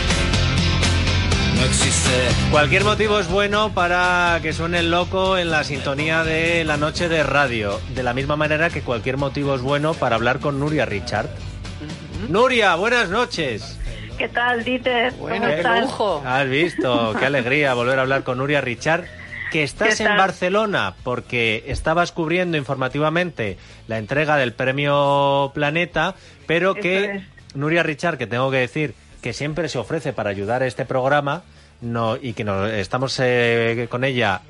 S12: no existe.
S2: Cualquier motivo es bueno para que suene el loco en la sintonía de La Noche de Radio. De la misma manera que cualquier motivo es bueno para hablar con Nuria Richard. Nuria, buenas noches.
S13: ¿Qué tal, Dieter?
S2: Bueno,
S13: ¿Cómo estás?
S15: Lujo.
S2: Has visto, qué alegría volver a hablar con Nuria Richard. Que estás en Barcelona porque estabas cubriendo informativamente la entrega del Premio Planeta, pero que Nuria Richard, que tengo que decir que siempre se ofrece para ayudar a este programa, y que estamos con ella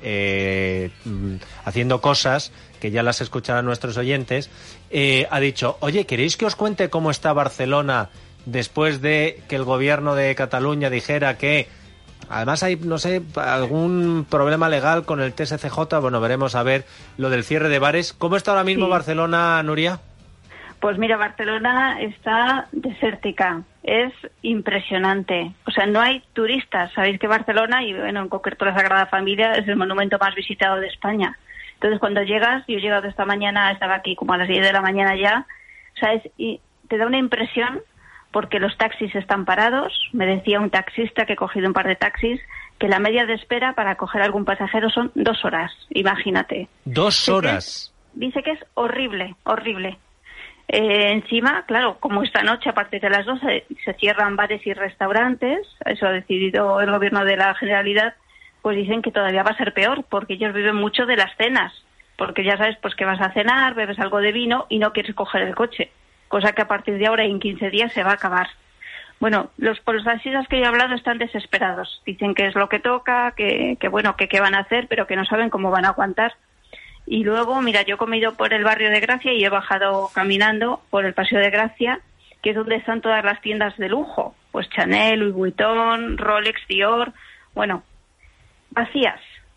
S2: haciendo cosas que ya las escucharán nuestros oyentes, ha dicho, oye, ¿queréis que os cuente cómo está Barcelona después de que el gobierno de Cataluña dijera que además hay, no sé, algún problema legal con el TSCJ? Bueno, veremos a ver lo del cierre de bares. ¿Cómo está ahora mismo Barcelona, Nuria?
S13: Pues mira, Barcelona está desértica. Es impresionante. O sea, no hay turistas. Sabéis que Barcelona, y bueno, en concreto la Sagrada Familia, es el monumento más visitado de España. Entonces, cuando llegas, yo he llegado esta mañana, estaba aquí como a las 10 de la mañana ya, ¿sabes? Y te da una impresión porque los taxis están parados. Me decía un taxista que he cogido un par de taxis que la media de espera para coger algún pasajero son 2 horas, imagínate.
S2: 2 horas.
S13: Dice que es horrible, horrible. Encima, claro, como esta noche a partir de las 12 se cierran bares y restaurantes, eso ha decidido el gobierno de la Generalidad, pues dicen que todavía va a ser peor, porque ellos viven mucho de las cenas, porque ya sabes pues que vas a cenar, bebes algo de vino y no quieres coger el coche, cosa que a partir de ahora y en 15 días se va a acabar. Bueno, los taxistas que yo he hablado están desesperados. Dicen que es lo que toca, que bueno, que qué van a hacer, pero que no saben cómo van a aguantar. Y luego, mira, yo he comido por el barrio de Gracia y he bajado caminando por el Paseo de Gracia, que es donde están todas las tiendas de lujo. Pues Chanel, Louis Vuitton, Rolex, Dior. Bueno, vacías.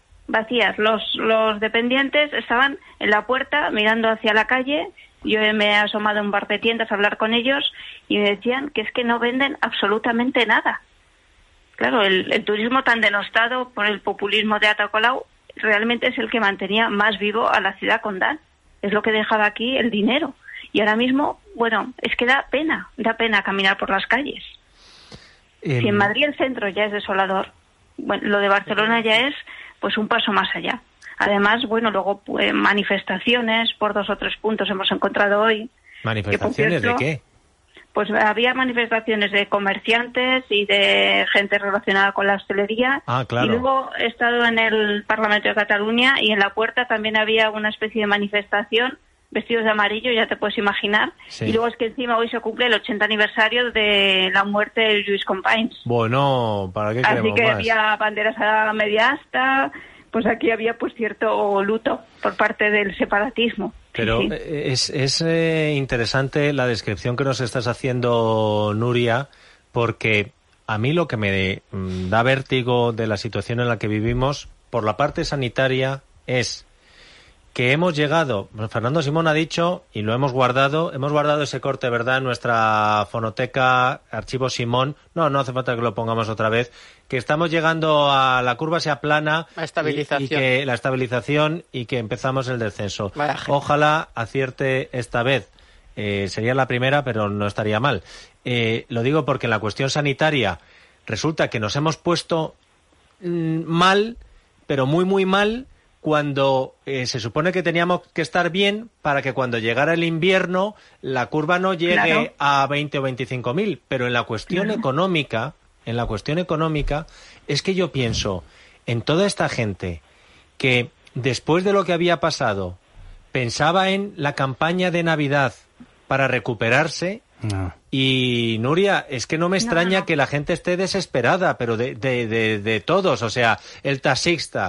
S13: Los dependientes estaban en la puerta mirando hacia la calle. Yo me he asomado a un bar de tiendas a hablar con ellos y me decían que es que no venden absolutamente nada. Claro, el turismo tan denostado por el populismo de Ada Colau realmente es el que mantenía más vivo a la ciudad condal. Es lo que dejaba aquí el dinero. Y ahora mismo, bueno, es que da pena caminar por las calles. Si en Madrid el centro ya es desolador, bueno, lo de Barcelona ya es pues un paso más allá. Además, bueno, luego manifestaciones por 2 o 3 puntos hemos encontrado hoy.
S2: ¿Manifestaciones de qué?
S13: Pues había manifestaciones de comerciantes y de gente relacionada con la hostelería.
S2: Ah, claro.
S13: Y luego he estado en el Parlamento de Cataluña y en la puerta también había una especie de manifestación, vestidos de amarillo, ya te puedes imaginar. Sí. Y luego es que encima hoy se cumple el 80 aniversario de la muerte de Lluís Companys.
S2: Bueno, ¿para qué queremos más?
S13: Así que había banderas a media asta. Pues aquí había pues cierto luto por parte del separatismo.
S2: Pero sí. Es interesante la descripción que nos estás haciendo, Nuria, porque a mí lo que me da vértigo de la situación en la que vivimos, por la parte sanitaria, es que hemos llegado, Fernando Simón ha dicho, y lo hemos guardado ese corte, ¿verdad?, en nuestra fonoteca, Archivo Simón, no hace falta que lo pongamos otra vez, que estamos llegando a la curva sea plana,
S15: la estabilización
S2: y que empezamos el descenso. Ojalá acierte esta vez. Sería la primera, pero no estaría mal. Lo digo porque en la cuestión sanitaria resulta que nos hemos puesto mal, pero muy, muy mal, cuando se supone que teníamos que estar bien para que cuando llegara el invierno la curva no llegue a 20 o 25.000. Pero en la cuestión económica, es que yo pienso en toda esta gente que después de lo que había pasado pensaba en la campaña de Navidad para recuperarse. Y Nuria, es que no me extraña que la gente esté desesperada, pero de todos, o sea, el taxista,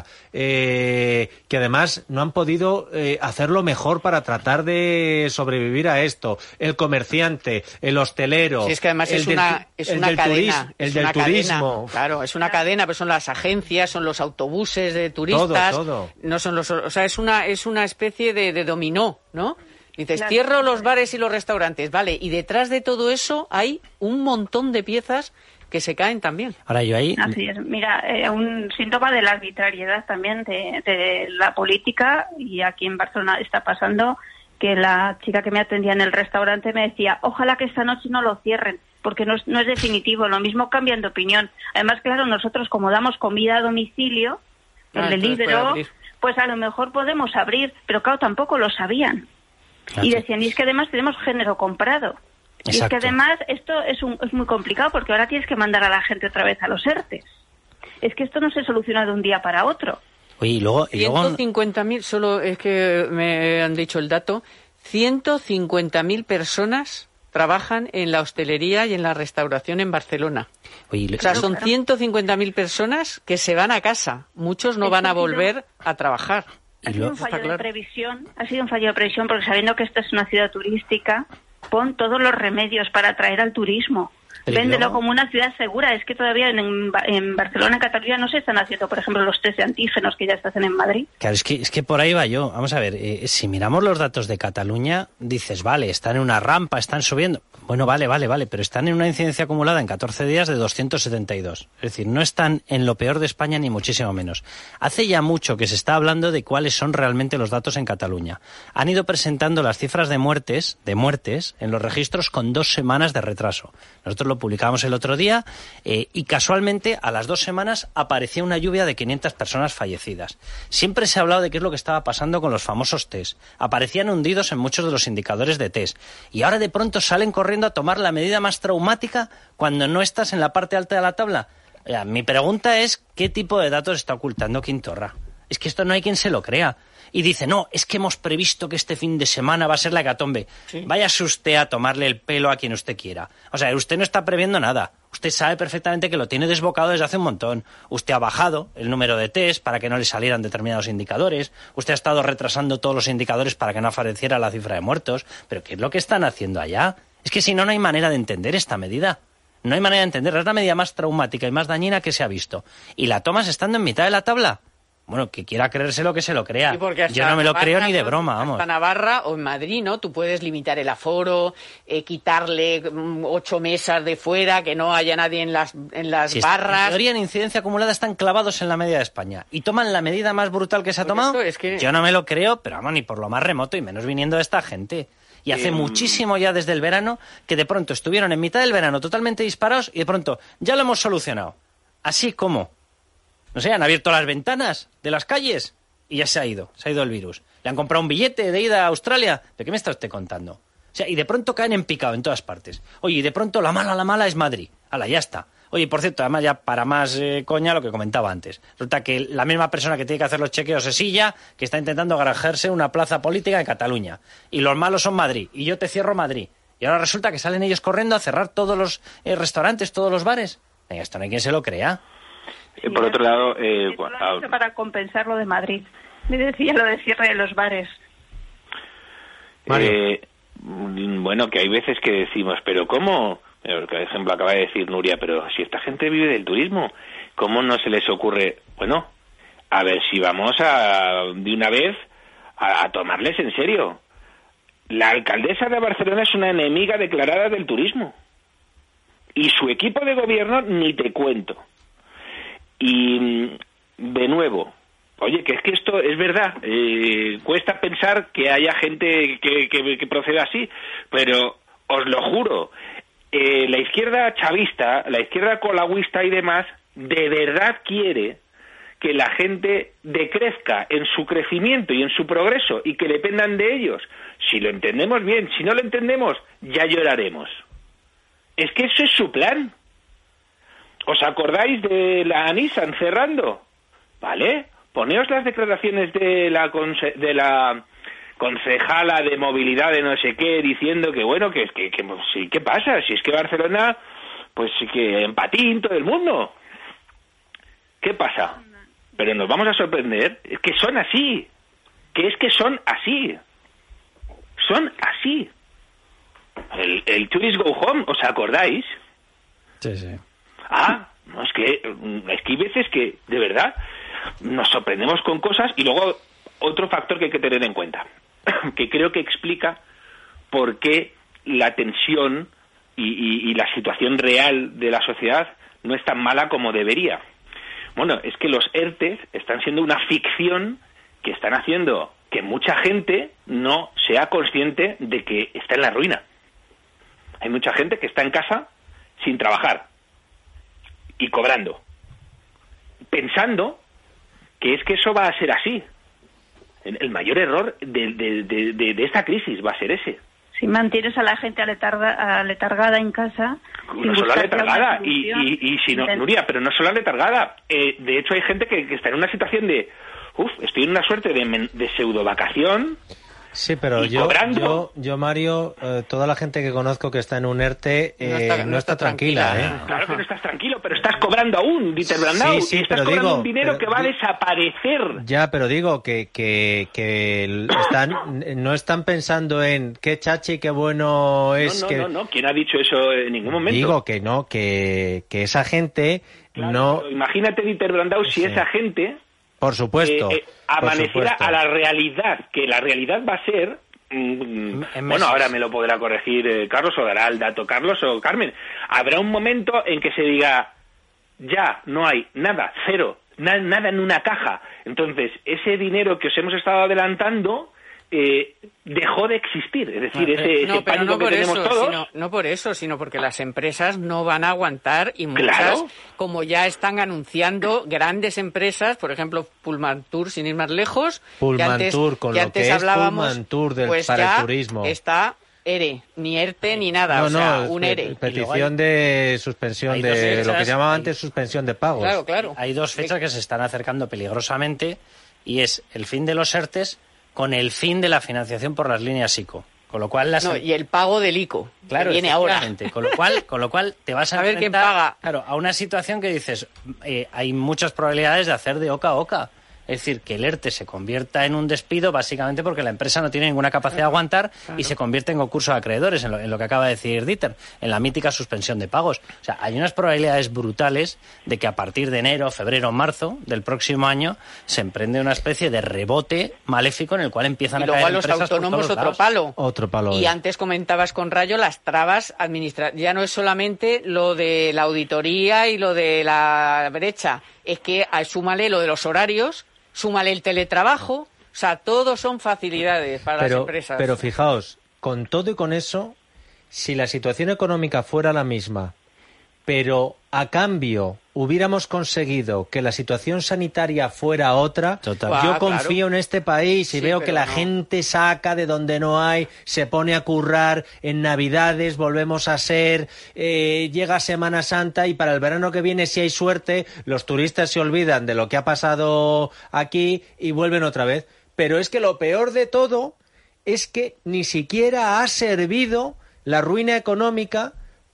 S2: que además no han podido hacerlo mejor para tratar de sobrevivir a esto, el comerciante, el hostelero,
S15: sí, es que además es una cadena, turismo. Claro, es una cadena, pero son las agencias, son los autobuses de turistas,
S2: todo.
S15: No son o sea, es una especie de dominó, ¿no? Dices, cierro los bares y los restaurantes, vale, y detrás de todo eso hay un montón de piezas que se caen también.
S1: Ahora yo ahí...
S13: Así es, mira, un síntoma de la arbitrariedad también de la política, y aquí en Barcelona está pasando que la chica que me atendía en el restaurante me decía, ojalá que esta noche no lo cierren, porque no es definitivo, lo mismo cambian de opinión. Además, claro, nosotros como damos comida a domicilio, el delivery, pues a lo mejor podemos abrir, pero claro, tampoco lo sabían. Y decían, y es que además tenemos género comprado. Exacto. Y es que además esto es muy complicado, porque ahora tienes que mandar a la gente otra vez a los ERTES. Es que esto no se soluciona de un día para otro.
S1: Oye, y luego
S15: 150.000, solo es que me han dicho el dato, 150.000 personas trabajan en la hostelería y en la restauración en Barcelona.
S1: Oye,
S15: o sea, son 150.000 personas que se van a casa. Muchos no van a volver a trabajar.
S13: Ha sido un fallo de previsión, porque sabiendo que esta es una ciudad turística, pon todos los remedios para atraer al turismo. Véndelo como una ciudad segura. Es que todavía en Barcelona, en Cataluña, no se están haciendo, por ejemplo, los test de antígenos que ya se hacen en Madrid.
S1: Claro, es que por ahí va yo. Vamos a ver, si miramos los datos de Cataluña, dices, vale, están en una rampa, están subiendo. Bueno, vale, pero están en una incidencia acumulada en 14 días de 272. Es decir, no están en lo peor de España ni muchísimo menos. Hace ya mucho que se está hablando de cuáles son realmente los datos en Cataluña. Han ido presentando las cifras de muertes en los registros con 2 semanas de retraso. Nosotros lo publicamos el otro día y casualmente a las 2 semanas aparecía una lluvia de 500 personas fallecidas. Siempre se ha hablado de qué es lo que estaba pasando con los famosos test. Aparecían hundidos en muchos de los indicadores de test. Y ahora de pronto salen corriendo a tomar la medida más traumática cuando no estás en la parte alta de la tabla. Mi pregunta es, ¿qué tipo de datos está ocultando Quintorra? Es que esto no hay quien se lo crea. Y dice, no, es que hemos previsto que este fin de semana va a ser la hecatombe. Sí. Váyase usted a tomarle el pelo a quien usted quiera. O sea, usted no está previendo nada. Usted sabe perfectamente que lo tiene desbocado desde hace un montón. Usted ha bajado el número de test para que no le salieran determinados indicadores. Usted ha estado retrasando todos los indicadores para que no apareciera la cifra de muertos. ¿Pero qué es lo que están haciendo allá? Es que si no, no hay manera de entender esta medida. No hay manera de entenderla. Es la medida más traumática y más dañina que se ha visto. Y la tomas estando en mitad de la tabla. Bueno, que quiera creérselo, que se lo crea.
S15: Sí,
S1: yo no me lo creo ni de broma, vamos.
S15: Hasta Navarra o en Madrid, ¿no? Tú puedes limitar el aforo, quitarle 8 mesas de fuera, que no haya nadie en las barras.
S1: En teoría, en incidencia acumulada están clavados en la media de España. ¿Y toman la medida más brutal que se ha tomado?
S15: Es que...
S1: Yo no me lo creo, pero vamos, ni por lo más remoto, y menos viniendo de esta gente. Y hace muchísimo ya desde el verano que de pronto estuvieron en mitad del verano totalmente disparados y de pronto ya lo hemos solucionado. ¿Así como? No sé, han abierto las ventanas de las calles y ya se ha ido el virus. Le han comprado un billete de ida a Australia. ¿De qué me está usted contando? O sea, y de pronto caen en picado en todas partes. Oye, y de pronto la mala es Madrid. Hala, ya está. Oye, por cierto, además ya para más coña lo que comentaba antes. Resulta que la misma persona que tiene que hacer los chequeos es ella, que está intentando granjearse una plaza política en Cataluña. Y los malos son Madrid. Y yo te cierro Madrid. Y ahora resulta que salen ellos corriendo a cerrar todos los restaurantes, todos los bares. Venga, esto no hay quien se lo crea.
S13: Sí,
S14: por otro lado...
S13: para compensar lo de Madrid. Me decía lo de cierre de los bares.
S14: Bueno, que hay veces que decimos, pero ¿cómo Por ejemplo, acaba de decir Nuria, pero si esta gente vive del turismo, ¿cómo no se les ocurre? Bueno, a ver si vamos de una vez a tomarles en serio. La alcaldesa de Barcelona es una enemiga declarada del turismo. Y su equipo de gobierno ni te cuento. Y, de nuevo, oye, que es que esto es verdad. Cuesta pensar que haya gente que proceda así, pero os lo juro, la izquierda chavista, la izquierda colagüista y demás, de verdad quiere que la gente decrezca en su crecimiento y en su progreso y que dependan de ellos. Si lo entendemos bien, si no lo entendemos, ya lloraremos. Es que eso es su plan. ¿Os acordáis de la Nissan cerrando? ¿Vale? Poneos las declaraciones de la concejala de movilidad de no sé qué, diciendo que bueno, que sí, ¿qué pasa? Si es que Barcelona, pues que en patín todo el mundo. ¿Qué pasa? Pero nos vamos a sorprender, es que son así, que son así. Son así. El Tourist Go Home, ¿os acordáis?
S1: Sí, sí.
S14: No, es que hay veces que, de verdad, nos sorprendemos con cosas. Y luego, otro factor que hay que tener en cuenta, que creo que explica por qué la tensión y la situación real de la sociedad no es tan mala como debería. Bueno, es que los ERTEs están siendo una ficción que están haciendo que mucha gente no sea consciente de que está en la ruina. Hay mucha gente que está en casa sin trabajar y cobrando, pensando que es que eso va a ser así. El mayor error de esta crisis va a ser ese.
S13: Si mantienes a la gente aletargada en casa...
S14: No solo aletargada, y si no, Nuria, pero no solo aletargada. De hecho, hay gente que está en una situación de... estoy en una suerte de pseudo vacación.
S2: Sí, pero yo, Mario, toda la gente que conozco que está en un ERTE no está tranquila, ¿eh?
S14: Claro que no estás tranquilo, pero estás cobrando aún, Dieter Brandau,
S2: sí,
S14: y estás cobrando un dinero que va a desaparecer.
S2: Ya, pero digo que no están pensando en qué chachi, qué bueno es.
S14: No, ¿quién ha dicho eso en ningún momento?
S2: Digo que no, que esa gente no...
S14: Imagínate, Dieter Brandau, si esa gente...
S2: Por supuesto.
S14: Amaneciera a la realidad, que la realidad va a ser... bueno, ahora me lo podrá corregir Carlos, o dará el dato Carlos o Carmen. Habrá un momento en que se diga, ya no hay nada, cero, nada en una caja. Entonces, ese dinero que os hemos estado adelantando... dejó de existir, es decir, ese pánico que tenemos todos.
S15: No por eso, sino porque las empresas no van a aguantar y muchas, como ya están anunciando grandes empresas, por ejemplo, Pullman Tour, sin ir más lejos,
S2: Pullman Tour
S15: pues
S2: para el turismo.
S15: Está ERE, ni ERTE ni nada, un ERE.
S2: Petición de suspensión de lo que llamaba antes suspensión de pagos.
S15: Claro.
S1: Hay dos fechas que se están acercando peligrosamente y es el fin de los ERTEs con el fin de la financiación por las líneas ICO. Con lo cual
S15: y el pago del ICO, claro, que viene ahora.
S1: Con lo cual te vas a
S15: ver quién paga.
S1: Claro, a una situación que dices, hay muchas probabilidades de hacer de oca a oca. Es decir, que el ERTE se convierta en un despido básicamente porque la empresa no tiene ninguna capacidad de aguantar y se convierte en concurso de acreedores, en lo que acaba de decir Dieter, en la mítica suspensión de pagos. O sea, hay unas probabilidades brutales de que a partir de enero, febrero, marzo del próximo año se emprende una especie de rebote maléfico en el cual empiezan a caer empresas.
S15: Y luego a los autónomos
S2: otro palo.
S15: Y antes comentabas con Rayo las trabas administrativas. Ya no es solamente lo de la auditoría y lo de la brecha, es que súmale lo de los horarios, súmale el teletrabajo, o sea, todo son facilidades para las empresas.
S2: Pero fijaos, con todo y con eso, si la situación económica fuera la misma, pero a cambio hubiéramos conseguido que la situación sanitaria fuera otra, yo confío en este país y veo que la gente saca de donde no hay, se pone a currar, en Navidades volvemos a ser, llega Semana Santa y para el verano que viene, si hay suerte, los turistas se olvidan de lo que ha pasado aquí y vuelven otra vez. Pero es que lo peor de todo es que ni siquiera ha servido la ruina económica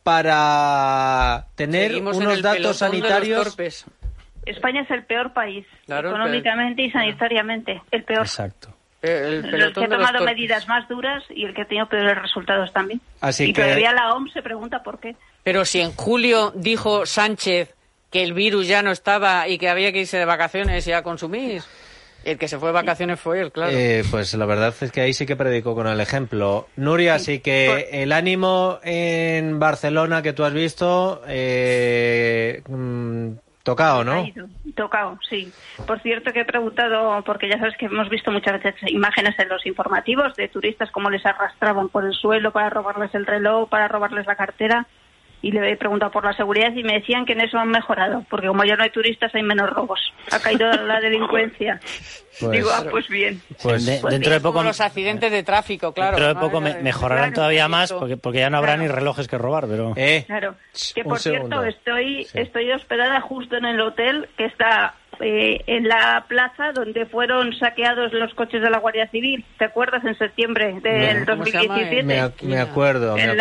S2: para tener unos datos sanitarios.
S13: España es el peor país, económicamente y sanitariamente, el peor.
S1: Exacto.
S15: El
S13: que ha
S15: de
S13: tomado
S15: los
S13: medidas más duras y el que ha tenido peores resultados también.
S2: Así
S13: y
S2: que...
S13: todavía la OMS se pregunta por qué.
S15: Pero si en julio dijo Sánchez que el virus ya no estaba y que había que irse de vacaciones y a consumir, el que se fue de vacaciones fue él, claro.
S2: Pues la verdad es que ahí sí que predicó con el ejemplo. Nuria, sí que el ánimo en Barcelona que tú has visto... tocado, ¿no?
S13: Tocado, sí. Por cierto, que he preguntado, porque ya sabes que hemos visto muchas veces imágenes en los informativos de turistas cómo les arrastraban por el suelo para robarles el reloj, para robarles la cartera, y le he preguntado por la seguridad y me decían que en eso han mejorado, porque como ya no hay turistas hay menos robos. Ha caído la delincuencia.
S2: Pues,
S13: digo, pues bien.
S1: Pues dentro de poco...
S15: Como los accidentes de tráfico, claro.
S1: Dentro de poco mejorarán todavía más, porque ya no habrá ni relojes que robar, pero...
S13: Claro. Que por cierto, estoy hospedada justo en el hotel que está en la plaza donde fueron saqueados los coches de la Guardia Civil. ¿Te acuerdas? En septiembre del 2017.
S2: Me acuerdo.
S13: En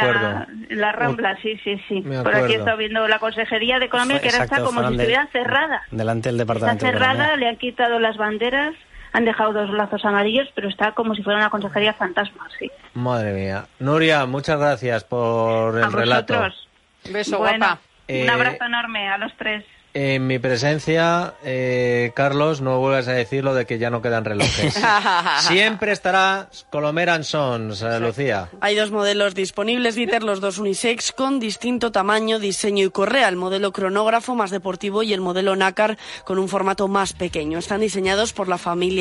S13: la Rambla, sí. Por aquí he estado viendo la Consejería de Economía, que ahora está como si estuviera cerrada.
S1: Delante del Departamento
S13: Está cerrada,
S1: de Economía.
S13: le han quitado las banderas, han dejado 2 lazos amarillos, pero está como si fuera una consejería fantasma, sí.
S2: Madre mía. Nuria, muchas gracias por el relato.
S15: Beso,
S13: bueno,
S15: guapa.
S13: Un abrazo enorme a los 3.
S2: En mi presencia, Carlos, no vuelvas a decir lo de que ya no quedan relojes. Siempre estará Colomer & Sons, Lucía.
S5: Hay 2 modelos disponibles, Dieter, los 2 unisex con distinto tamaño, diseño y correa. El modelo cronógrafo más deportivo y el modelo nácar con un formato más pequeño. Están diseñados por la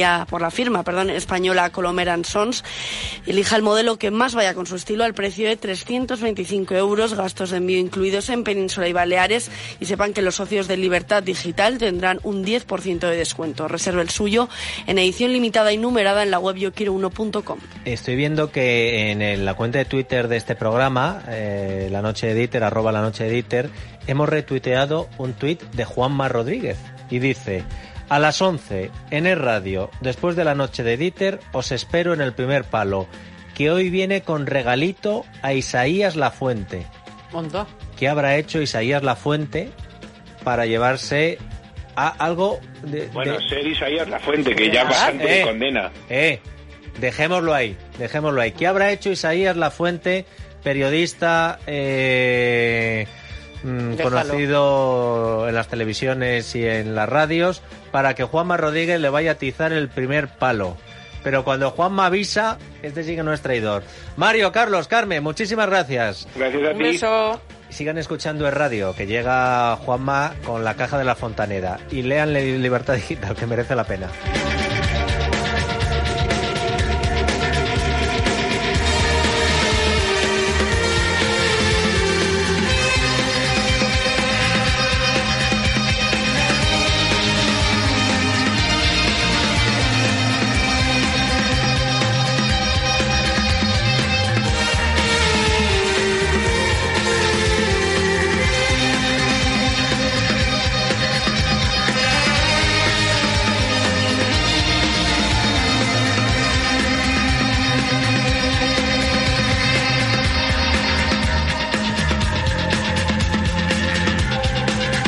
S5: firma española Colomer & Sons. Elija el modelo que más vaya con su estilo al precio de 325 €, gastos de envío incluidos en Península y Baleares. Y sepan que los socios de Libertad Digital tendrán un 10% de descuento. Reserve el suyo en edición limitada y numerada en la web yoquiero1.com.
S2: Estoy viendo que en la cuenta de Twitter de este programa, La Noche de Dieter, @LaNocheDieter, hemos retuiteado un tuit de Juanma Rodríguez y dice: a las 11 en el radio, después de La Noche de Dieter, os espero en el primer palo, que hoy viene con regalito a Isaías Lafuente.
S15: ¿Monta?
S2: ¿Qué habrá hecho Isaías Lafuente para llevarse a algo
S14: ser Isaías Lafuente, que ya bastante le condena.
S2: Dejémoslo ahí. ¿Qué habrá hecho Isaías Lafuente, periodista conocido en las televisiones y en las radios, para que Juanma Rodríguez le vaya a atizar el primer palo? Pero cuando Juanma avisa, este sí que no es traidor. Mario, Carlos, Carmen, muchísimas gracias.
S14: Gracias a ti.
S15: Un beso.
S2: Sigan escuchando el radio, que llega Juanma con la caja de la Fontaneda. Y lean Libertad Digital, que merece la pena.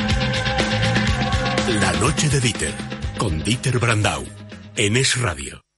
S3: La Noche de Dieter, con Dieter Brandau, en Es Radio.